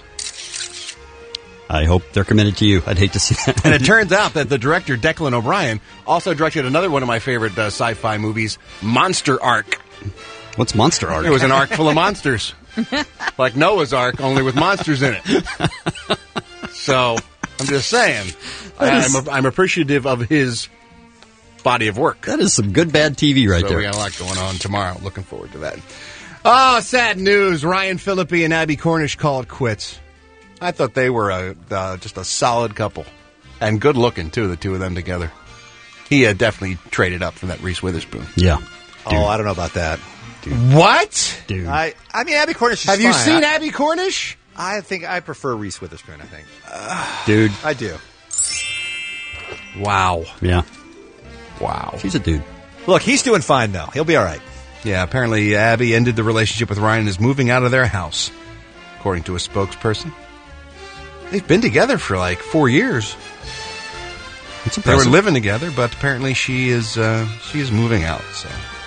I hope they're committed to you. I'd hate to see that. And it turns out that the director, Declan O'Brien, also directed another one of my favorite uh, sci-fi movies, Monster Ark. What's Monster Ark? It was an ark full of monsters. Like Noah's Ark, only with monsters in it. So, I'm just saying, I, is- I'm, I'm appreciative of his body of work. That is some good bad T V right so there. we got a lot going on tomorrow. Looking forward to that. Oh, sad news. Ryan Phillippe and Abby Cornish call it quits. I thought they were a, uh, just a solid couple. And good looking, too, the two of them together. He had definitely traded up for that Reese Witherspoon. Yeah. Oh, I don't know about that. What? Dude. I, I mean, Abby Cornish is Have you fine. seen I, Abby Cornish? I think I prefer Reese Witherspoon, I think. Dude. I do. Wow. Yeah. Wow. She's a dude. Look, he's doing fine, though. He'll be all right. Yeah, apparently Abby ended the relationship with Ryan and is moving out of their house, according to a spokesperson. They've been together for like four years. It's They were impressive. living together, but apparently she is uh, she is moving out. So,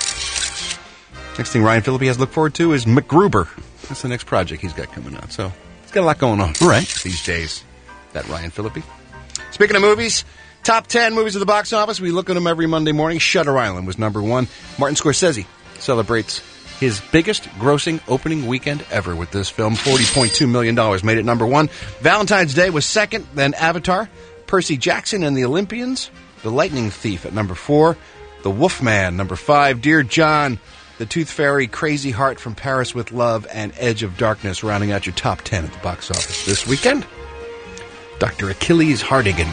next thing Ryan Phillippe has to look forward to is MacGruber. That's the next project he's got coming out. So, he's got a lot going on All right. these days. That Ryan Phillippe. Speaking of movies, top ten movies of the box office. We look at them every Monday morning. Shutter Island was number one. Martin Scorsese celebrates his biggest grossing opening weekend ever with this film. forty point two million dollars made it number one. Valentine's Day was second, then Avatar. Percy Jackson and the Olympians. The Lightning Thief at number four. The Wolfman, number five. Dear John, The Tooth Fairy, Crazy Heart, From Paris with Love, and Edge of Darkness rounding out your top ten at the box office this weekend. Doctor Achilles Hardigan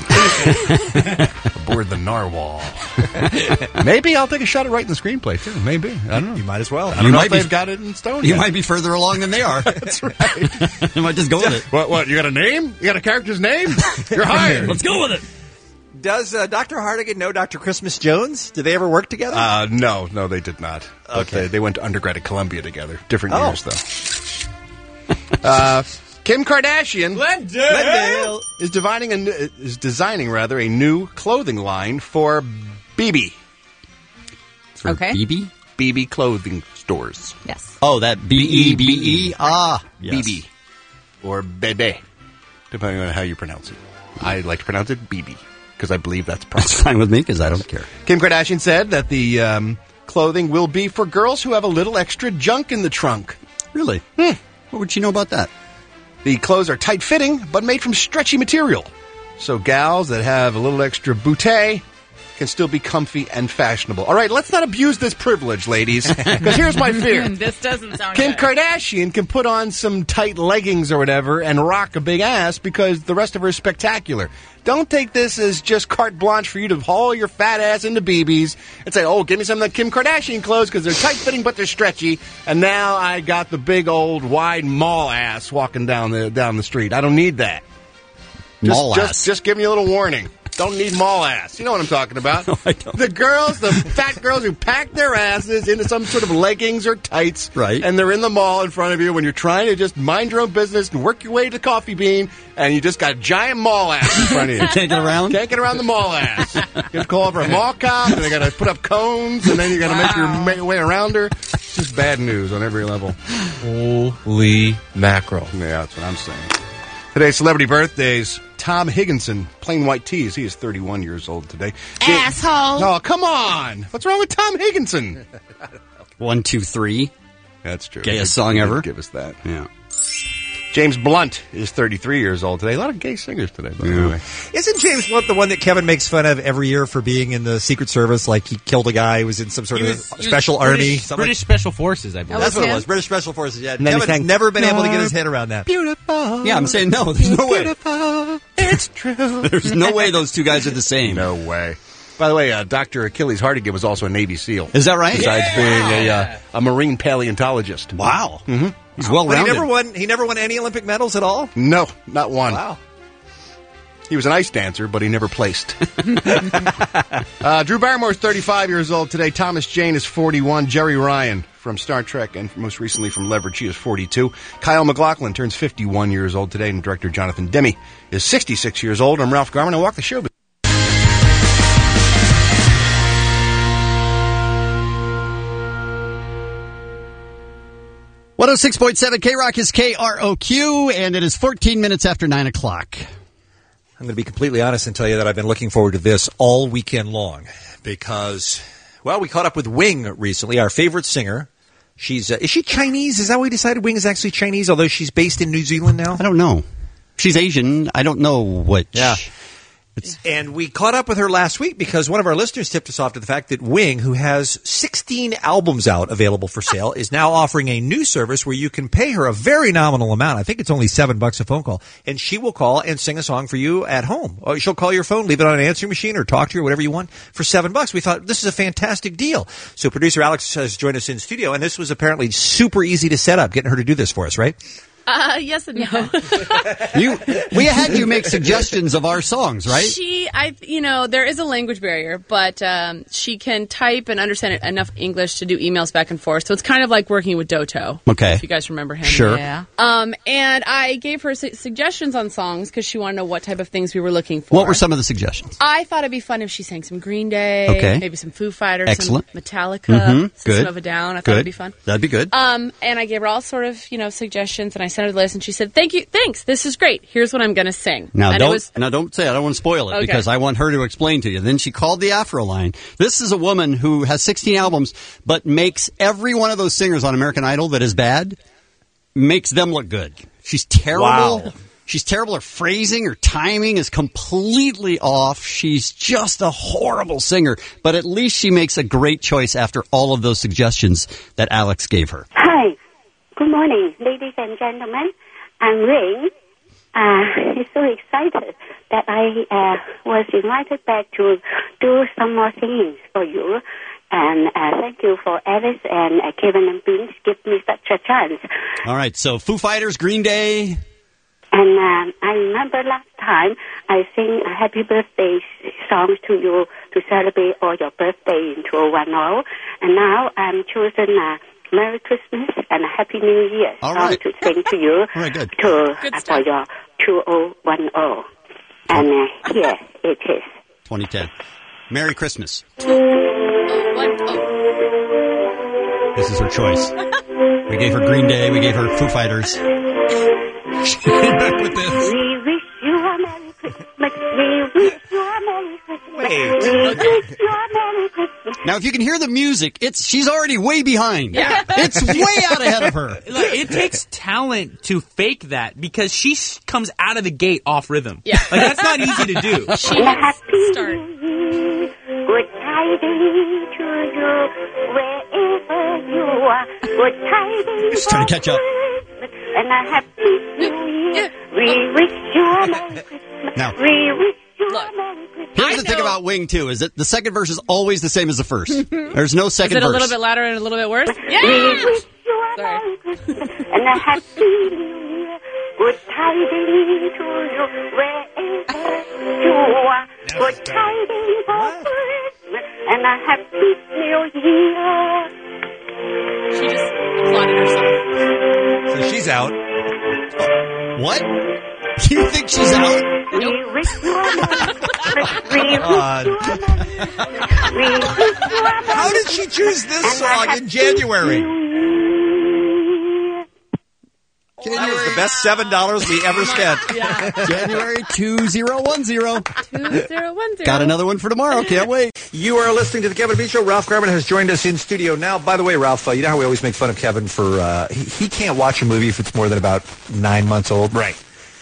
aboard the Narwhal. Maybe I'll take a shot at writing the screenplay, too. Maybe. I don't know. You might as well. I don't You know might if be- they've got it in stone You yet. might be further along than they are. That's right. You might just go with it. What, what, you got a name? You got a character's name? You're hired. Let's go with it. Does uh, Doctor Hardigan know Doctor Christmas Jones? Did they ever work together? Uh, no, no, they did not. But Okay. they, they went to undergrad at Columbia together. Different Oh. years, though. uh, Kim Kardashian Glendale. is dividing a, n- is designing rather a new clothing line for B B. Okay. B B? B B clothing stores. Yes. Oh, that B E B E? Ah, yes. B B. Or Bebe, depending on how you pronounce it. I like to pronounce it B B, because I believe that's proper. That's fine with me because I don't care. Kim Kardashian said that the um, clothing will be for girls who have a little extra junk in the trunk. Really? Hmm. What would she know about that? The clothes are tight-fitting, but made from stretchy material. So gals that have a little extra bootay can still be comfy and fashionable. All right, let's not abuse this privilege, ladies, because here's my fear. This doesn't sound Kim good. Kardashian can put on some tight leggings or whatever and rock a big ass because the rest of her is spectacular. Don't take this as just carte blanche for you to haul your fat ass into B B's and say, oh, give me some of the Kim Kardashian clothes because they're tight-fitting but they're stretchy, and now I got the big old wide mall ass walking down the down the street. I don't need that. Just, Mall just, ass. just give me a little warning. don't need mall ass. You know what I'm talking about. No, I don't. The girls, the fat girls who pack their asses into some sort of leggings or tights. Right. And they're in the mall in front of you when you're trying to just mind your own business and work your way to Coffee Bean, and you just got a giant mall ass in front of you. Can't get around? Can't get around the mall ass. You have to call over a mall cop, and they got to put up cones, and then you got to Wow. make your ma- way around her. It's just bad news on every level. Holy mackerel. Yeah, that's what I'm saying. Today's celebrity birthdays. Tom Higginson, plain white tees. He is thirty-one years old today. Asshole. Oh, come on. What's wrong with Tom Higginson? One, two, three. That's true. Gayest song ever. Give us that. Yeah. James Blunt is thirty-three years old today. A lot of gay singers today, by the way. Isn't James Blunt the one that Kevin makes fun of every year for being in the Secret Service? Like he killed a guy who was in some sort He of was- he was special British- army. something British Special Forces, I believe. That's That what was it was. him? British Special Forces. Yeah. And then he Kevin's sang, never been able to get his head around that. Beautiful. Yeah, I'm saying no. There's no way. Beautiful. It's true. There's no way those two guys are the same. No way. By the way, uh, Doctor Achilles Hartigan was also a Navy SEAL. Is that right? Besides Yeah. being a uh, a marine paleontologist. Wow. Mm-hmm. He's well But he rounded. never won. He never won any Olympic medals at all. No, not one. Wow. He was an ice dancer, but he never placed. uh, Drew Barrymore's thirty-five years old today. Thomas Jane is forty-one. Jerry Ryan from Star Trek and most recently from Leverage, he is forty-two. Kyle MacLachlan turns fifty-one years old today, and director Jonathan Demme is sixty-six years old. I'm Ralph Garman. I walk the show. one oh six point seven K-Rock is K R O Q, and it is fourteen minutes after nine o'clock. I'm going to be completely honest and tell you that I've been looking forward to this all weekend long because, well, we caught up with Wing recently, our favorite singer. She's uh, is she Chinese? Is that what we decided? Wing is actually Chinese, although she's based in New Zealand now. I don't know. She's Asian. I don't know what. Yeah. And we caught up with her last week because one of our listeners tipped us off to the fact that Wing, who has sixteen albums out available for sale, is now offering a new service where you can pay her a very nominal amount. I think it's only seven bucks a phone call. And she will call and sing a song for you at home. Or she'll call your phone, leave it on an answering machine, or talk to you, or whatever you want, for seven bucks. We thought this is a fantastic deal. So producer Alex has joined us in studio, and this was apparently super easy to set up, getting her to do this for us, right? Uh, yes and no. You, we had you make suggestions of our songs, right? She, I, you know, there is a language barrier, but um, she can type and understand enough English to do emails back and forth. So it's kind of like working with Doto. Okay. If you guys remember him. Sure. Yeah. Um, and I gave her su- suggestions on songs because she wanted to know what type of things we were looking for. What were some of the suggestions? I thought it'd be fun if she sang some Green Day, Okay. maybe some Foo Fighters, Excellent. some Metallica, Mhm. System Good. of a Down. I thought Good. it'd be fun. That'd be good. Um, and I gave her all sort of, you know, suggestions, and I sent her the list, and she said, "Thank you, thanks. This is great. Here's what I'm going to sing." Now and don't it was, now don't say it. I don't want to spoil it Okay. because I want her to explain to you. Then she called the Afro line. This is a woman who has sixteen albums, but makes every one of those singers on American Idol that is bad makes them look good. She's terrible. Wow. She's terrible. Her phrasing, her timing is completely off. She's just a horrible singer, but at least she makes a great choice after all of those suggestions that Alex gave her. Hi. Good morning, ladies and gentlemen. I'm Ring. Uh, I'm so excited that I uh, was invited back to do some more singing for you. And uh, thank you for Alice and uh, Kevin and Beans give me such a chance. All right, so Foo Fighters, Green Day. And um, I remember last time I sing a happy birthday songs to you to celebrate all your birthday in two thousand ten. And now I'm choosing uh, Merry Christmas and a Happy New Year All song right. to sing to you All right, good. to, uh, for your two thousand ten. And uh, here it is. twenty ten. Merry Christmas. This is her choice. We gave her Green Day. We gave her Foo Fighters. She came back with this. We wish you a Merry Christmas. We wish you a Merry Christmas. Wait. We wish you a Merry Christmas. Now, if you can hear the music, it's she's already way behind. Yeah. It's way out ahead of her. Look, it takes talent to fake that because she s- comes out of the gate off rhythm. Yeah. Like, that's not easy to do. She has start. Good tidings to you wherever you are. Good tidings. Just trying to catch up. And a happy new year. We wish you a Merry Christmas. Now, We wish you a Merry Christmas. here's the thing about Wing, too, is that the second verse is always the same as the first. There's no Is second it a verse. little bit louder and a little bit worse? We Yeah. wish you a Merry Christmas and a happy new year. Good tidings to you wherever you are. Good good tidings of Christmas and a happy new year. She just applauded herself. So she's out. What? You think she's out? We wish you a we God. wish you a we wish you a How did she choose this song in January? That was the best seven dollars we ever spent. January two zero one zero. two zero one zero. Got another one for tomorrow. Can't wait. You are listening to the Kevin Bean Show. Ralph Garman has joined us in studio now. By the way, Ralph, uh, you know how we always make fun of Kevin for uh, he, he can't watch a movie if it's more than about nine months old. Right.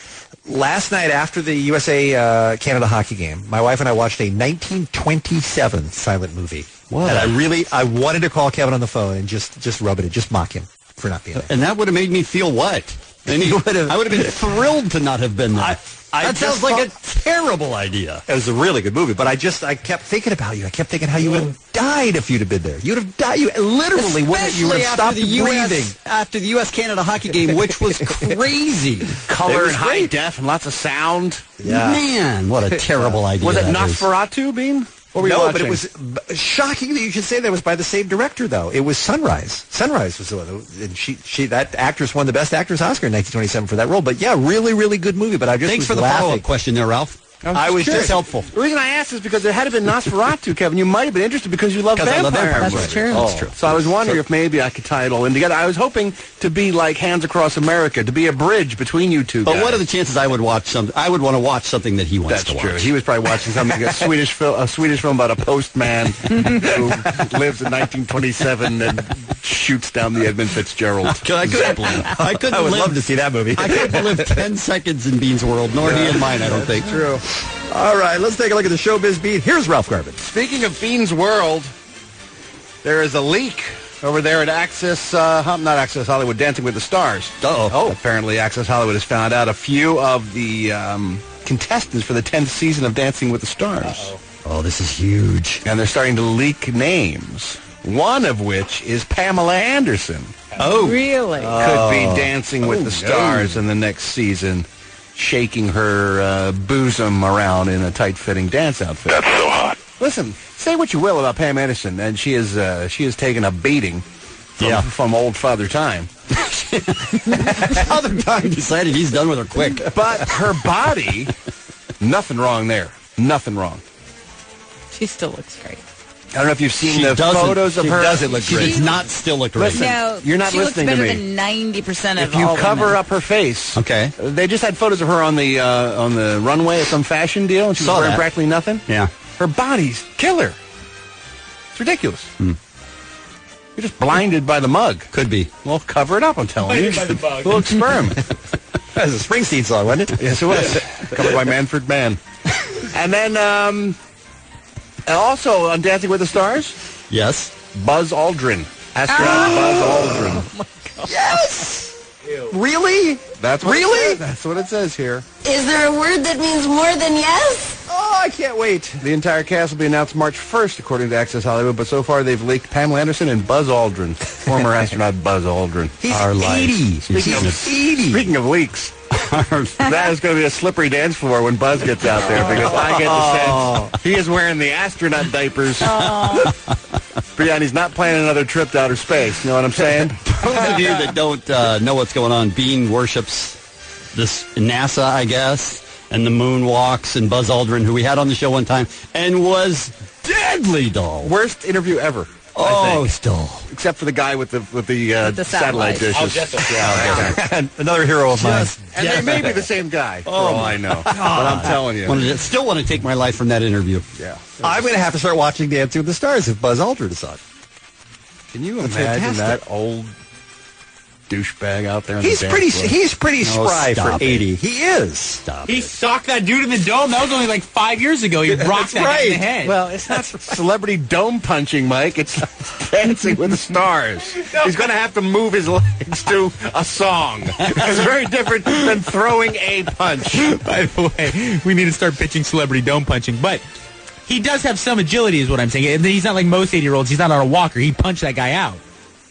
Last night after the U S A uh, Canada hockey game, my wife and I watched a nineteen twenty-seven silent movie. What? And I really I wanted to call Kevin on the phone and just just rub it in, just mock him for not being there. And that would have made me feel what? And you would have. I would have been thrilled to not have been there. I, I that sounds just like thought- a terrible idea. It was a really good movie, but I just I kept thinking about you. I kept thinking how you would have died if you'd have been there. You'd have died. You literally wouldn't. You would Especially have after stopped the U S breathing. after the U S Canada hockey game, which was crazy. Color It was and high great. def and lots of sound. Yeah. Man, what a terrible idea. Was it that is. Nosferatu, Bean? What were you No, watching? but it was b- shocking that you should say that was by the same director, though. It was Sunrise. Sunrise was the one, and she, she, that actress won the Best Actress Oscar in nineteen twenty-seven for that role. But yeah, really, really good movie. But I just Thanks was for the laughing. follow-up question there, Ralph. I was curious. just helpful. The reason I asked is because there had to been Nosferatu, Kevin. You might have been interested because you love Because I vampire love vampire movies. movies. That's true. That's true. So I was wondering if maybe I could tie it all in together. I was hoping to be like Hands Across America, to be a bridge between you two But guys. what are the chances I would watch something? I would want to watch something that he wants That's to true. watch. He was probably watching something, a Swedish film, a Swedish film about a postman who lives in nineteen twenty-seven and shoots down the Edmund Fitzgerald I couldn't, Zeppelin. I couldn't I would live, love to see that movie. I couldn't live ten seconds in Bean's world, nor he in mine, I don't think. True. All right, let's take a look at the Showbiz Beat. Here's Ralph Garman. Speaking of Bean's World, there is a leak over there at Access, uh, Hum- not Access Hollywood, Dancing with the Stars. Uh-oh. Oh, apparently Access Hollywood has found out a few of the um, contestants for the tenth season of Dancing with the Stars. Uh-oh. Oh, this is huge. And they're starting to leak names, one of which is Pamela Anderson. Oh. Really? Could be Dancing with Oh, the Stars no. in the next season, shaking her uh, bosom around in a tight-fitting dance outfit. That's so hot. Listen, say what you will about Pam Anderson, and she is uh, she has taken a beating from, Yeah. from old Father Time. Father Time decided he's done with her quick. But her body, nothing wrong there. Nothing wrong. She still looks great. I don't know if you've seen She the doesn't- photos of she her. doesn't look She great. does Does not still look great. Listen, No, you're not she listening looks to better me. than ninety percent of If you all cover women. up her face, Okay. they just had photos of her on the uh, on the runway at some fashion deal, and she was Saw wearing that. practically nothing. Yeah. Her body's killer. It's ridiculous. Hmm. You're just blinded by the mug. Could be. Well, cover it up, I'm telling you. Blinded by the mug. A little experiment. That was a Springsteen song, wasn't it? Yes, it was. Covered by Manfred Mann. And then, um, and also on Dancing with the Stars, Yes. Buzz Aldrin. Astronaut Buzz Aldrin. Yes! Really? That's what Really? It says. That's what it says here. Is there a word that means more than yes? Oh, I can't wait. The entire cast will be announced March first, according to Access Hollywood, but so far they've leaked Pamela Anderson and Buzz Aldrin, former astronaut Buzz Aldrin. He's Our life. eighty. Speaking He's of, eighty. Speaking of leaks, that is going to be a slippery dance floor when Buzz gets out there, because I get the sense he is wearing the astronaut diapers. But yeah, and he's not planning another trip to outer space. You know what I'm saying? Those of you that don't uh, know what's going on, Bean worships this NASA, I guess, and the moonwalks, and Buzz Aldrin, who we had on the show one time, and was deadly dull. Worst interview ever. Oh, it's dull. Except for the guy with the with the, uh, With the satellite. satellite. dishes. Oh, yeah, okay. Another hero of mine. And they may be the same guy, for all I know. But I'm telling you. Wanted to, still want to take my life from that interview. Yeah. I'm going to have to start watching Dancing with the Stars if Buzz Aldrin is on. Can you That's imagine fantastic. that old douchebag out there? On He's the dance pretty. floor? He's pretty No, spry for stop it. eighty. He is. Stop He it. socked that dude in the dome. That was only like five years ago. He rocked that guy in the head. Well, it's not celebrity dome punching, Mike. It's Dancing with the Stars. He's going to have to move his legs to a song. It's very different than throwing a punch. By the way, we need to start pitching celebrity dome punching. But he does have some agility, is what I'm saying. And he's not like most eighty-year-olds. He's not on a walker. He punched that guy out.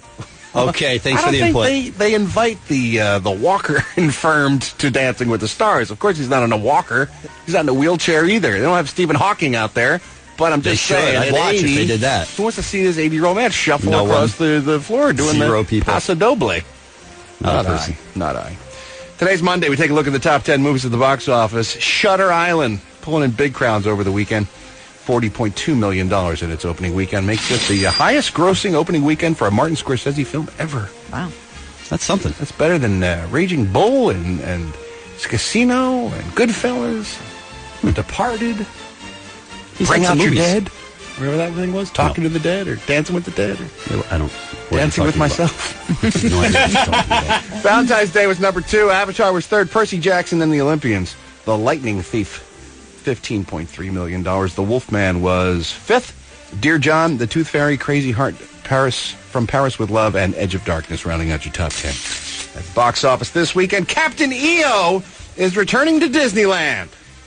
Okay, thanks I for don't the input. think They, they invite the uh, the walker infirmed to Dancing with the Stars. Of course, he's not on a walker. He's not in a wheelchair either. They don't have Stephen Hawking out there. But I'm They just should. saying, I'd at watch if eighty, they did that. Who wants to see this eighty-year-old man shuffle No across the, the floor doing Zero the people. Paso Doble? Not a I. person. Not I. Today's Monday. We take a look at the top ten movies at the box office. Shutter Island, pulling in big crowds over the weekend. forty point two million dollars in its opening weekend. Makes it the uh, highest grossing opening weekend for a Martin Scorsese film ever. Wow. That's something. That's better than uh, Raging Bull and, and Casino and Goodfellas, hmm. Departed, He's Bring had Out some Your movies. Dead. Whatever that thing was. Talking No. to the Dead or Dancing with the Dead. Or I don't. what Dancing are you with talking Myself. about? No idea what you're talking about. Valentine's Day was number two. Avatar was third. Percy Jackson, then the Olympians. The Lightning Thief, fifteen point three million dollars. The Wolfman was fifth. Dear John, The Tooth Fairy, Crazy Heart, Paris from Paris with Love, and Edge of Darkness rounding out your top ten. At the box office this weekend, Captain E O is returning to Disneyland.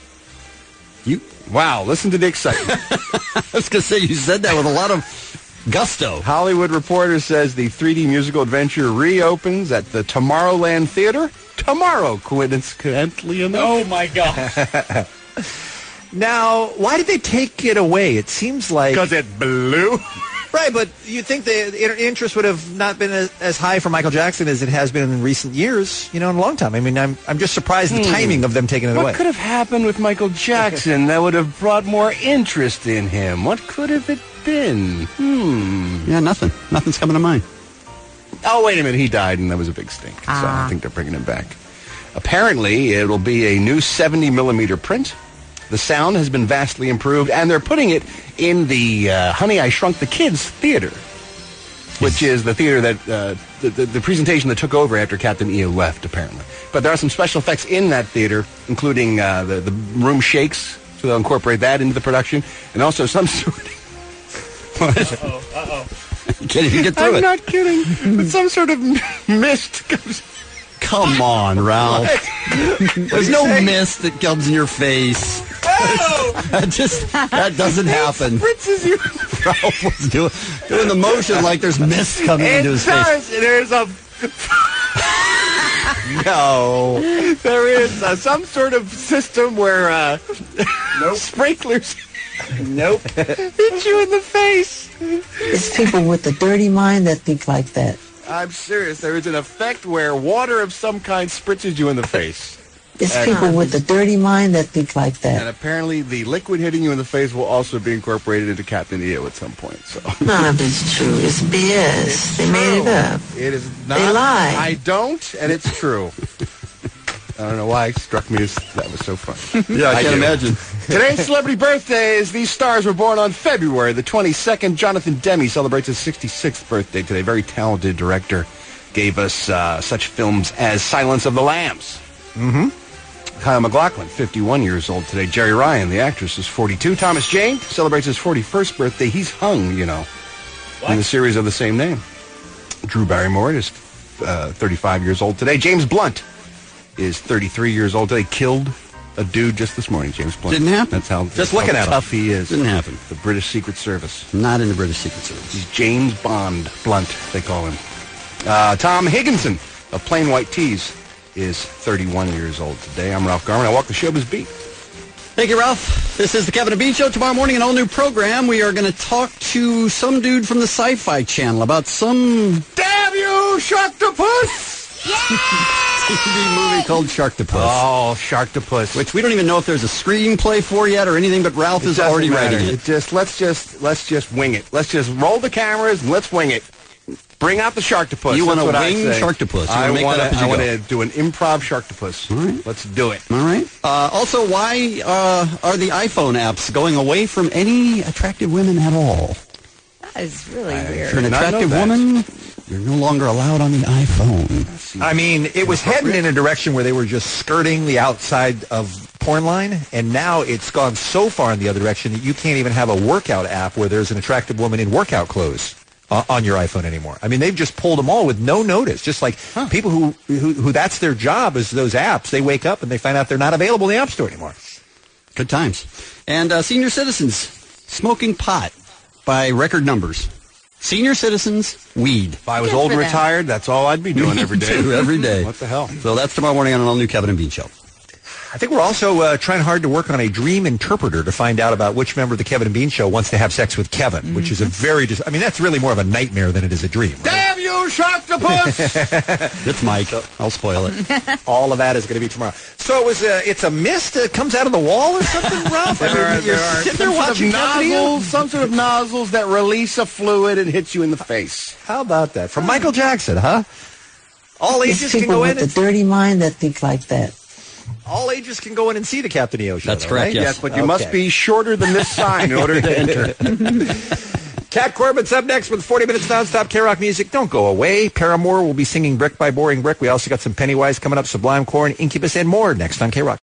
You Wow, listen to the excitement. I was going to say, you said that with a lot of gusto. Hollywood Reporter says the three D musical adventure reopens at the Tomorrowland Theater tomorrow, coincidentally enough. Oh, my God. Now, why did they take it away? It seems like... Because it blew. Right, but you think the inter- interest would have not been as, as high for Michael Jackson as it has been in recent years, you know, in a long time. I mean, I'm I'm just surprised the Hmm. timing of them taking it What away. could have happened with Michael Jackson that would have brought more interest in him? What could have it been? Hmm. Yeah, nothing. Nothing's coming to mind. Oh, wait a minute. He died, and that was a big stink. So Ah. I think they're bringing him back. Apparently, it'll be a new seventy millimeter print. The sound has been vastly improved, and they're putting it in the uh, Honey, I Shrunk the Kids theater, which is the theater that uh, the, the, the presentation that took over after Captain E O left, apparently. But there are some special effects in that theater, including uh, the, the room shakes, so they'll incorporate that into the production, and also some sort of... Uh-oh, uh-oh. You can't even get through I'm it. not kidding. But some sort of mist comes... Come on, Ralph. There's no mist that comes in your face. That just that doesn't happen. Spritzes you. Ralph was doing doing the motion like there's mist coming It into his does. face. There's a... No. There is uh, some sort of system where uh, nope. sprinklers Nope. hit you in the face. It's people with a dirty mind that think like that. I'm serious. There is an effect where water of some kind spritzes you in the face. It's And- people with a dirty mind that think like And that. apparently the liquid hitting you in the face will also be incorporated into Captain E O at some point. So None of it's true. It's B S. They made it up. It is not. They lie. I don't, and it's true. I don't know why it struck me as that was so funny. Yeah, I, can't do. imagine. Today's celebrity birthdays. These stars were born on February the twenty-second. Jonathan Demme celebrates his sixty-sixth birthday today. Very talented director. Gave us uh, such films as Silence of the Lambs. Mm-hmm. Kyle MacLachlan, fifty-one years old today. Jerry Ryan, the actress, is forty-two. Thomas Jane celebrates his forty-first birthday. He's hung, you know, in the series of the same name. Drew Barrymore is uh, thirty-five years old today. James Blunt is thirty-three years old today. Killed a dude just this morning, James Blunt. Didn't happen. That's how, Just how looking at him. tough he is. Didn't happen. The British Secret Service. Not in the British Secret Service. He's James Bond Blunt, they call him. Uh, Tom Higginson of Plain White Tees is thirty-one years old today. I'm Ralph Garman. I walk the showbiz beat. Thank you, Ralph. This is the Kevin and Bean Show. Tomorrow morning, an all-new program. We are going to talk to some dude from the Sci-Fi Channel about some Damn you, Sharktopus! T V movie called Sharktopus. Oh, Sharktopus. Which we don't even know if there's a screenplay for yet or anything, but Ralph It is doesn't already matter. writing it. It just let's just let's just wing it. Let's just roll the cameras and let's wing it. Bring out the Sharktopus. You That's wanna what I wing say. Sharktopus. You wanna I make that wanna, up as you I want go. to do an improv Sharktopus. All right. Let's do it. All right. Uh, also, why uh, are the iPhone apps going away from any attractive women at all? That is really If weird. you're an did not know attractive that. woman, you're no longer allowed on the iPhone. I mean, it was heading in a direction where they were just skirting the outside of porn line, and now it's gone so far in the other direction that you can't even have a workout app where there's an attractive woman in workout clothes uh, on your iPhone anymore. I mean, they've just pulled them all with no notice. Just like people who, who who that's their job is those apps. They wake up and they find out they're not available in the App Store anymore. Good times. And uh, senior citizens smoking pot by record numbers. Senior citizens, weed. If I was old and retired, that's all I'd be doing every day. every day. What the hell? So that's tomorrow morning on an all-new Kevin and Bean Show. I think we're also uh, trying hard to work on a dream interpreter to find out about which member of the Kevin and Bean Show wants to have sex with Kevin, mm-hmm. which is a very, dis- I mean, that's really more of a nightmare than it is a dream. Right? Damn you, Shocktopus! It's Mike. I'll spoil it. All of that is going to be tomorrow. So it was a, it's a mist that comes out of the wall or something, Ralph? There are, there are sitting some, there sort watching of nozzles, some sort of nozzles that release a fluid and hit you in the face. How about that? From Michael Jackson, huh? All It's ages can people go in with and... a dirty mind that think like that. All ages can go in and see the Captain E O show. That's though, correct, right? yes. Yes, but you Okay. must be shorter than this sign in order to enter. Cat Corbett's up next with forty minutes nonstop K-Rock music. Don't go away. Paramore will be singing Brick by Boring Brick. We also got some Pennywise coming up, Sublime Core, and Incubus, and more next on K-Rock.